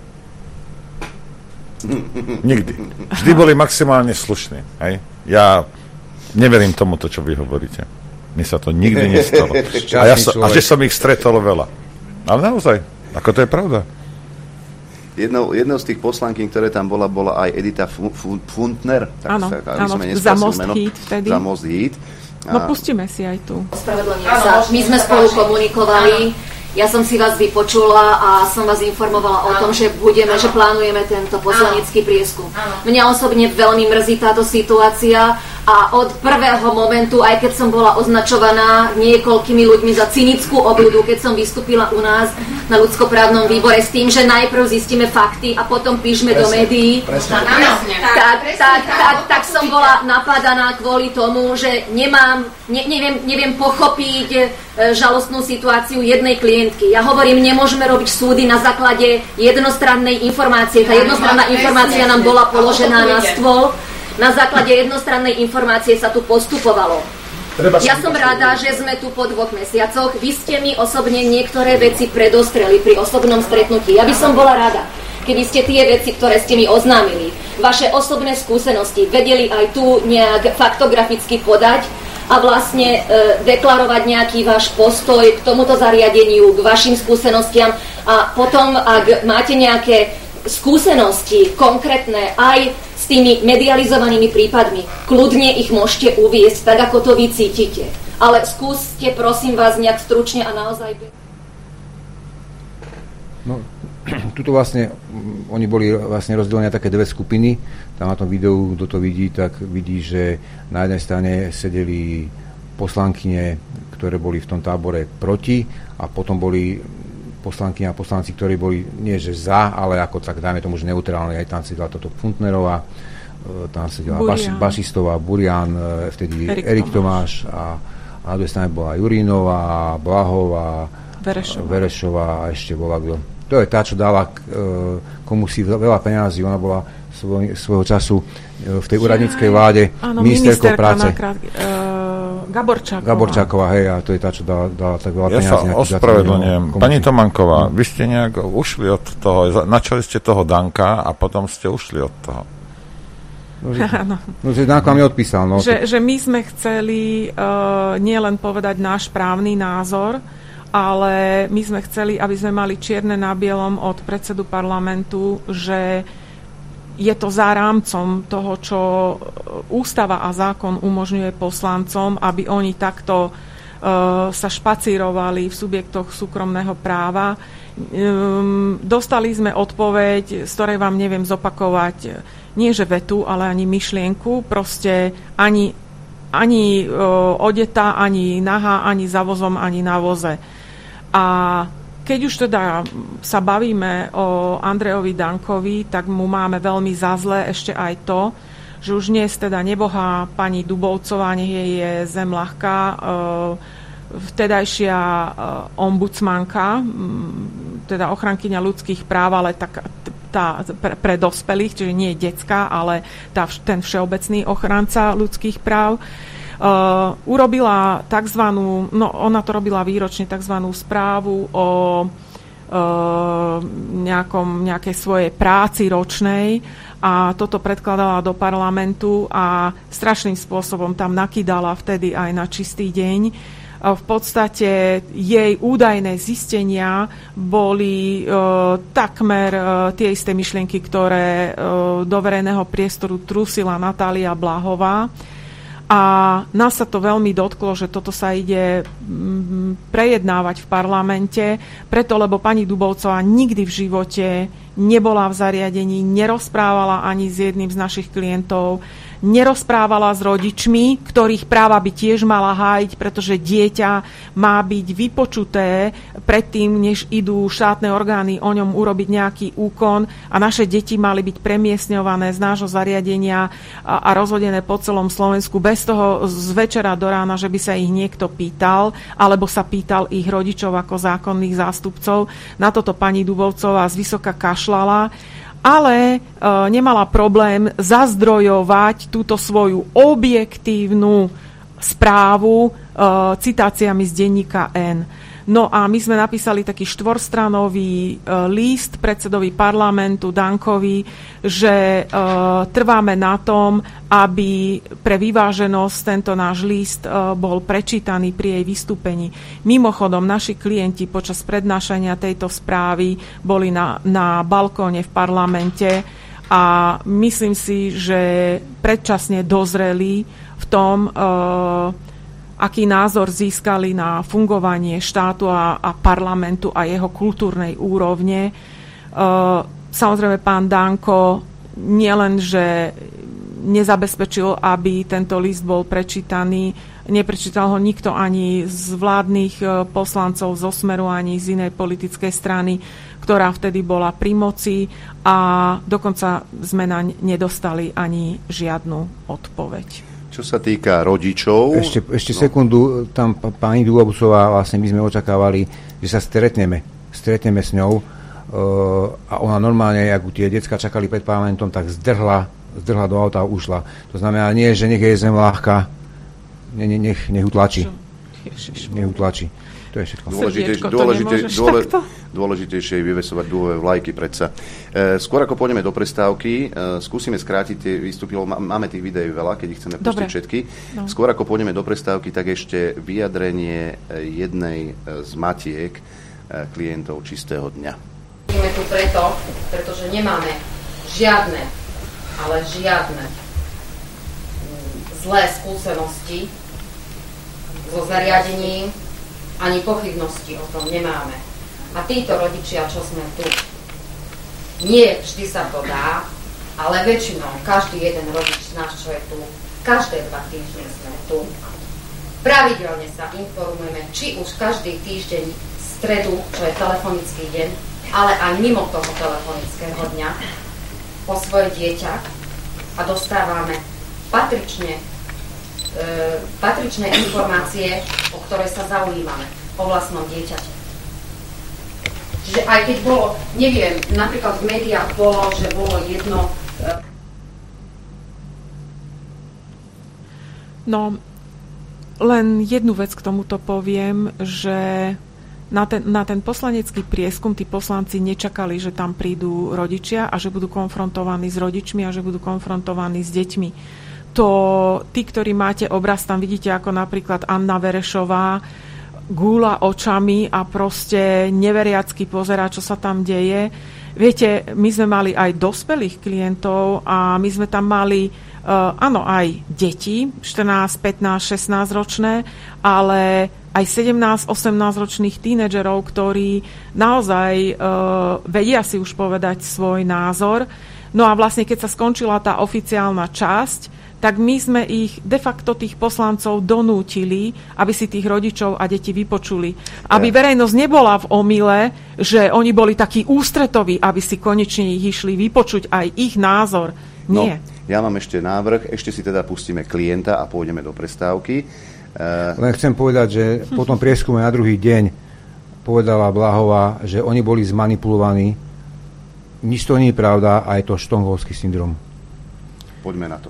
Vždy boli maximálne slušní. Hej? Ja neverím tomuto, čo vy hovoríte. Mne sa to nikdy nestalo. A že som ich stretol veľa. Ale naozaj, ako to je pravda. Jednou z tých poslankyň, ktoré tam bola aj Edita Funtner. Áno, za Most Híd vtedy. Za Most Híd. No pustíme si aj tu. Ospravedlňujem sa. My sme spolu komunikovali. Ja som si vás vypočula a som vás informovala o tom, že plánujeme tento poslanecký prieskum. Mňa osobne veľmi mrzí táto situácia a od prvého momentu, aj keď som bola označovaná niekoľkými ľuďmi za cynickú obľudu, keď som vystúpila u nás na ľudskoprávnom výbore s tým, že najprv zistíme fakty a potom píšme do médií, tak som bola napadaná kvôli tomu, že neviem pochopiť žalostnú situáciu jednej klientky. Ja hovorím, nemôžeme robiť súdy na základe jednostrannej informácie. Tá jednostranná informácia nám bola položená na stôl. Na základe jednostrannej informácie sa tu postupovalo. Ja som rada, že sme tu po 2 mesiacoch. Vy ste mi osobne niektoré veci predostreli pri osobnom stretnutí. Ja by som bola rada, keby ste tie veci, ktoré ste mi oznámili, vaše osobné skúsenosti vedeli aj tu nejak faktograficky podať a vlastne deklarovať nejaký váš postoj k tomuto zariadeniu, k vašim skúsenostiam a potom, ak máte nejaké skúsenosti konkrétne aj s tými medializovanými prípadmi, kľudne ich môžete uviesť tak, ako to vy cítite. Ale skúste, prosím vás, nejak stručne a naozaj... No, tuto vlastne, oni boli vlastne rozdelení na také 2 skupiny. Tam na tom videu, kto to vidí, tak vidí, že na jednej strane sedeli poslankyne, ktoré boli v tom tábore proti a potom boli poslankyne a poslanci, ktorí boli nie že za, ale ako tak dajme tomu, že neutrálne. Aj tam sedela toto Funtnerová, tam sedela Bašistová, Burian, vtedy Erik Tomáš a na druhej strane bola Jurínová, Blahová, Verešová a ešte bola kto. To je tá, čo dala komu si veľa peňazí. Ona bola svojho času v tej úradníckej vláde ministerkou práce. Gaborčáková, hej, a to je tá, čo dala tak veľa peňazí. Ja sa ospravedlňujem. Pani Tomanková, vy ste nejak ušli od toho, načali ste toho Danka a potom ste ušli od toho. Že Danko vám neodpísal. No. Že my sme chceli nielen povedať náš právny názor, ale my sme chceli, aby sme mali čierne na bielom od predsedu parlamentu, že je to za rámcom toho, čo ústava a zákon umožňuje poslancom, aby oni takto sa špacírovali v subjektoch súkromného práva. Dostali sme odpoveď, z ktorej vám neviem zopakovať nie že vetu, ale ani myšlienku, proste ani odetá, ani nahá, ani za vozom, ani na voze. A keď už teda sa bavíme o Andrejovi Dankovi, tak mu máme veľmi za zlé ešte aj to, že už dnes teda nebohá pani Dubovcová, nech jej je zem ľahká, vtedajšia ombudsmanka, teda ochrankyňa ľudských práv, ale tá pre dospelých, čiže nie je detská, ale ten všeobecný ochranca ľudských práv, urobila takzvanú, no ona to robila výročne, takzvanú správu o nejakej svojej práci ročnej a toto predkladala do parlamentu a strašným spôsobom tam nakydala vtedy aj na čistý deň. V podstate jej údajné zistenia boli takmer tie isté myšlienky, ktoré do verejného priestoru trúsila Natália Blahová. A nás sa to veľmi dotklo, že toto sa ide prejednávať v parlamente, preto lebo pani Dubovcová nikdy v živote nebola v zariadení, nerozprávala ani s jedným z našich klientov, nerozprávala s rodičmi, ktorých práva by tiež mala hájiť, pretože dieťa má byť vypočuté predtým, než idú štátne orgány o ňom urobiť nejaký úkon a naše deti mali byť premiestňované z nášho zariadenia a rozhodené po celom Slovensku bez toho z večera do rána, že by sa ich niekto pýtal, alebo sa pýtal ich rodičov ako zákonných zástupcov. Na toto pani Dubovcová zvysoka kašľala, ale nemala problém zazdrojovať túto svoju objektívnu správu citáciami z denníka N. No a my sme napísali taký 4-stranový list predsedovi parlamentu Dankovi, že trváme na tom, aby pre vyváženosť tento náš list bol prečítaný pri jej vystúpení. Mimochodom, naši klienti počas prednášania tejto správy boli na balkóne v parlamente a myslím si, že predčasne dozreli v tom, aký názor získali na fungovanie štátu a parlamentu a jeho kultúrnej úrovne. Samozrejme, pán Danko nielen, že nezabezpečil, aby tento list bol prečítaný, neprečítal ho nikto ani z vládnych poslancov zo Smeru, ani z inej politickej strany, ktorá vtedy bola pri moci a dokonca sme naň nedostali ani žiadnu odpoveď. Čo sa týka rodičov... Ešte sekundu, tam pani Dubovcová, vlastne my sme očakávali, že sa stretneme s ňou a ona normálne, ako tie decka čakali pred parlamentom, tak zdrhla do auta a ušla. To znamená, nie, že nech je zem ľahká, nech utlačí. Nech utlačí. To je všetko. Dôležitejšie je vyvesovať dúhové vlajky predsa. Skôr ako pôjdeme do prestávky, skúsime skrátiť tie výstupy, máme tých videí veľa, keď ich chceme pustiť všetky. No. Skôr ako pôjdeme do prestávky, tak ešte vyjadrenie jednej z matiek klientov Čistého dňa. Sme tu pretože nemáme žiadne zlé skúsenosti so zariadením, ani pochybnosti o tom nemáme. A títo rodičia, čo sme tu, nie vždy sa to dá, ale väčšinou každý jeden rodič náš, čo je tu, každé 2 týždne sme tu. Pravidelne sa informujeme, či už každý týždeň v stredu, čo je telefonický deň, ale aj mimo toho telefonického dňa o svoje dieťa a dostávame patričné informácie, o ktoré sa zaujímame, o vlastnom dieťate. Čiže aj keď bolo, neviem, napríklad v médiách bolo, že bolo jedno... No, len jednu vec k tomuto poviem, že na ten poslanecký prieskum tí poslanci nečakali, že tam prídu rodičia a že budú konfrontovaní s rodičmi a že budú konfrontovaní s deťmi. To tí, ktorí máte obraz, tam vidíte ako napríklad Anna Verešová gúla očami a proste neveriacky pozerá, čo sa tam deje. Viete, my sme mali aj dospelých klientov a my sme tam mali áno, aj deti, 14, 15, 16 ročné, ale aj 17, 18 ročných tínedžerov, ktorí naozaj vedia si už povedať svoj názor. No a vlastne, keď sa skončila tá oficiálna časť, tak my sme ich de facto tých poslancov donútili, aby si tých rodičov a deti vypočuli. Aby verejnosť nebola v omyle, že oni boli takí ústretoví, aby si konečne ich išli vypočuť aj ich názor. Nie. No, ja mám ešte návrh, ešte si teda pustíme klienta a pôjdeme do prestávky. Len chcem povedať, že po tom prieskume na druhý deň povedala Blahová, že oni boli zmanipulovaní. Nič to nie je pravda a je to štokholmský syndrom. Poďme na to.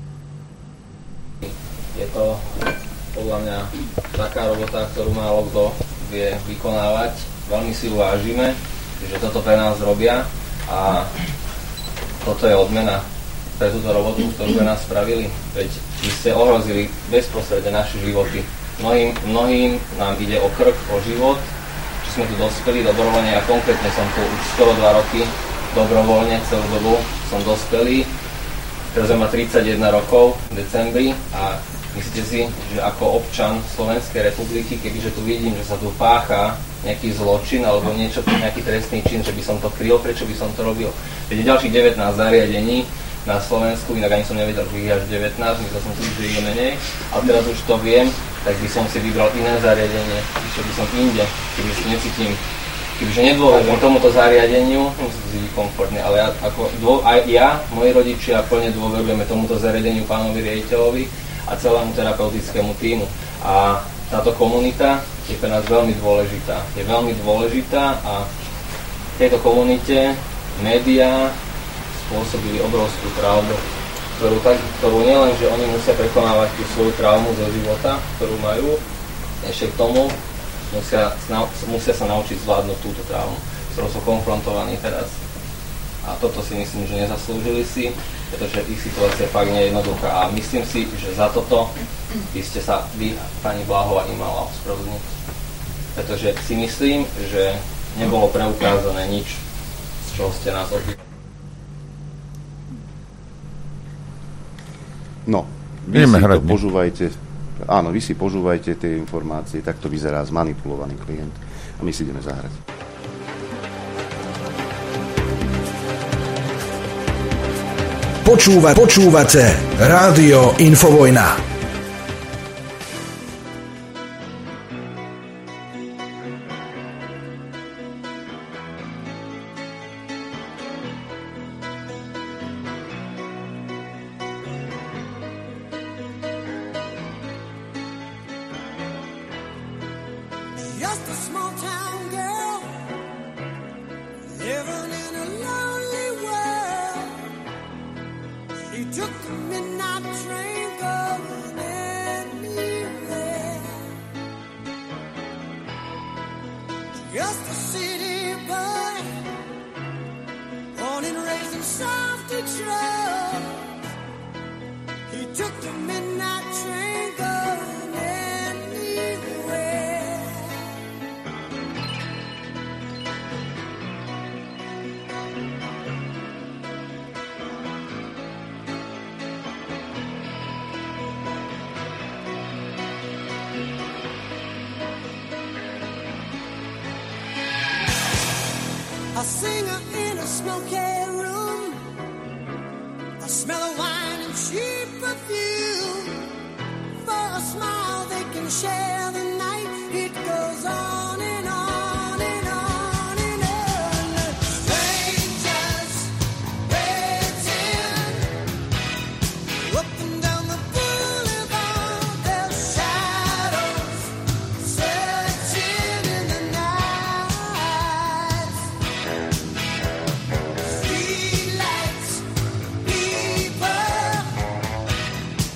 Je to podľa mňa taká robota, ktorú málo kto vie vykonávať. Veľmi si uvážime, že toto pre nás robia a toto je odmena pre túto robotu, ktorú pre nás spravili. Veď vy ste ohrozili bezprostredne naše životy. Mnohým nám ide o krk, o život, či sme tu dospeli dobrovoľne. Ja konkrétne som tu už skoro 2 roky dobrovoľne, celú dobu som dospelý. Teraz mám 31 rokov v decembri a myslíte si, že ako občan Slovenskej republiky, kebyže tu vidím, že sa tu pácha nejaký zločin alebo niečo, nejaký trestný čin, že by som to kryl, prečo by som to robil? Veď ďalších 19 zariadení, na Slovensku, inak ani som nevedel, že ich až 19, myslel som si, že ich je menej, ale teraz už to viem, tak by som si vybral iné zariadenie, išiel by som inde, keby si necítim, kebyže nedôverujem tomuto zariadeniu, musím si byť komfortne, ale ja, moji rodičia plne dôverujeme tomuto zariadeniu pánovi riaditeľovi a celému terapeutickému tímu. A táto komunita je pre nás veľmi dôležitá. Je veľmi dôležitá a v tejto komunite médiá spôsobili obrovskú traumu, ktorú nielen, že oni musia prekonávať tú svoju traumu zo života, ktorú majú, ešte k tomu musia sa naučiť zvládnuť túto traumu, s ktorou sú konfrontovaní teraz. A toto si myslím, že nezaslúžili si, pretože ich situácia fakt nie je jednoduchá. A myslím si, že za toto by ste sa vy, pani Bláhová, im mala ospravedlniť. Pretože si myslím, že nebolo preukázané nič, z čoho ste nás obvinili. No, vy si to požúvajte. Áno, vy si požúvajte tie informácie, tak to vyzerá zmanipulovaný klient. A my si ideme zahrať. Počúvate Rádio Infovojna. A singer in a smoky room, a smell of wine and cheap perfume. For a smile they can share the night. It goes on and on and on and on. Strangers waiting up and down the boulevard. Their shadows searching in the night. Streetlights, people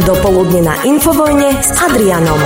Dopoludne na Infovojne s Adrianom.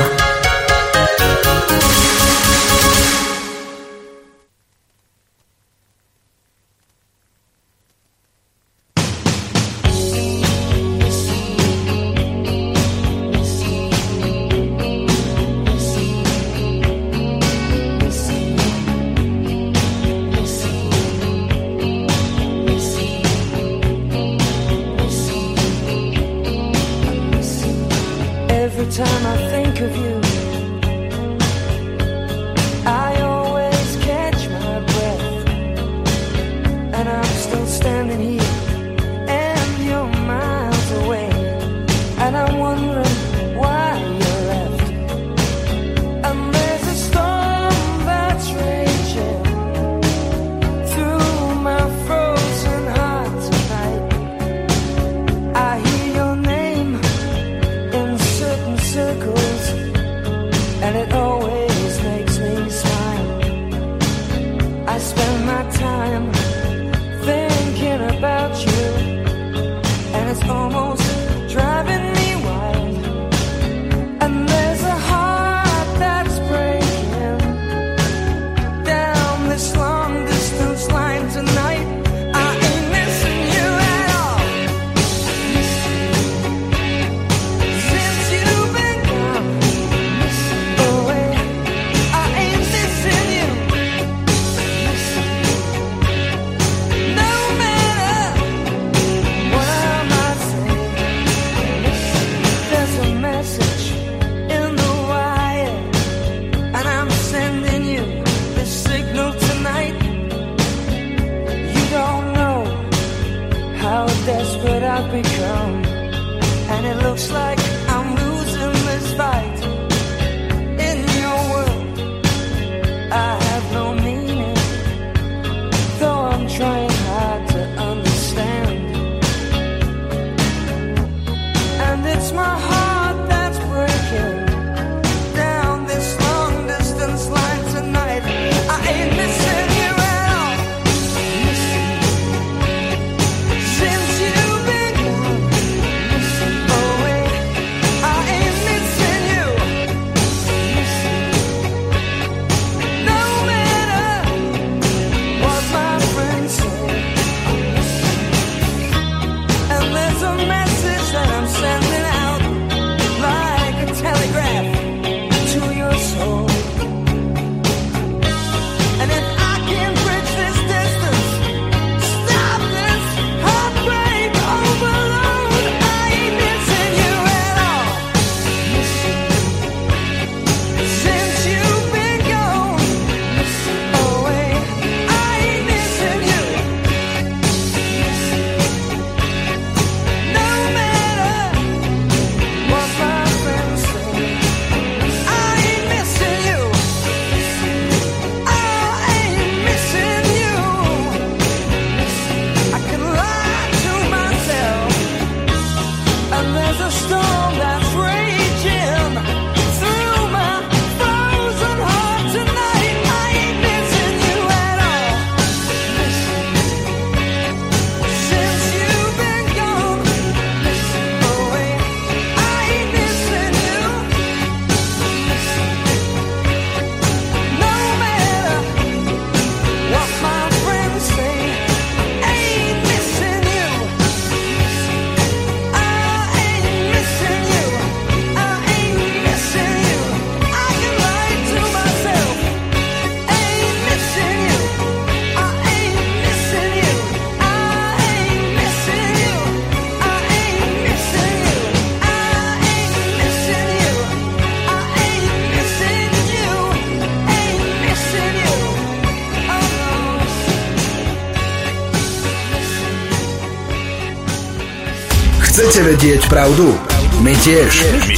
Chcete vedieť pravdu? My tiež.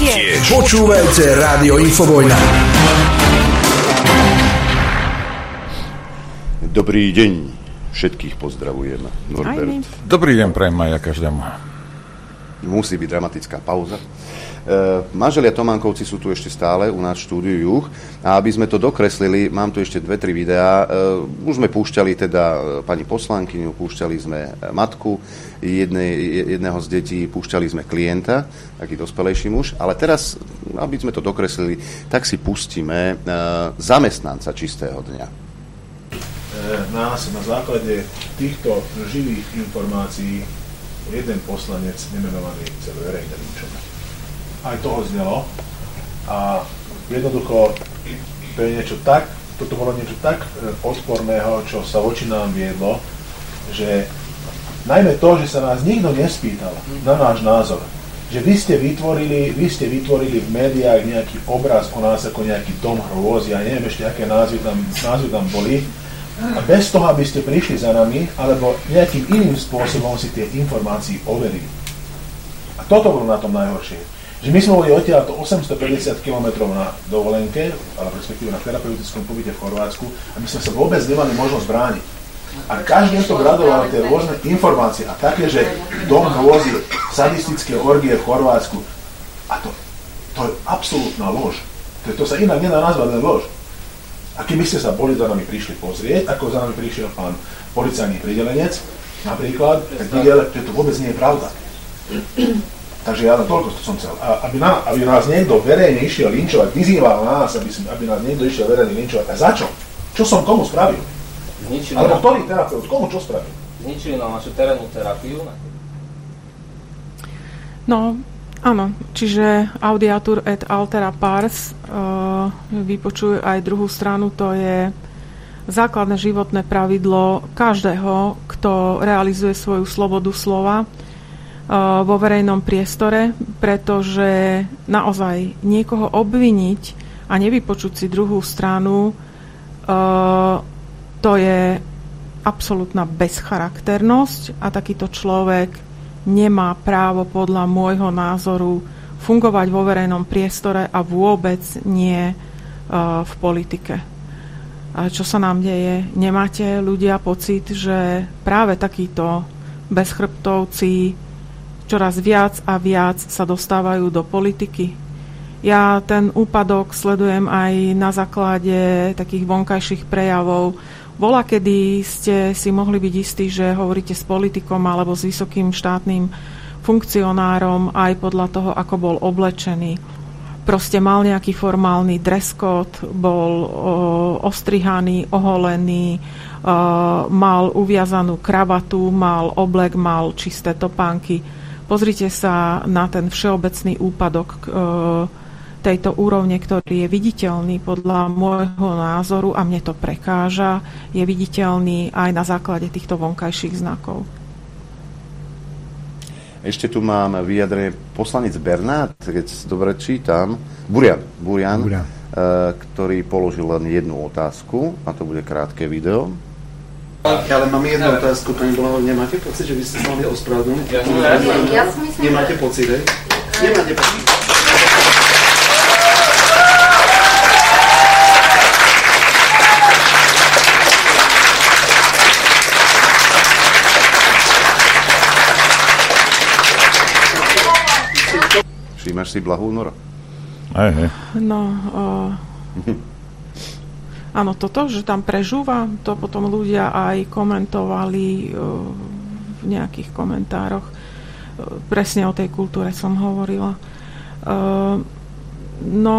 Počúvajte Rádio Infovojna. Dobrý deň. Všetkých pozdravujem. Norbert. Dobrý deň prajem aj ja každému. Musí byť dramatická pauza. Manželia Tománkovci sú tu ešte stále u nás v štúdiu Juh a aby sme to dokreslili, mám tu ešte 2-3 videá. Už sme púšťali teda pani poslankyňu, púšťali sme matku jedného z detí, púšťali sme klienta, taký dospelejší muž, ale teraz, aby sme to dokreslili, tak si pustíme zamestnanca Čistého dňa. Nás na základe týchto živých informácií jeden poslanec nemenovaný chcel verejne linčovať. Aj toho znelo a jednoducho toto bolo niečo tak odporného, čo sa voči nám viedlo, že najmä to, že sa nás nikto nespýtal na náš názor, že vy ste vytvorili v médiách nejaký obraz o nás ako nejaký dom hrôzy a neviem ešte, aké názvy tam boli, a bez toho, aby ste prišli za nami, alebo nejakým iným spôsobom si tie informácie overili. A toto bolo na tom najhoršie. Že my sme boli odtiaľ to 850 km na dovolenke, alebo respektíve na terapeutickom pobyte v Chorvátsku, a my sme sa vôbec nemali možnosť brániť. A každý to gradoval tie rôzne informácie a také, že dom hrôzy, sadistické orgie v Chorvátsku. A to je absolútna lož. To sa inak nedá nazvať len lož. A keby ste sa boli za nami prišli pozrieť, ako za nami prišiel pán policajný pridelenec, napríklad, tak videl, že to vôbec nie je pravda. Takže ja len toľko som chcel. A aby nás niekto verejne išiel linčovať, vyzýval nás, aby nás niekto išiel verejne linčovať. A za čo? Čo som komu spravil? Alebo ktorý terapeut? Komu čo spravil? Zničili nám našu terénnu terapiu. No, áno, čiže audiatur et altera pars vypočujú aj druhú stranu, to je základné životné pravidlo každého, kto realizuje svoju slobodu slova vo verejnom priestore, pretože naozaj niekoho obviniť a nevypočuť si druhú stranu, to je absolútna bezcharakternosť a takýto človek nemá právo podľa môjho názoru fungovať vo verejnom priestore a vôbec nie v politike. A čo sa nám deje? Nemáte ľudia pocit, že práve takíto bezchrbtovci čoraz viac a viac sa dostávajú do politiky? Ja ten úpadok sledujem aj na základe takých vonkajších prejavov. Bola, kedy ste si mohli byť istí, že hovoríte s politikom alebo s vysokým štátnym funkcionárom aj podľa toho, ako bol oblečený. Proste mal nejaký formálny dress code, bol ostrihaný, oholený, mal uviazanú kravatu, mal oblek, mal čisté topánky. Pozrite sa na ten všeobecný úpadok tejto úrovne, ktorý je viditeľný podľa môjho názoru a mne to prekáža, je viditeľný aj na základe týchto vonkajších znakov. Ešte tu mám vyjadrenie poslanec Bernát, keď dobre čítam, Burian, ktorý položil len jednu otázku, a to bude krátke video. Ale mám jednu otázku, pani Bláho, nemáte pocit, že vy ste sa mali ospravedlniť? Nemáte pocit, hej? Nemáte pocit. Všímaš si Blahu, Nora? No, áno, toto, že tam prežúva, to potom ľudia aj komentovali v nejakých komentároch. Presne o tej kultúre som hovorila. No,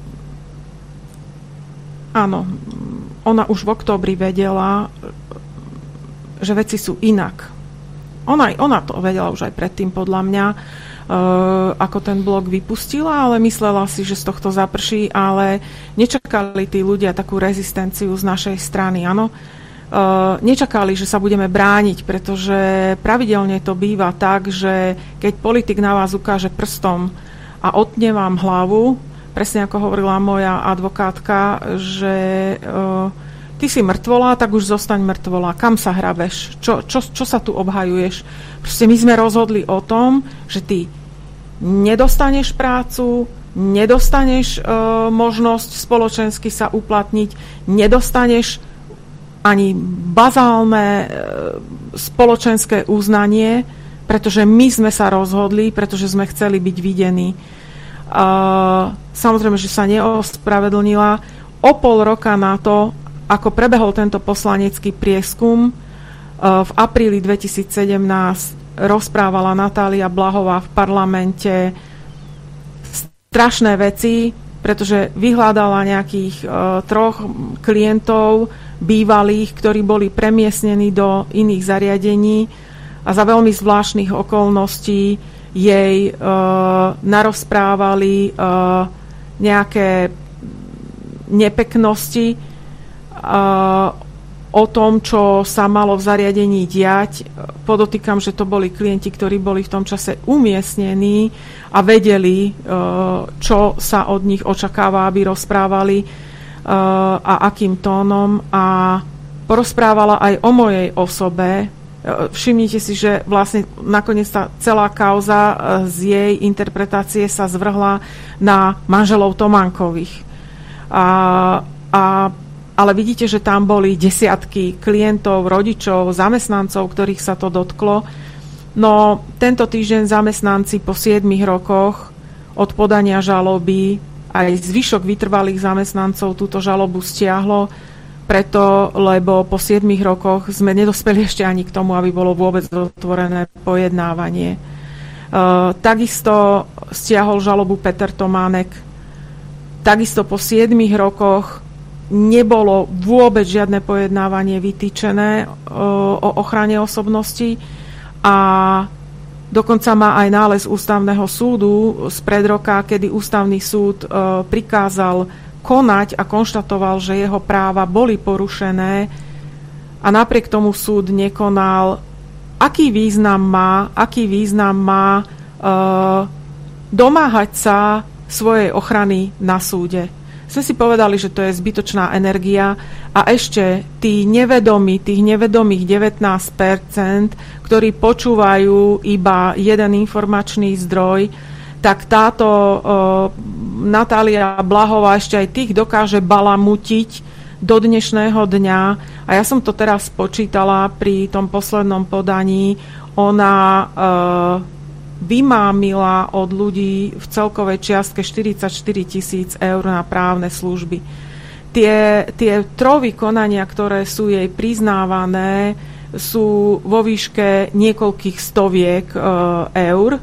áno, ona už v októbri vedela, že veci sú inak. Ona to vedela už aj predtým, podľa mňa, ako ten blog vypustila, ale myslela si, že z tohto zaprší, ale nečakali tí ľudia takú rezistenciu z našej strany, áno. Nečakali, že sa budeme brániť, pretože pravidelne to býva tak, že keď politik na vás ukáže prstom a otne vám hlavu, presne ako hovorila moja advokátka, že ty si mŕtvola, tak už zostaň mŕtvola. Kam sa hrabeš? Čo sa tu obhajuješ? Proste my sme rozhodli o tom, že ty nedostaneš prácu, nedostaneš možnosť spoločensky sa uplatniť, nedostaneš ani bazálne spoločenské uznanie, pretože my sme sa rozhodli, pretože sme chceli byť videní. Samozrejme, že sa neospravedlnila. O pol roka na to, ako prebehol tento poslanecký prieskum, v apríli 2017 rozprávala Natália Blahová v parlamente strašné veci, pretože vyhľadala nejakých 3 klientov bývalých, ktorí boli premiestnení do iných zariadení a za veľmi zvláštnych okolností jej narozprávali nejaké nepeknosti o tom, čo sa malo v zariadení diať. Podotýkam, že to boli klienti, ktorí boli v tom čase umiestnení a vedeli, čo sa od nich očakáva, aby rozprávali a akým tónom. A porozprávala aj o mojej osobe. Všimnite si, že vlastne nakoniec tá celá kauza z jej interpretácie sa zvrhla na manželov Tománkových. Ale vidíte, že tam boli desiatky klientov, rodičov, zamestnancov, ktorých sa to dotklo. No tento týždeň zamestnanci po 7 rokoch od podania žaloby, aj zvyšok vytrvalých zamestnancov túto žalobu stiahlo, lebo po 7 rokoch sme nedospeli ešte ani k tomu, aby bolo vôbec otvorené pojednávanie. Takisto stiahol žalobu Peter Tománek. Takisto po 7 rokoch nebolo vôbec žiadne pojednávanie vytýčené o ochrane osobnosti a dokonca má aj nález Ústavného súdu spred roka, kedy Ústavný súd prikázal konať a konštatoval, že jeho práva boli porušené a napriek tomu súd nekonal. Aký význam má domáhať sa svojej ochrany na súde? Sme si povedali, že to je zbytočná energia a ešte tých nevedomých 19%, ktorí počúvajú iba jeden informačný zdroj, tak táto Natália Blahová ešte aj tých dokáže balamutiť do dnešného dňa. A ja som to teraz spočítala pri tom poslednom podaní. Ona vymámila od ľudí v celkovej čiastke 44 000 eur na právne služby. Tie 3 konania, ktoré sú jej priznávané, sú vo výške niekoľkých stoviek eur.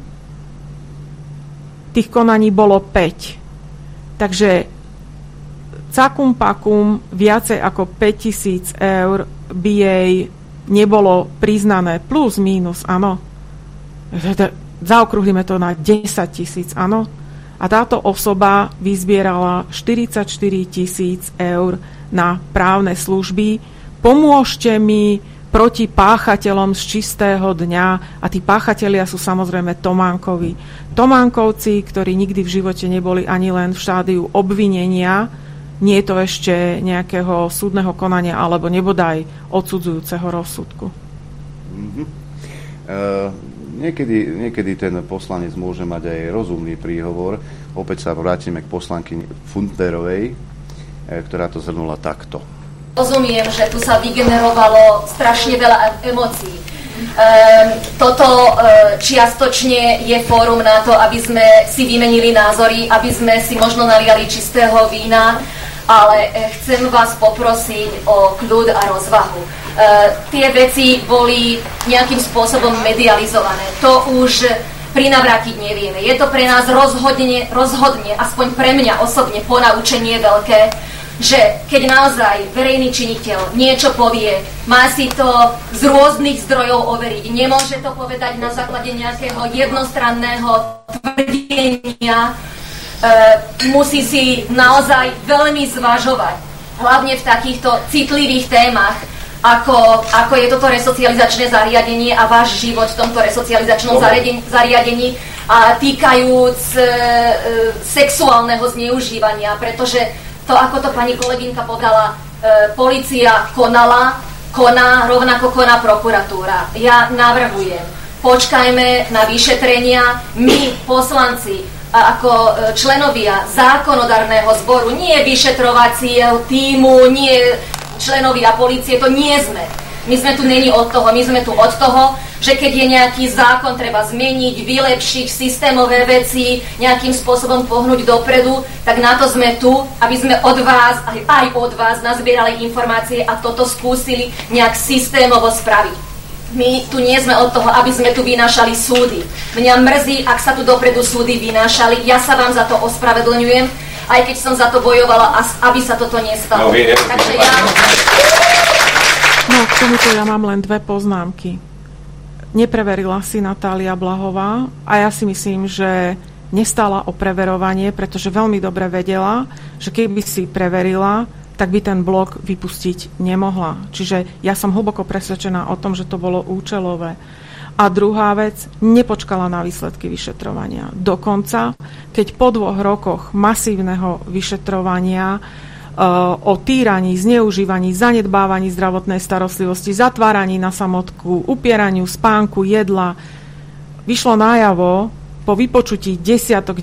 Tých konaní bolo 5. Takže cakum pakum viacej ako 5 000 eur by jej nebolo priznané. Plus, mínus, áno. Zaokrúhlime to na 10 000, áno. A táto osoba vyzbierala 44 000 eur na právne služby. Pomôžte mi proti páchateľom z čistého dňa. A tí páchatelia sú samozrejme Tománkovi. Tománkovci, ktorí nikdy v živote neboli ani len v štádiu obvinenia, nie je to ešte nejakého súdneho konania alebo nebodaj odsudzujúceho rozsudku. Niekedy ten poslanec môže mať aj rozumný príhovor. Opäť sa vrátime k poslankyni Fundnerovej, ktorá to zhrnula takto. Rozumiem, že tu sa vygenerovalo strašne veľa emócií. Toto čiastočne je fórum na to, aby sme si vymenili názory, aby sme si možno naliali čistého vína, ale chcem vás poprosiť o kľud a rozvahu. Tie veci boli nejakým spôsobom medializované. To už prinavrátiť nevieme. Je to pre nás rozhodne, aspoň pre mňa osobne, ponaučenie veľké, že keď naozaj verejný činiteľ niečo povie, má si to z rôznych zdrojov overiť. Nemôže to povedať na základe nejakého jednostranného tvrdenia. Musí si naozaj veľmi zvažovať, hlavne v takýchto citlivých témach, ako je toto resocializačné zariadenie a váš život v tomto resocializačnom zariadení a týkajúc sexuálneho zneužívania, pretože to, ako to pani kolegynka povedala, polícia koná, rovnako koná prokuratúra. Ja navrhujem, počkajme na vyšetrenia, my, poslanci, ako členovia zákonodárneho zboru, nie vyšetrovacieho tímu, nie členovia polície, to nie sme. My sme tu není od toho, my sme tu od toho, že keď je nejaký zákon treba zmeniť, vylepšiť systémové veci, nejakým spôsobom pohnúť dopredu, tak na to sme tu, aby sme od vás, aj od vás nazbierali informácie a toto skúsili nejak systémovo spraviť. My tu nie sme od toho, aby sme tu vynášali súdy. Mňa mrzí, ak sa tu dopredu súdy vynášali. Ja sa vám za to ospravedlňujem, aj keď som za to bojovala, aby sa toto nestalo. Takže ja... No, k tomuto ja mám len 2 poznámky. Nepreverila si Natália Blahová a ja si myslím, že nestála o preverovanie, pretože veľmi dobre vedela, že keby si preverila, tak by ten blog vypustiť nemohla. Čiže ja som hlboko presvedčená o tom, že to bolo účelové. A druhá vec, nepočkala na výsledky vyšetrovania. Dokonca, keď po 2 rokoch masívneho vyšetrovania o týraní, zneužívaní, zanedbávaní zdravotnej starostlivosti, zatváraní na samotku, upieraniu spánku, jedla, vyšlo najavo po vypočutí desiatok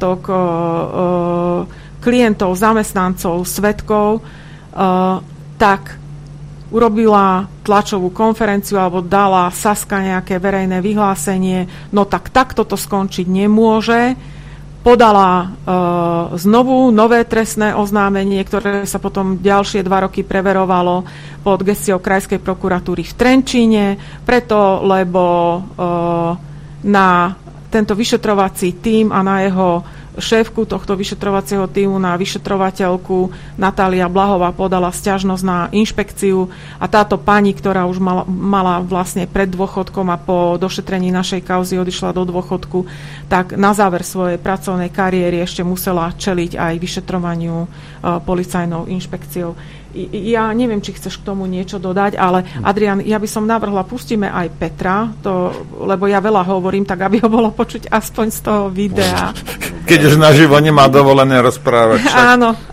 klientov, zamestnancov, svedkov, tak urobila tlačovú konferenciu alebo dala Saska nejaké verejné vyhlásenie, no tak takto to skončiť nemôže. Podala znovu nové trestné oznámenie, ktoré sa potom ďalšie 2 roky preverovalo pod gestiou Krajskej prokuratúry v Trenčíne, preto, lebo na tento vyšetrovací tím a na jeho šéfku tohto vyšetrovacieho tímu, na vyšetrovateľku Natália Blahová podala sťažnosť na inšpekciu a táto pani, ktorá už mala vlastne pred dôchodkom a po došetrení našej kauzy odišla do dôchodku, tak na záver svojej pracovnej kariéry ešte musela čeliť aj vyšetrovaniu policajnou inšpekciou. Ja neviem, či chceš k tomu niečo dodať, ale Adrián, ja by som navrhla, pustíme aj Petra, lebo ja veľa hovorím, tak aby ho bolo počuť aspoň z toho videa. Keď už naživo nemá dovolené rozprávať. Však.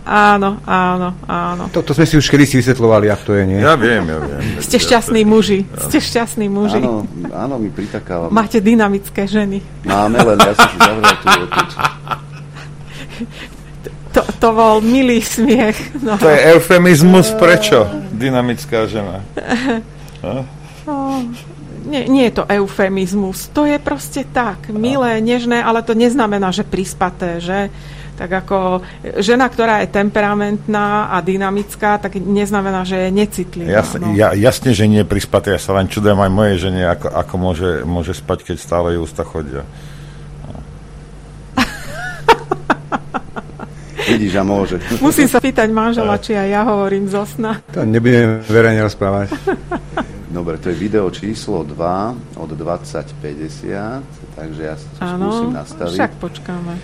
Áno. To sme si už kedysi vysvetľovali, ak to je, nie? Ja viem. Ste šťastní muži. Áno, my pritakávame. Máte dynamické ženy. Máme, len ja som si zavrel tú otuť. To bol milý smiech. No. To je eufemizmus, prečo? Dynamická žena. Nie je to eufemizmus. To je proste tak. Milé, nežné, ale to neznamená, že prispaté, že? Tak ako žena, ktorá je temperamentná a dynamická, tak neznamená, že je necitlivá. Jasne, že nie je prispaté. Ja sa len čudujem aj mojej žene, ako môže spať, keď stále jej ústa chodia. Vidíš, a môže. Musím sa pýtať manžela, či aj ja hovorím zo sna. To nebudem verejne rozprávať. Dobre, to je video číslo 2 od 2050, takže ja sa skúsim nastaviť. Však počkáme.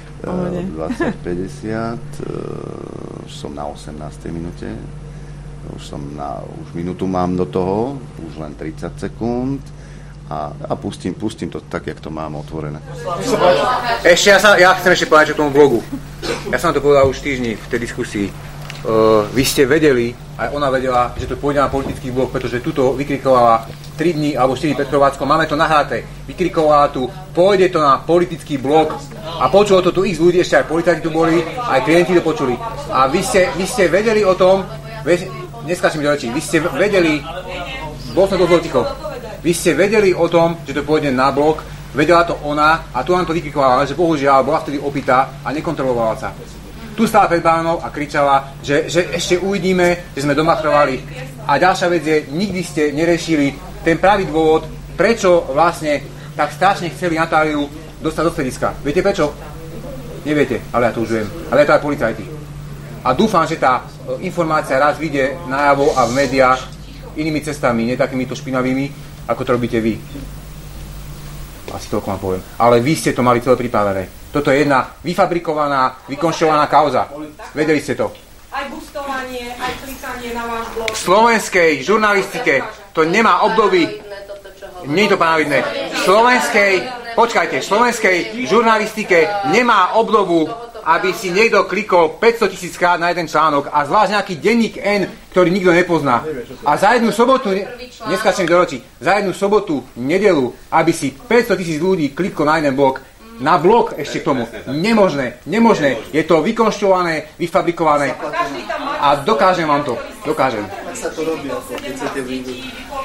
2050, som na 18. minúte, už minútu mám do toho, už len 30 sekúnd. A pustím to tak, jak to mám otvorené. Ešte ja chcem ešte povedať k tomu blogu. Ja som to povedal už týždni v tej diskusii. Vy ste vedeli, aj ona vedela, že to pôjde na politický blog, pretože tuto vykrikovala 3 dní alebo 4 pred Chorvátskom, máme to nahraté, vykrikovala tu, pôjde to na politický blog a počulo to tu x ľudí, ešte aj policajti tu boli, aj klienti to počuli. A vy ste vedeli o tom, neskáčim do rečí, vy ste vedeli, bol som dosť ticho, vy ste vedeli o tom, že to pôjde na blog, vedela to ona a tu nám to vykrikovala, že bohužiaľ bola vtedy opitá a nekontrolovala sa. Tu stála pred bránou a kričala, že ešte uvidíme, že sme domachrovali. A ďalšia vec je, nikdy ste nerešili ten pravý dôvod, prečo vlastne tak strašne chceli Natáliu dostať do strediska. Viete prečo? Neviete, ale ja to už viem. Ale je to aj policajti. A dúfam, že tá informácia raz vyjde najavo a v médiách inými cestami, nie takýmito špinavými, ako to robíte vy. Asi toľko vám poviem. Ale vy ste to mali celé pripravené. Toto je jedna vyfabrikovaná, vykonštruovaná kauza. Vedeli ste to. Aj bustovanie, aj klikanie na váš blog. V slovenskej žurnalistike to nemá období. Nie je to paravidné. V slovenskej žurnalistike nemá obdobu, aby si niekto klikol 500 000 krát na jeden článok a zvlášť nejaký denník N, ktorý nikto nepozná. A za jednu sobotu, neskáčem do ročí, za jednu sobotu, nedelu, aby si 500 000 ľudí kliklo na jeden blog, na blog ešte k tomu. Nemožné. Je to vykonštruované, vyfabrikované. Každý tam má a dokážem vám to. Dokážem. Tak sa to robí, ako keď chcete vyjsť.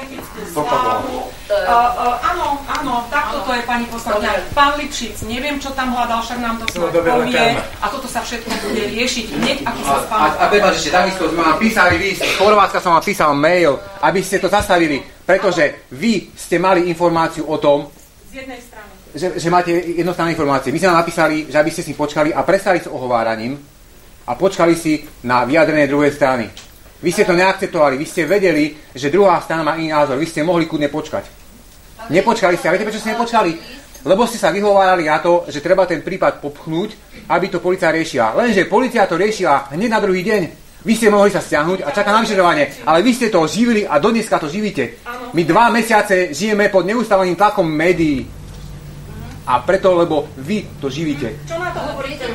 Áno, takto to je, pani poslankyňa. Pán Lipšic, neviem, čo tam hľadal, však nám to snad povie a toto sa všetko bude riešiť hneď, ako sa spáva. A prepáč, ešte takisto sme vám písali list, z Chorvátska som vám písal mail, aby ste to zastavili, pretože vy ste mali informáciu o tom, z jednej strany, že máte jednostranné informácie. My sme vám napísali, že aby ste si počkali a prestali s ohováraním a počkali si na vyjadrenie druhej strany. Vy ste to neakceptovali, vy ste vedeli, že druhá strana má iný názor, vy ste mohli kľudne počkať. Nepočkali ste, a viete, prečo ste nepočkali? Lebo ste sa vyhovárali na to, že treba ten prípad popchnúť, aby to polícia riešila. Lenže polícia to riešila hneď na druhý deň. Vy ste mohli sa stiahnuť a čakať na vyšetrovanie, ale vy ste to živili a dodneska to živíte. My 2 mesiace žijeme pod neustáleným tlakom médií. A preto, lebo vy to živíte. Čo na to hovoríte?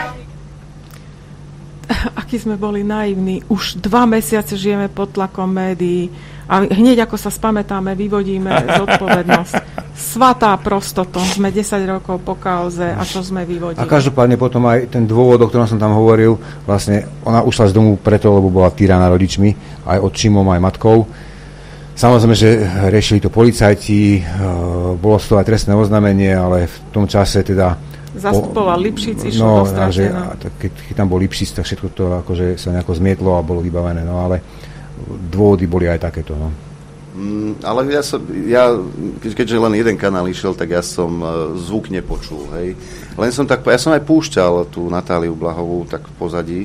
Akí sme boli naivní. Už 2 mesiace žijeme pod tlakom médií a hneď ako sa spamätáme, vyvodíme zodpovednosť. Svatá prostoto. Sme 10 rokov po kauze a čo sme vyvodili. A každopádne potom aj ten dôvod, o ktorom som tam hovoril, vlastne ona ušla z domu preto, lebo bola týraná rodičmi, aj otčimom, aj matkou. Samozrejme, že riešili to policajti, bolo z toho aj trestné oznámenie, ale v tom čase teda zastupoval Lipšic, išlo dostratená. Keď tam bol Lipšic, tak všetko to akože sa nejako zmietlo a bolo vybavené, no ale dôvody boli aj takéto, no. Ale keďže len jeden kanál išiel, tak ja som zvuk nepočul, hej. Len som ja som aj púšťal tú Natáliu Blahovú tak v pozadí.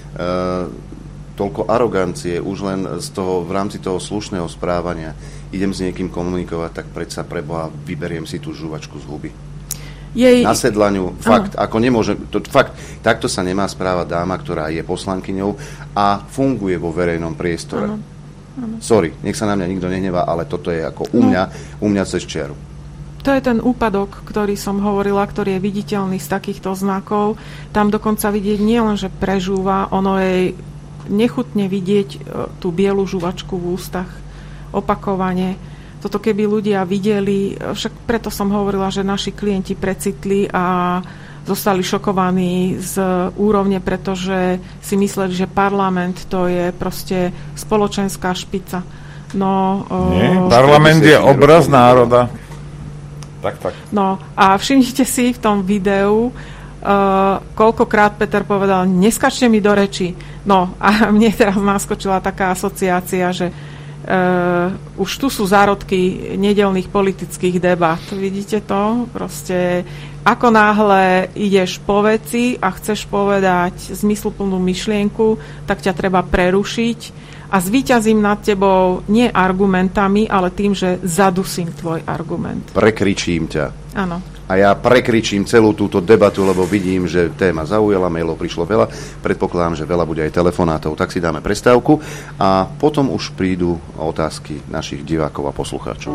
Toľko arogancie, už len v rámci toho slušného správania idem s niekým komunikovať, tak predsa preboha vyberiem si tú žuvačku z huby. Na sedlaniu, fakt, ako nemôžem, fakt, takto sa nemá správať dáma, ktorá je poslankyňou a funguje vo verejnom priestore. Sorry, nech sa na mňa nikto nehnevá, ale toto je ako u mňa cez čiaru. To je ten úpadok, ktorý som hovorila, ktorý je viditeľný z takýchto znakov. Tam dokonca vidieť nie len, že prežúva, ono je nechutne vidieť tú bielu žuvačku v ústach opakovane. Toto keby ľudia videli, však preto som hovorila, že naši klienti precitli a zostali šokovaní z úrovne, pretože si mysleli, že parlament to je proste spoločenská špica. Nie, parlament je obraz národa. Tak. No a všimnite si v tom videu, koľkokrát Peter povedal, neskačte mi do reči. No a mne teraz naskočila taká asociácia, že už tu sú zárodky nedeľných politických debát. Vidíte to? Proste ako náhle ideš po veci a chceš povedať zmysluplnú myšlienku, tak ťa treba prerušiť a zvíťazím nad tebou nie argumentami, ale tým, že zadusím tvoj argument. Prekričím ťa. Áno. A ja prekričím celú túto debatu, lebo vidím, že téma zaujala, mailov prišlo veľa, predpokladám, že veľa bude aj telefonátov, tak si dáme prestávku a potom už prídu otázky našich divákov a poslucháčov.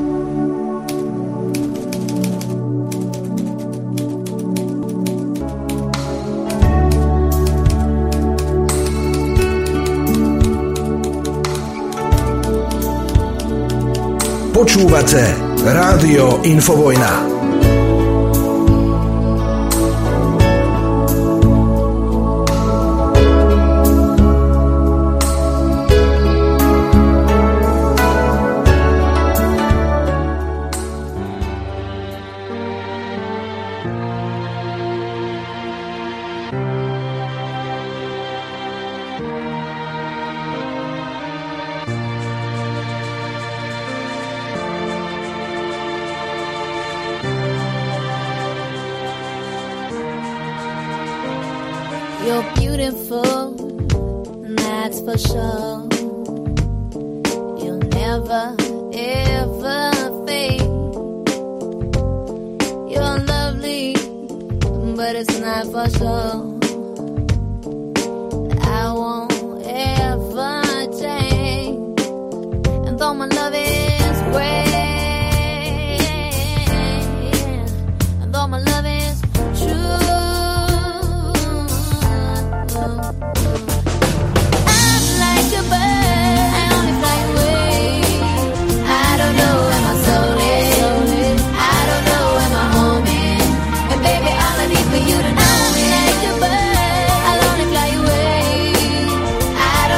Počúvate Rádio Infovojna. You're beautiful, that's for sure. You'll never, ever fade. You're lovely, but it's not for sure. I won't ever change. And though my love is great, and though my love is true, You to know me like a bird, I'll only fly away. I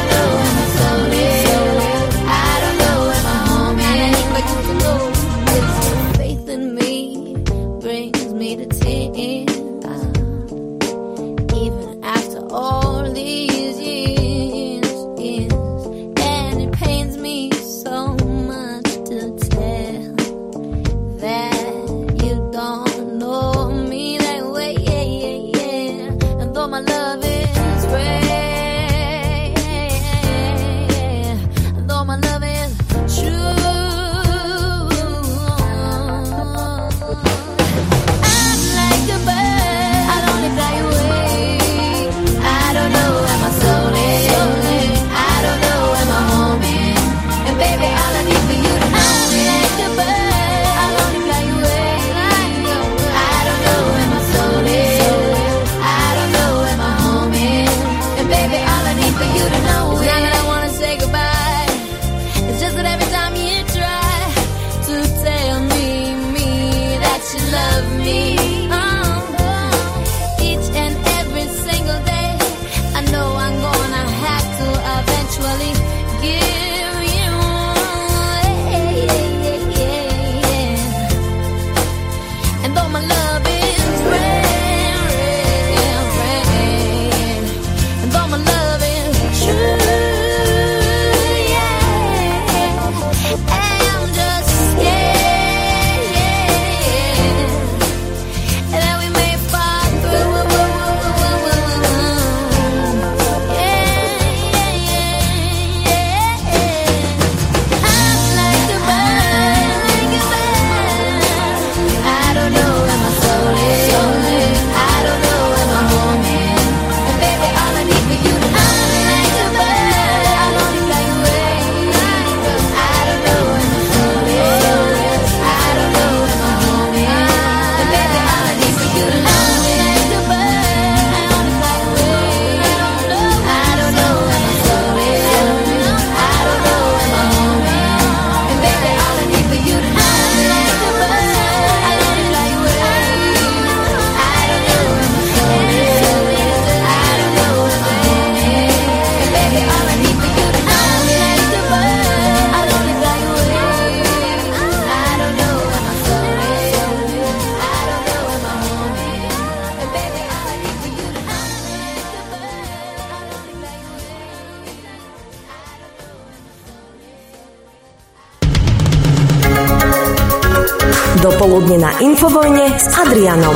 Dopoludne na Infovojne s Adrianom.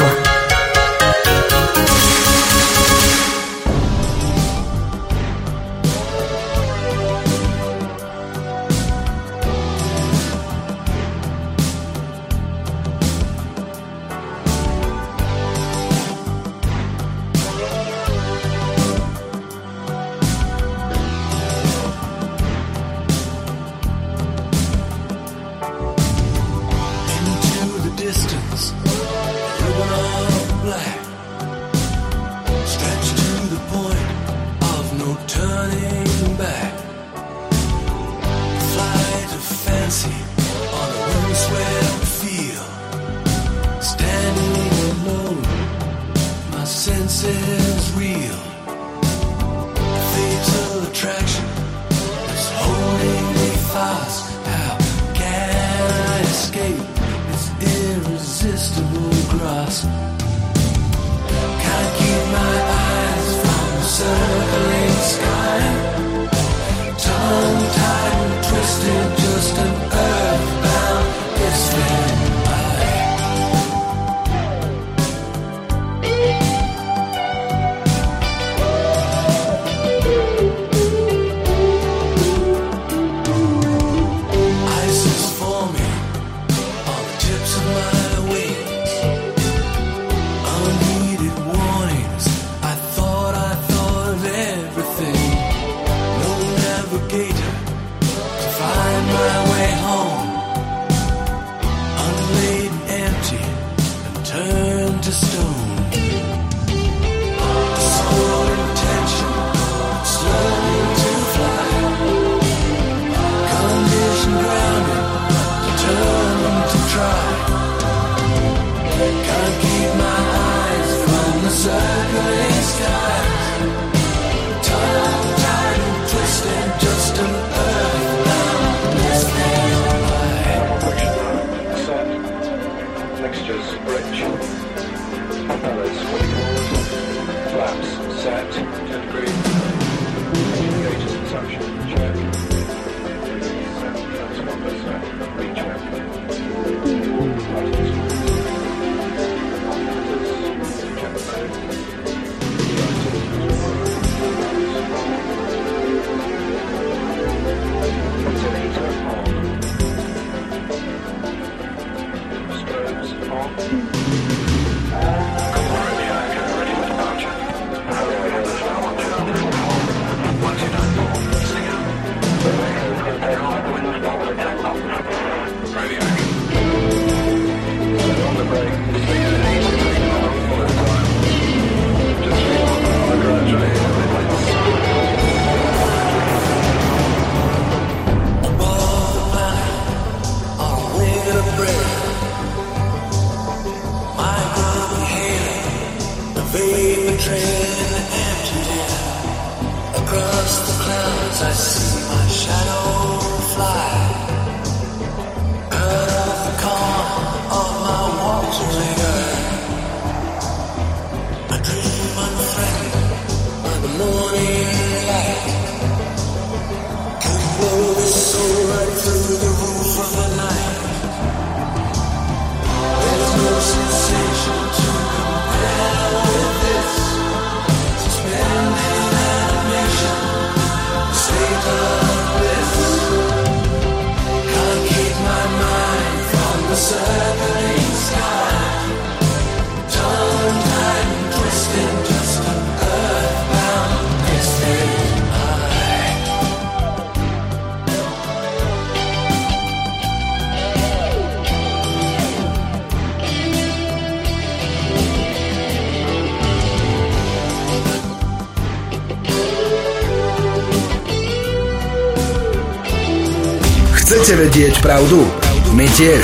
Chcete vedieť pravdu? My tiež.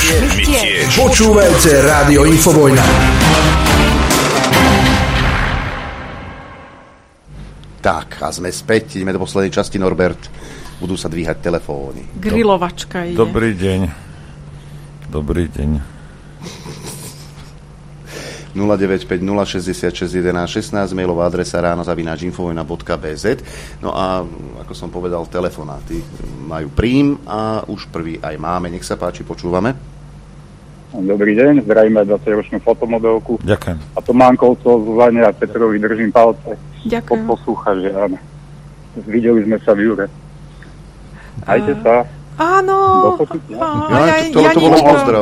Počúvajte Rádio Infovojna. Tak, a sme späť. Ideme do poslednej časti, Norbert. Budú sa dvíhať telefóny. Grilovačka ide. Dobrý deň. Dobrý deň. 095 066 11 16, mailová adresa ráno@infovojna.bz. No a ako som povedal, telefonáty majú prím a už prvý aj máme. Nech sa páči, počúvame. Dobrý deň, zdravíme 20-ročnú fotomodelku. Ďakujem. A Tománkovcov, Zuzane a Petrovi držím palce. Ďakujem. Poslúcha, že áno. Videli sme sa v Jure. Majte sa. Áno. Do počutia. To bolo pozdrav.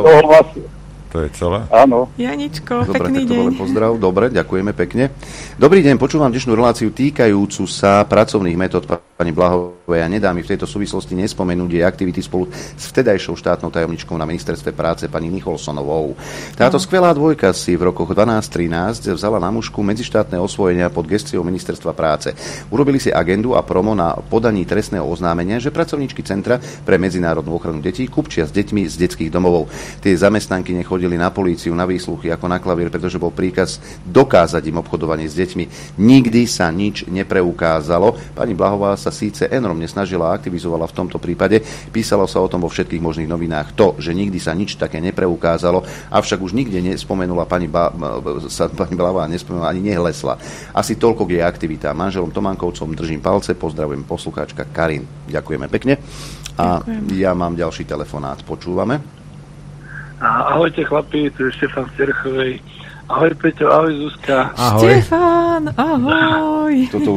To je celé? Áno. Janičko, dobre, pekný tak to deň. bol pozdrav. Dobre, ďakujeme pekne. Dobrý deň, počúvam dnešnú reláciu týkajúcu sa pracovných metód pani Blahovej a nedá mi v tejto súvislosti nespomenúť jej aktivity spolu s vtedajšou štátnou tajomničkou na ministerstve práce pani Nicholsonovou. Táto skvelá dvojka si v rokoch 12-13 vzala na mušku medzištátne osvojenia pod gestiou ministerstva práce. Urobili si agendu a promo na podaní trestného oznámenia, že pracovníčky Centra pre medzinárodnú ochranu detí kupčia s deťmi z detských domovov. Tie zamestnanky nechodili na políciu, na výsluchy ako na klavír, pretože bol príkaz dokázať im obchodovanie s deťmi. Nikdy sa nič nepreukázalo. Pani Blahová sa síce enormne snažila a aktivizovala v tomto prípade, písalo sa o tom vo všetkých možných novinách. To, že nikdy sa nič také nepreukázalo, avšak už nikde nespomenula pani Blahová, nespomenula ani nehlesla. Asi toľko k jej aktivitám. Manželom Tománkovcom držím palce, pozdravujem poslucháčka Karin. Ďakujeme pekne. A ja mám ďalší telefonát. Počúvame. Ahojte chlapi, tu je Štefan z Terchovej. Ahoj Peťo, ahoj Zuzka. Ahoj. Štefan, ahoj.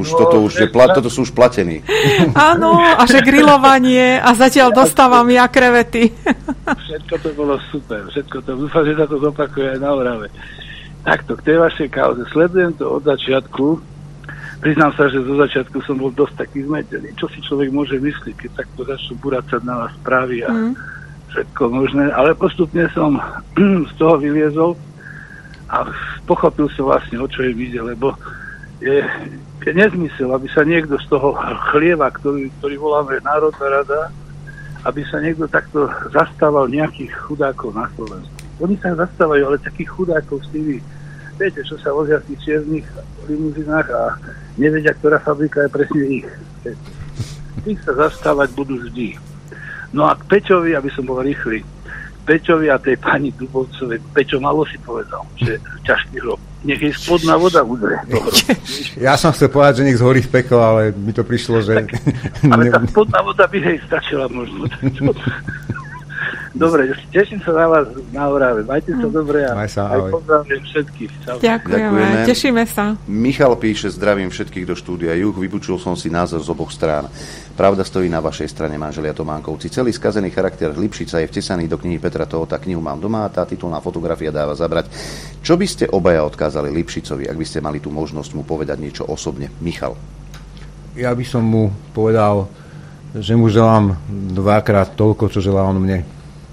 Toto sú už platení. Áno, a že grilovanie a zatiaľ dostávam ja krevety. Všetko to bolo super, dúfam, že sa to zopakuje aj na Orave. Takto, k tej vašej kauze, sledujem to od začiatku. Priznám sa, že zo začiatku som bol dosť taký zmetený. Čo si človek môže myslieť, keď takto začnú buracať na vás správy a všetko možné, ale postupne som z toho vyliezol a pochopil som vlastne, o čo je ide, lebo je nezmysel, aby sa niekto z toho chlieva, ktorý voláme Národná rada, aby sa niekto takto zastával nejakých chudákov na Slovensku. Oni sa zastávajú, ale takých chudákov s tými, viete, čo sa vozia v tých čiernych limuzinách a nevedia, ktorá fabrika je presne ich. Tých sa zastávať budú vždy. No a k Peťovi, aby som bol rýchly, Peťovi a tej pani Dubovcovej, Peťo malo si povedal, že ťažký hrob. Nech jej spodná voda udre. Ja som chcel povedať, že nech zhorí v pekle, ale mi to prišlo, že... Ale tá spodná voda by jej stačila možno. Dobre, teším sa na vás na Orave. Majte sa dobre a aj pozdravím všetkých. Ďakujeme, tešíme sa. Michal píše, zdravím všetkých do štúdia Juh, vypočul som si názor z oboch strán. Pravda stojí na vašej strane, manželia Tománkovci. Celý skazený charakter Lipšica je vtesaný do knihy Petra Tohota. Knihu mám doma a tá titulná fotografia dáva zabrať. Čo by ste obaja odkázali Lipšicovi, ak by ste mali tú možnosť mu povedať niečo osobne? Michal. Ja by som mu povedal, že mu želám dvakrát toľko, čo želá on mne.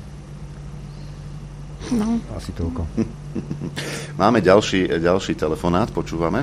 No. Asi toľko. Máme ďalší telefonát, počúvame.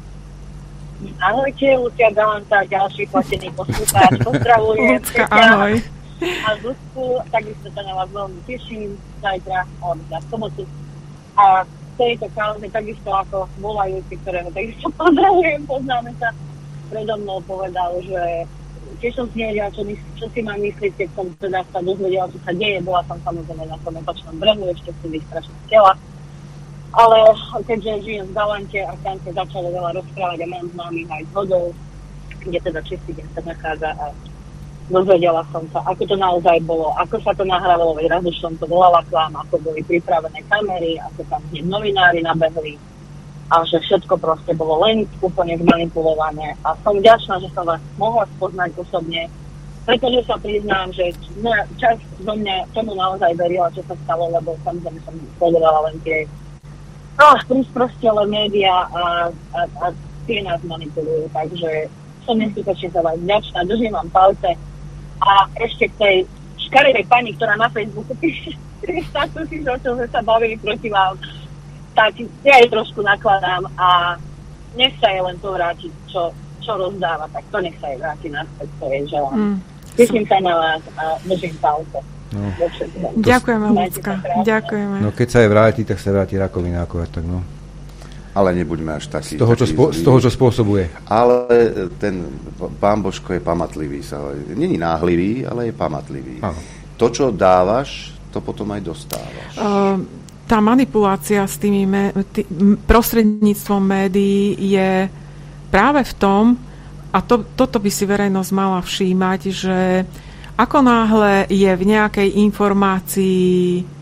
Ahojte, Lucia Galanta, ďalší platený poslucháč. Pozdravujem. Lucka, ahoj. A Zuzku, takisto sa na vás veľmi teším zajtra na sobotu. A v tejto kauze takisto ako volajúci, ktorého takisto pozdravujem, poznáme sa, predo mnou povedal, že tiež som si nevedela, čo si mám myslieť, keď som teda sa dozvedela, čo sa deje. Bola som samozrejme na tom opačnom brehu, ešte som vystrašiť tela. Ale keďže žijem v Galante a tam sa začalo veľa rozprávať a mám známych aj zhodov, kde teda čistý deň sa nachádza a dozvedela som sa, ako to naozaj bolo, ako sa to nahrávalo, veď raz už som to volala k vám, ako boli pripravené kamery, ako tam hneď novinári nabehli a že všetko proste bolo len úplne zmanipulované a som vďačná, že som vás mohla spoznať osobne, pretože sa priznám, že časť zo mňa tomu naozaj verila, čo sa stalo, lebo samozrejme som sledovala len tie prísprostelé médiá a tie nás manipulujú, takže som neskutočne za vás vďačná, držím vám palce a ešte k tej škaredej pani, ktorá na Facebooku píše statusy, že sa bavili proti vám, tak ja jej trošku nakladám a nech sa jej len to vráti, čo rozdáva, tak to nech sa jej vráti naspäť, to je želám. Teším sa na vás a držím palce. No. Ďakujeme, Lucka. Ďakujeme. No keď sa jej vráti, tak sa vráti rakovina akurát, tak no. Ale nebuďme až taký. Z toho, čo spôsobuje. Ale ten pán Božko je pamatlivý. Není náhlivý, ale je pamatlivý. Aha. To, čo dávaš, to potom aj dostávaš. Tá manipulácia s tými prostredníctvom médií je práve v tom, a toto by si verejnosť mala všímať, že ako náhle je v nejakej informácii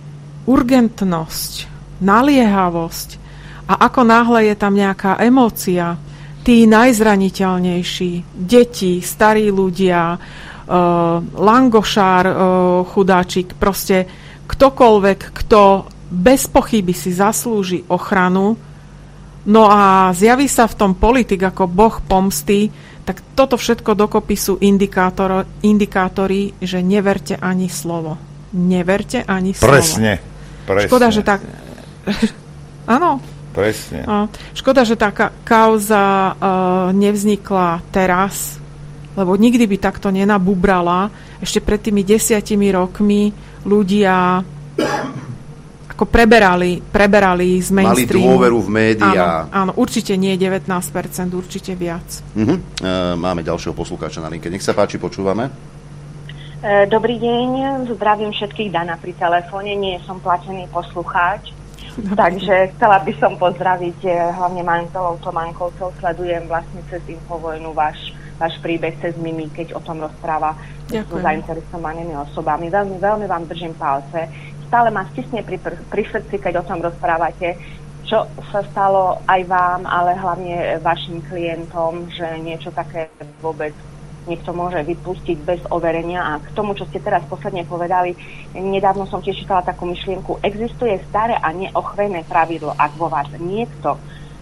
urgentnosť, naliehavosť a ako náhle je tam nejaká emócia, tí najzraniteľnejší, deti, starí ľudia, langošár, chudáčik, proste ktokoľvek, kto bez pochyby si zaslúži ochranu, no a zjaví sa v tom politik ako boh pomsty, tak toto všetko dokopy sú indikátory, že neverte ani slovo. Neverte ani slovo. Presne. Škoda, že tak... Áno. Presne. Škoda, že tá kauza nevznikla teraz, lebo nikdy by takto nenabubrala. Ešte pred tými 10 rokmi ľudia ako preberali z mainstreamu. Mali dôveru v médiá. Áno, určite nie 19%, určite viac. Máme ďalšieho poslucháča na linke. Nech sa páči, počúvame. Dobrý deň, zdravím všetkých, Dana pri telefóne, nie som platený poslucháč. Takže chcela by som pozdraviť hlavne manželov Tománkovcov, sledujem vlastne cez Infovojnu váš príbeh cez Mimi, keď o tom rozpráva s zainteresovanými osobami. Veľmi, veľmi vám držím palce. Stále ma stisne pri srdci, keď o tom rozprávate, čo sa stalo aj vám, ale hlavne vašim klientom, že niečo také vôbec niekto môže vypustiť bez overenia. A k tomu, čo ste teraz posledne povedali, nedávno som tiež čítala takú myšlienku, existuje staré a neochvejné pravidlo, ak vo vás niekto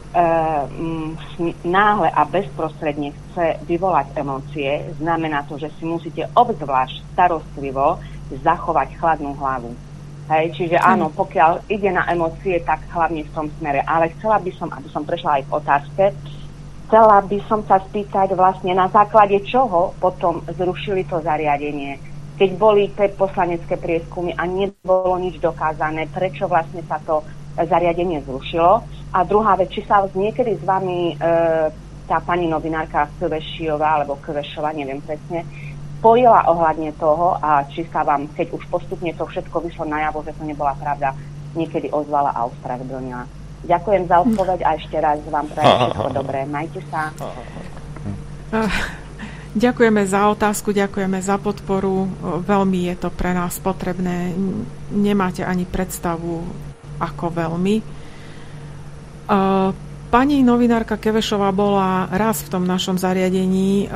náhle a bezprostredne chce vyvolať emócie, znamená to, že si musíte obzvlášť starostlivo zachovať chladnú hlavu. Hej, čiže áno, pokiaľ ide na emócie, tak hlavne v tom smere. Ale chcela by som, aby som prešla aj k otázke, chcela by som sa spýtať vlastne na základe čoho potom zrušili to zariadenie. Keď boli tie poslanecké prieskumy a nebolo nič dokázané, prečo vlastne sa to zariadenie zrušilo. A druhá vec, či sa niekedy s vami tá pani novinárka Kvešiová, alebo Kvešová, neviem presne, spojila ohľadne toho a či sa vám, keď už postupne to všetko vyšlo najavo, že to nebola pravda, niekedy ozvala a ospravedlnila. Ďakujem za odpoveď a ešte raz vám prajem všetko dobré. Majte sa. Ďakujeme za otázku, ďakujeme za podporu. Veľmi je to pre nás potrebné. Nemáte ani predstavu, ako veľmi. Pani novinárka Kevešová bola raz v tom našom zariadení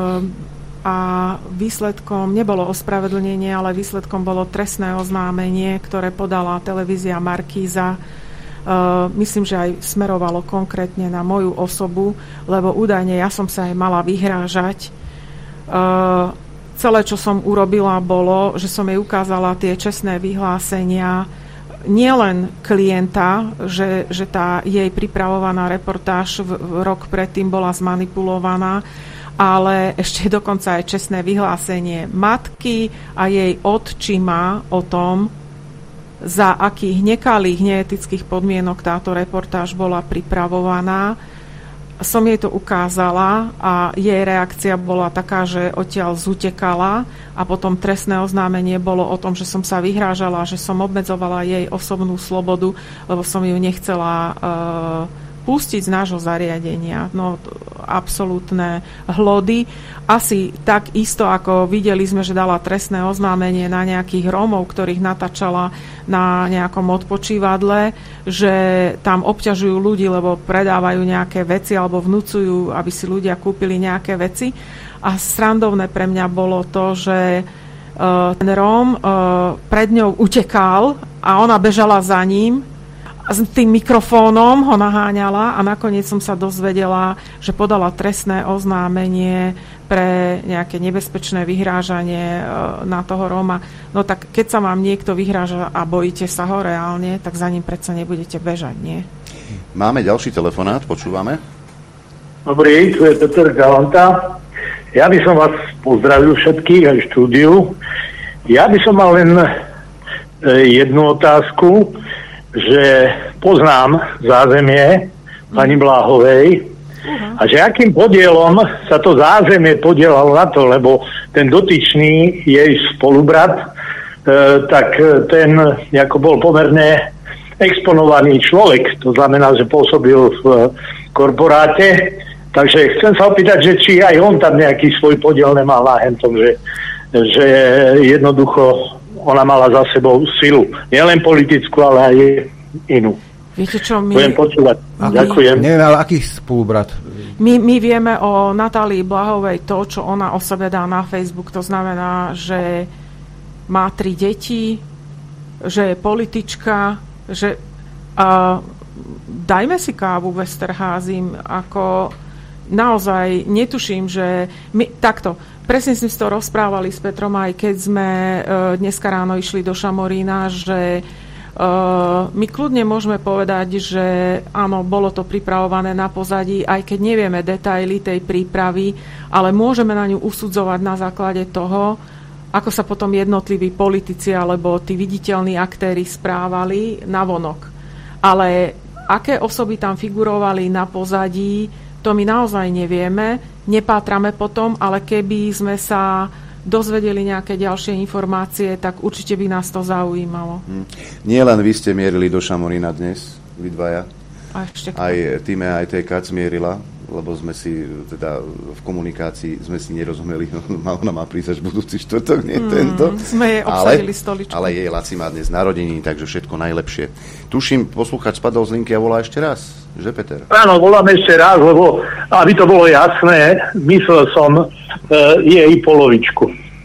a výsledkom nebolo ospravedlnenie, ale výsledkom bolo trestné oznámenie, ktoré podala televízia Markíza. Myslím, že aj smerovalo konkrétne na moju osobu, lebo údajne ja som sa aj mala vyhrážať. Celé, čo som urobila, bolo, že som jej ukázala tie čestné vyhlásenia nielen klienta, že tá jej pripravovaná reportáž rok predtým bola zmanipulovaná, ale ešte dokonca aj čestné vyhlásenie matky a jej otčima o tom, za akých nekalých, neetických podmienok táto reportáž bola pripravovaná. Som jej to ukázala a jej reakcia bola taká, že odtiaľ zutekala a potom trestné oznámenie bolo o tom, že som sa vyhrážala, že som obmedzovala jej osobnú slobodu, lebo som ju nechcela pustiť z nášho zariadenia. No, absolútne hlody. Asi tak isto, ako videli sme, že dala trestné oznámenie na nejakých Rómov, ktorých natáčala na nejakom odpočívadle, že tam obťažujú ľudí, lebo predávajú nejaké veci alebo vnúcujú, aby si ľudia kúpili nejaké veci. A srandovné pre mňa bolo to, že ten Róm pred ňou utekal a ona bežala za ním s tým mikrofónom ho naháňala a nakoniec som sa dozvedela, že podala trestné oznámenie pre nejaké nebezpečné vyhrážanie na toho Róma. No tak keď sa vám niekto vyhráža a bojíte sa ho reálne, tak za ním predsa nebudete bežať, nie? Máme ďalší telefonát, počúvame. Dobrý, tu je Peter Galanta. Ja by som vás pozdravil všetkých aj štúdiu. Ja by som mal len jednu otázku, že poznám zázemie pani Bláhovej a že akým podielom sa to zázemie podielalo na to, lebo ten dotyčný jej spolubrat, tak ten ako bol pomerne exponovaný človek, to znamená, že pôsobil v korporáte, takže chcem sa opýtať, že či aj on tam nejaký svoj podiel nemal na hentom, že jednoducho ona mala za sebou silu. Nielen politickú, ale aj inú. Viete čo, budem počúvať. Ďakujem. Neviem, ale aký spolubrat? My vieme o Natálii Blahovej to, čo ona o sebe dá na Facebook. To znamená, že má 3 deti, že je politička, že dajme si kávu v Esterházim, ako naozaj netuším, že takto, presne sme si to rozprávali s Petrom, aj keď sme dneska ráno išli do Šamorína, že my kľudne môžeme povedať, že áno, bolo to pripravované na pozadí, aj keď nevieme detaily tej prípravy, ale môžeme na ňu usudzovať na základe toho, ako sa potom jednotliví politici alebo tí viditeľní aktéri správali navonok. Ale aké osoby tam figurovali na pozadí, to my naozaj nevieme, nepátrame potom, ale keby sme sa dozvedeli nejaké ďalšie informácie, tak určite by nás to zaujímalo. Nie len vy ste mierili do Šamorína dnes, vy dvaja. Aj Týme, aj TK mierila, lebo sme si teda v komunikácii sme si nerozumeli. Ona má prísť až budúci štvrtok, nie tento. Sme jej obsadili stoličku. Ale jej Laci má dnes narodeniny, takže všetko najlepšie. Tuším, posluchač spadol z linky a volá ešte raz. Že, Peter? Áno, volám ešte raz, lebo aby to bolo jasné, myslel som jej polovičku.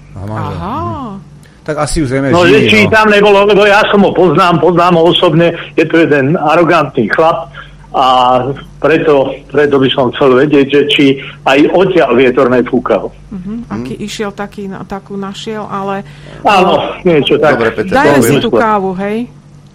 Aha. Tak asi ju zrejme no, žije. Či tam nebolo, lebo ja som ho poznám ho osobne, je to jeden arogantný chlap a preto by som chcel vedieť, že či aj odtiaľ vietor nefúkal. Aký išiel, takú našiel, ale... Áno, niečo tak. Dobre, Peter, dajme si tú kávu, hej?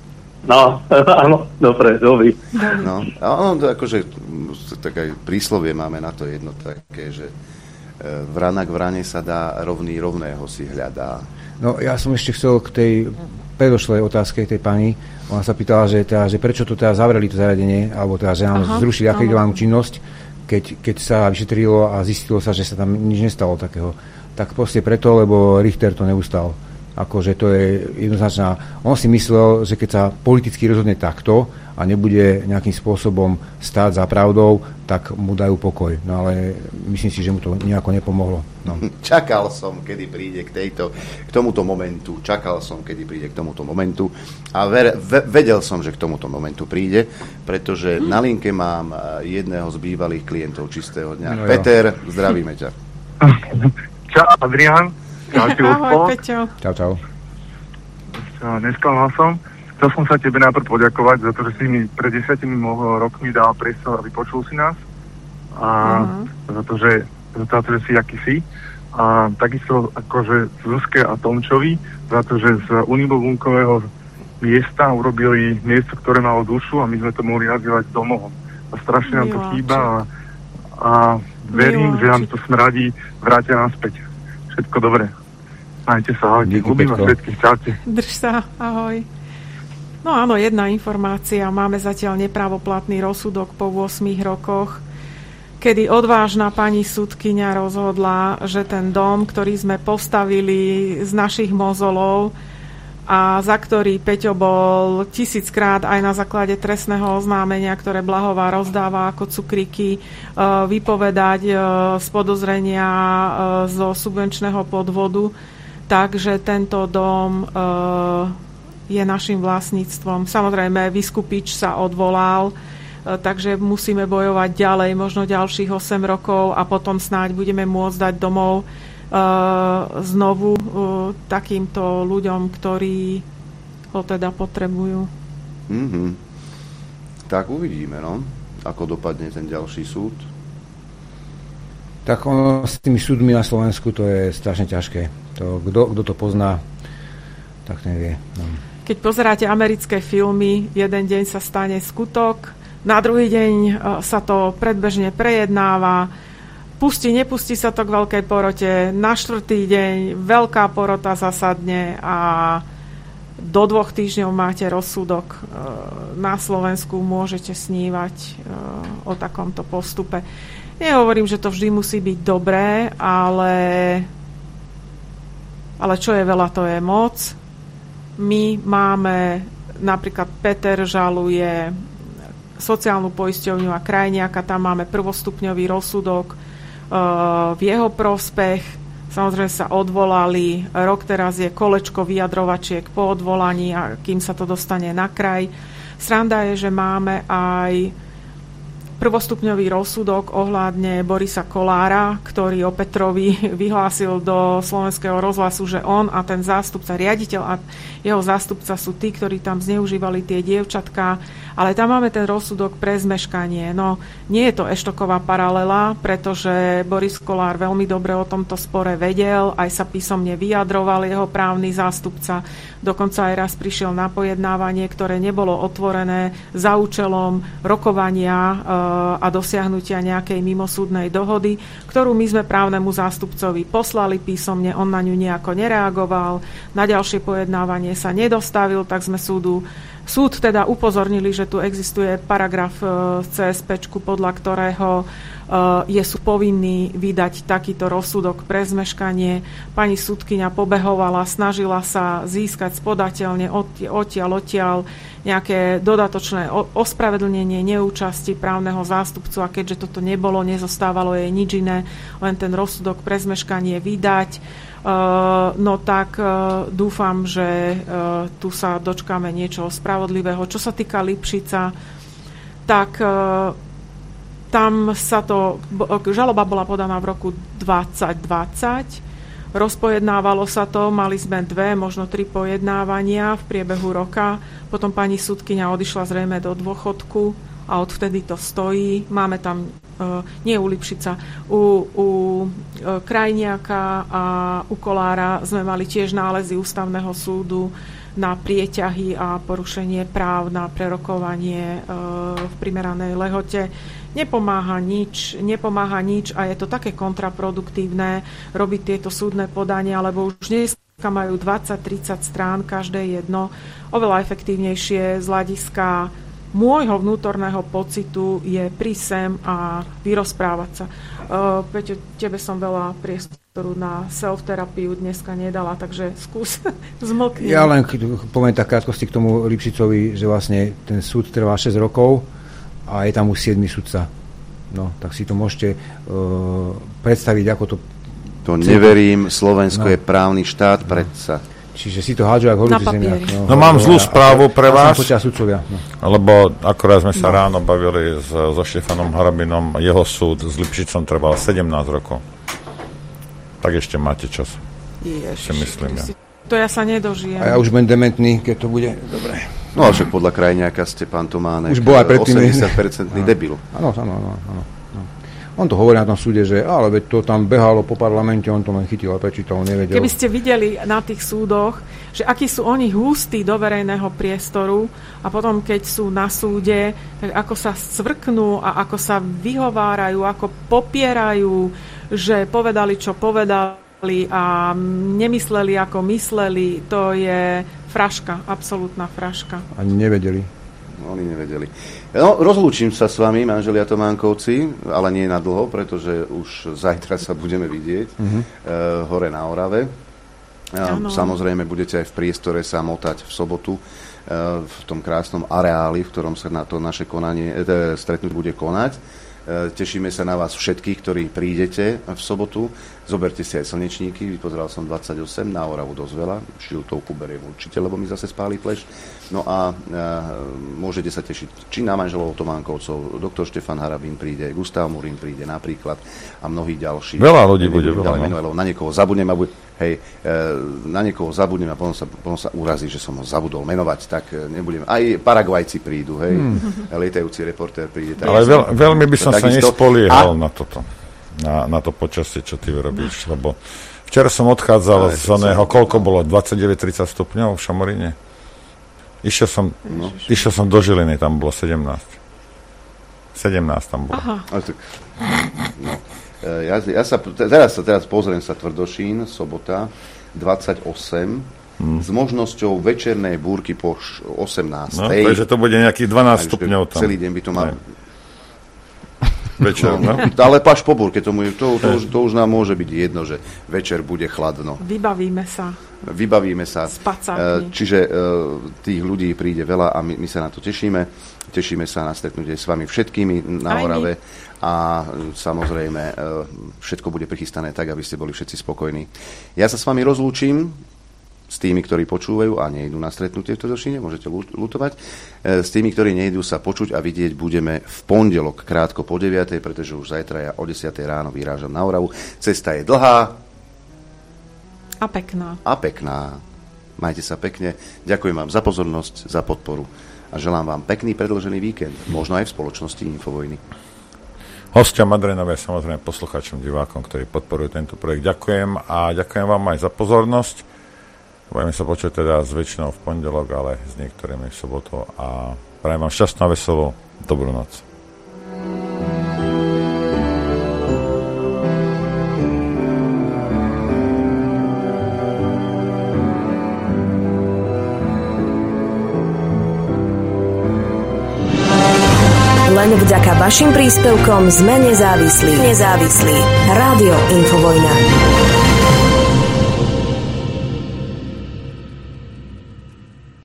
No, áno, dobre, dobrý. No, akože tak aj príslovie máme na to jedno také, že vrana k vrane sa dá, rovný rovného si hľadá. No, ja som ešte chcel k tej predošlej otázke tej pani. Ona sa pýtala, že prečo to teda zavreli to zariadenie, alebo teda, že nám zrušili akreditovanú činnosť, keď sa vyšetrilo a zistilo sa, že sa tam nič nestalo takého. Tak proste preto, lebo Richter to neustal. Akože to je jednoznačná. On si myslel, že keď sa politicky rozhodne takto a nebude nejakým spôsobom stáť za pravdou, tak mu dajú pokoj. No ale myslím si, že mu to nejako nepomohlo. No. Čakal som, kedy príde k tomuto momentu. A vedel som, že k tomuto momentu príde, pretože na linke mám jedného z bývalých klientov Čistého dňa. No, Peter, zdravíme ťa. Čau, Adrián. Ahoj, Peťo. Čau. Nesklamal som. Chcel som sa tebe najprv poďakovať za to, že si mi pred 10 rokmi dal priestor a vypočul si nás. A za to, že si aký si. A takisto akože Zuzke a Tomčovi za to, že z unibobunkového miesta urobili miesto, ktoré malo dušu a my sme to mohli nazývať domovom. A strašne nám to chýba a verím, že nám to smradí, vrátia naspäť. Všetko dobré. Majte sa, ahojte. Ľubím vás všetkých, čaute. Drž sa, ahoj. No áno, jedna informácia. Máme zatiaľ nepravoplatný rozsudok po 8 rokoch, kedy odvážna pani sudkyňa rozhodla, že ten dom, ktorý sme postavili z našich mozolov a za ktorý Peťo bol 1000-krát aj na základe trestného oznámenia, ktoré Blahová rozdáva ako cukriky, vypovedať z podozrenia zo subvenčného podvodu. Takže tento dom je našim vlastníctvom. Samozrejme, Vyskupič sa odvolal, takže musíme bojovať ďalej, možno ďalších 8 rokov a potom snáď budeme môcť dať domov znovu takýmto ľuďom, ktorí ho teda potrebujú. Tak uvidíme, no, ako dopadne ten ďalší súd. Tak ono s tými súdmi na Slovensku to je strašne ťažké. Kto to pozná, tak nevie. No. Keď pozeráte americké filmy, jeden deň sa stane skutok, na druhý deň sa to predbežne prejednáva, nepustí sa to k veľkej porote, na 4. deň veľká porota zasadne a do 2 týždňov máte rozsudok. Na Slovensku môžete snívať o takomto postupe. Nehovorím, že to vždy musí byť dobré, ale čo je veľa, to je moc. My máme, napríklad Peter žaluje sociálnu poisťovňu a Krajniaka, tam máme prvostupňový rozsudok v jeho prospech. Samozrejme sa odvolali. Rok teraz je kolečko vyjadrovačiek po odvolaní, a kým sa to dostane na kraj. Sranda je, že máme aj prvostupňový rozsudok ohľadne Borisa Kollára, ktorý o Petrovi vyhlásil do Slovenského rozhlasu, že on a ten zástupca, riaditeľ a jeho zástupca sú tí, ktorí tam zneužívali tie dievčatká, ale tam máme ten rozsudok pre zmeškanie. No, nie je to Eštoková paralela, pretože Boris Kollár veľmi dobre o tomto spore vedel, aj sa písomne vyjadroval jeho právny zástupca, dokonca aj raz prišiel na pojednávanie, ktoré nebolo otvorené za účelom rokovania a dosiahnutia nejakej mimosúdnej dohody, ktorú my sme právnemu zástupcovi poslali písomne, on na ňu nejako nereagoval, na ďalšie pojednávanie sa nedostavil, tak sme súd teda upozornili, že tu existuje paragraf v CSPčku, podľa ktorého sú povinní vydať takýto rozsudok pre zmeškanie. Pani sudkyňa pobehovala, snažila sa získať spodateľne odtiaľ nejaké dodatočné ospravedlnenie neúčasti právneho zástupcu, a keďže toto nebolo, nezostávalo jej nič iné, len ten rozsudok pre zmeškanie vydať. No tak dúfam, že tu sa dočkáme niečoho spravodlivého. Čo sa týka Lipšica, tak tam sa žaloba bola podaná v roku 2020, rozpojednávalo sa to, mali sme 2, možno 3 pojednávania v priebehu roka, potom pani sudkyňa odišla zrejme do dôchodku a odvtedy to stojí. Máme tam, nie u Lipšica, u Krajniaka a u Kollára sme mali tiež nálezy ústavného súdu na prieťahy a porušenie práv na prerokovanie v primeranej lehote. Nepomáha nič a je to také kontraproduktívne robiť tieto súdne podania, lebo už dneska majú 20-30 strán, každé jedno. Oveľa efektívnejšie z hľadiska môjho vnútorného pocitu je prísť sem a vyrozprávať sa. Peťo, tebe som veľa priestoru na self-terapiu dneska nedala, takže skús zmlkni. Ja len poviem tak krátkosti k tomu Lipšicovi, že vlastne ten súd trvá 6 rokov a je tam už 7. sudca. No, tak si to môžete predstaviť, ako to... To neverím, Slovensko je právny štát, predsa. Čiže si to hádžu ako horúci zemiak. No mám zlú správu pre vás, sudcovia, lebo akorát sme sa ráno bavili so Štefanom Harabinom, jeho súd s Lipšicom trval 17 rokov. Tak ešte máte čas. Ešte myslím ja. To ja sa nedožijem. A ja už budem dementný, keď to bude dobre. No a však podľa Krajniaka ste, pán Tománek, už bol aj predtým 80% debil. Áno. On to hovorí na tom súde, že ale veď to tam behalo po parlamente, on to len chytil a prečítal, nevedel. Keby ste videli na tých súdoch, že akí sú oni hustí do verejného priestoru a potom, keď sú na súde, tak ako sa scvrknú a ako sa vyhovárajú, ako popierajú, že povedali, čo povedali a nemysleli, ako mysleli, to je fraška, absolútna fraška. Ani nevedeli. Oni nevedeli. No, rozlúčim sa s vami, manželia Tománkovci, ale nie na dlho, pretože už zajtra sa budeme vidieť hore na Orave. Samozrejme, budete aj v priestore sa motať v sobotu v tom krásnom areáli, v ktorom sa na to naše stretnutie bude konať. Tešíme sa na vás všetkých, ktorí prídete v sobotu. Zoberte si aj slnečníky, vypozeral som 28, na Oravu dosť veľa, šiltovku beriem určite, lebo mi zase spáli pleš. No a môžete sa tešiť či na manželov Tománkovcov, doktor Štefan Harabín príde, Gustav Murín príde napríklad a mnohí ďalší. Veľa ľudí bude, veľa. Na niekoho zabudnem a na niekoho zabudnem a potom sa urazí, že som ho zabudol menovať, tak nebudem. Aj Paraguajci prídu, hej. Lietajúci reportér príde. Ale veľmi by som sa nespoliehal na toto. Na to počasie, čo ty robíš, lebo včera som odchádzal z oného, koľko bolo, 29-30 stupňov v Šamoríne. Išiel som do Žiliny, tam bolo 17 tam bolo. Aha. Ja sa teraz pozriem sa Tvrdošín, sobota, 28, s možnosťou večernej búrky po 18. No, takže to bude nejakých 12 stupňov tam. Celý deň by to mal... Večer, no. Ale paš po búrke, to už nám môže byť jedno, že večer bude chladno. Vybavíme sa. vybavíme sa. Čiže tých ľudí príde veľa a my sa na to tešíme. Tešíme sa na stretnutie s vami všetkými na Orave a samozrejme všetko bude prichystané tak, aby ste boli všetci spokojní. Ja sa s vami rozlúčim s tými, ktorí počúvajú a nejdú na stretnutie v Tvrdošíne, môžete ľutovať. S tými, ktorí nejdú sa počuť a vidieť, budeme v pondelok krátko po 9, pretože už zajtra ja o 10 ráno vyrážam na Oravu. Cesta je dlhá a pekná. Majte sa pekne. Ďakujem vám za pozornosť, za podporu a želám vám pekný predĺžený víkend, možno aj v spoločnosti Infovojny. Hosťom Adrenové, samozrejme poslucháčom, divákom, ktorí podporujú tento projekt. Ďakujem a ďakujem vám aj za pozornosť. Budeme sa počuť teda s väčšinou v pondelok, ale s niektorými v sobotu a prajem vám šťastnú a veselú dobrú noc. Len vďaka vašim príspevkom sme nezávislí. Rádio Infovojna.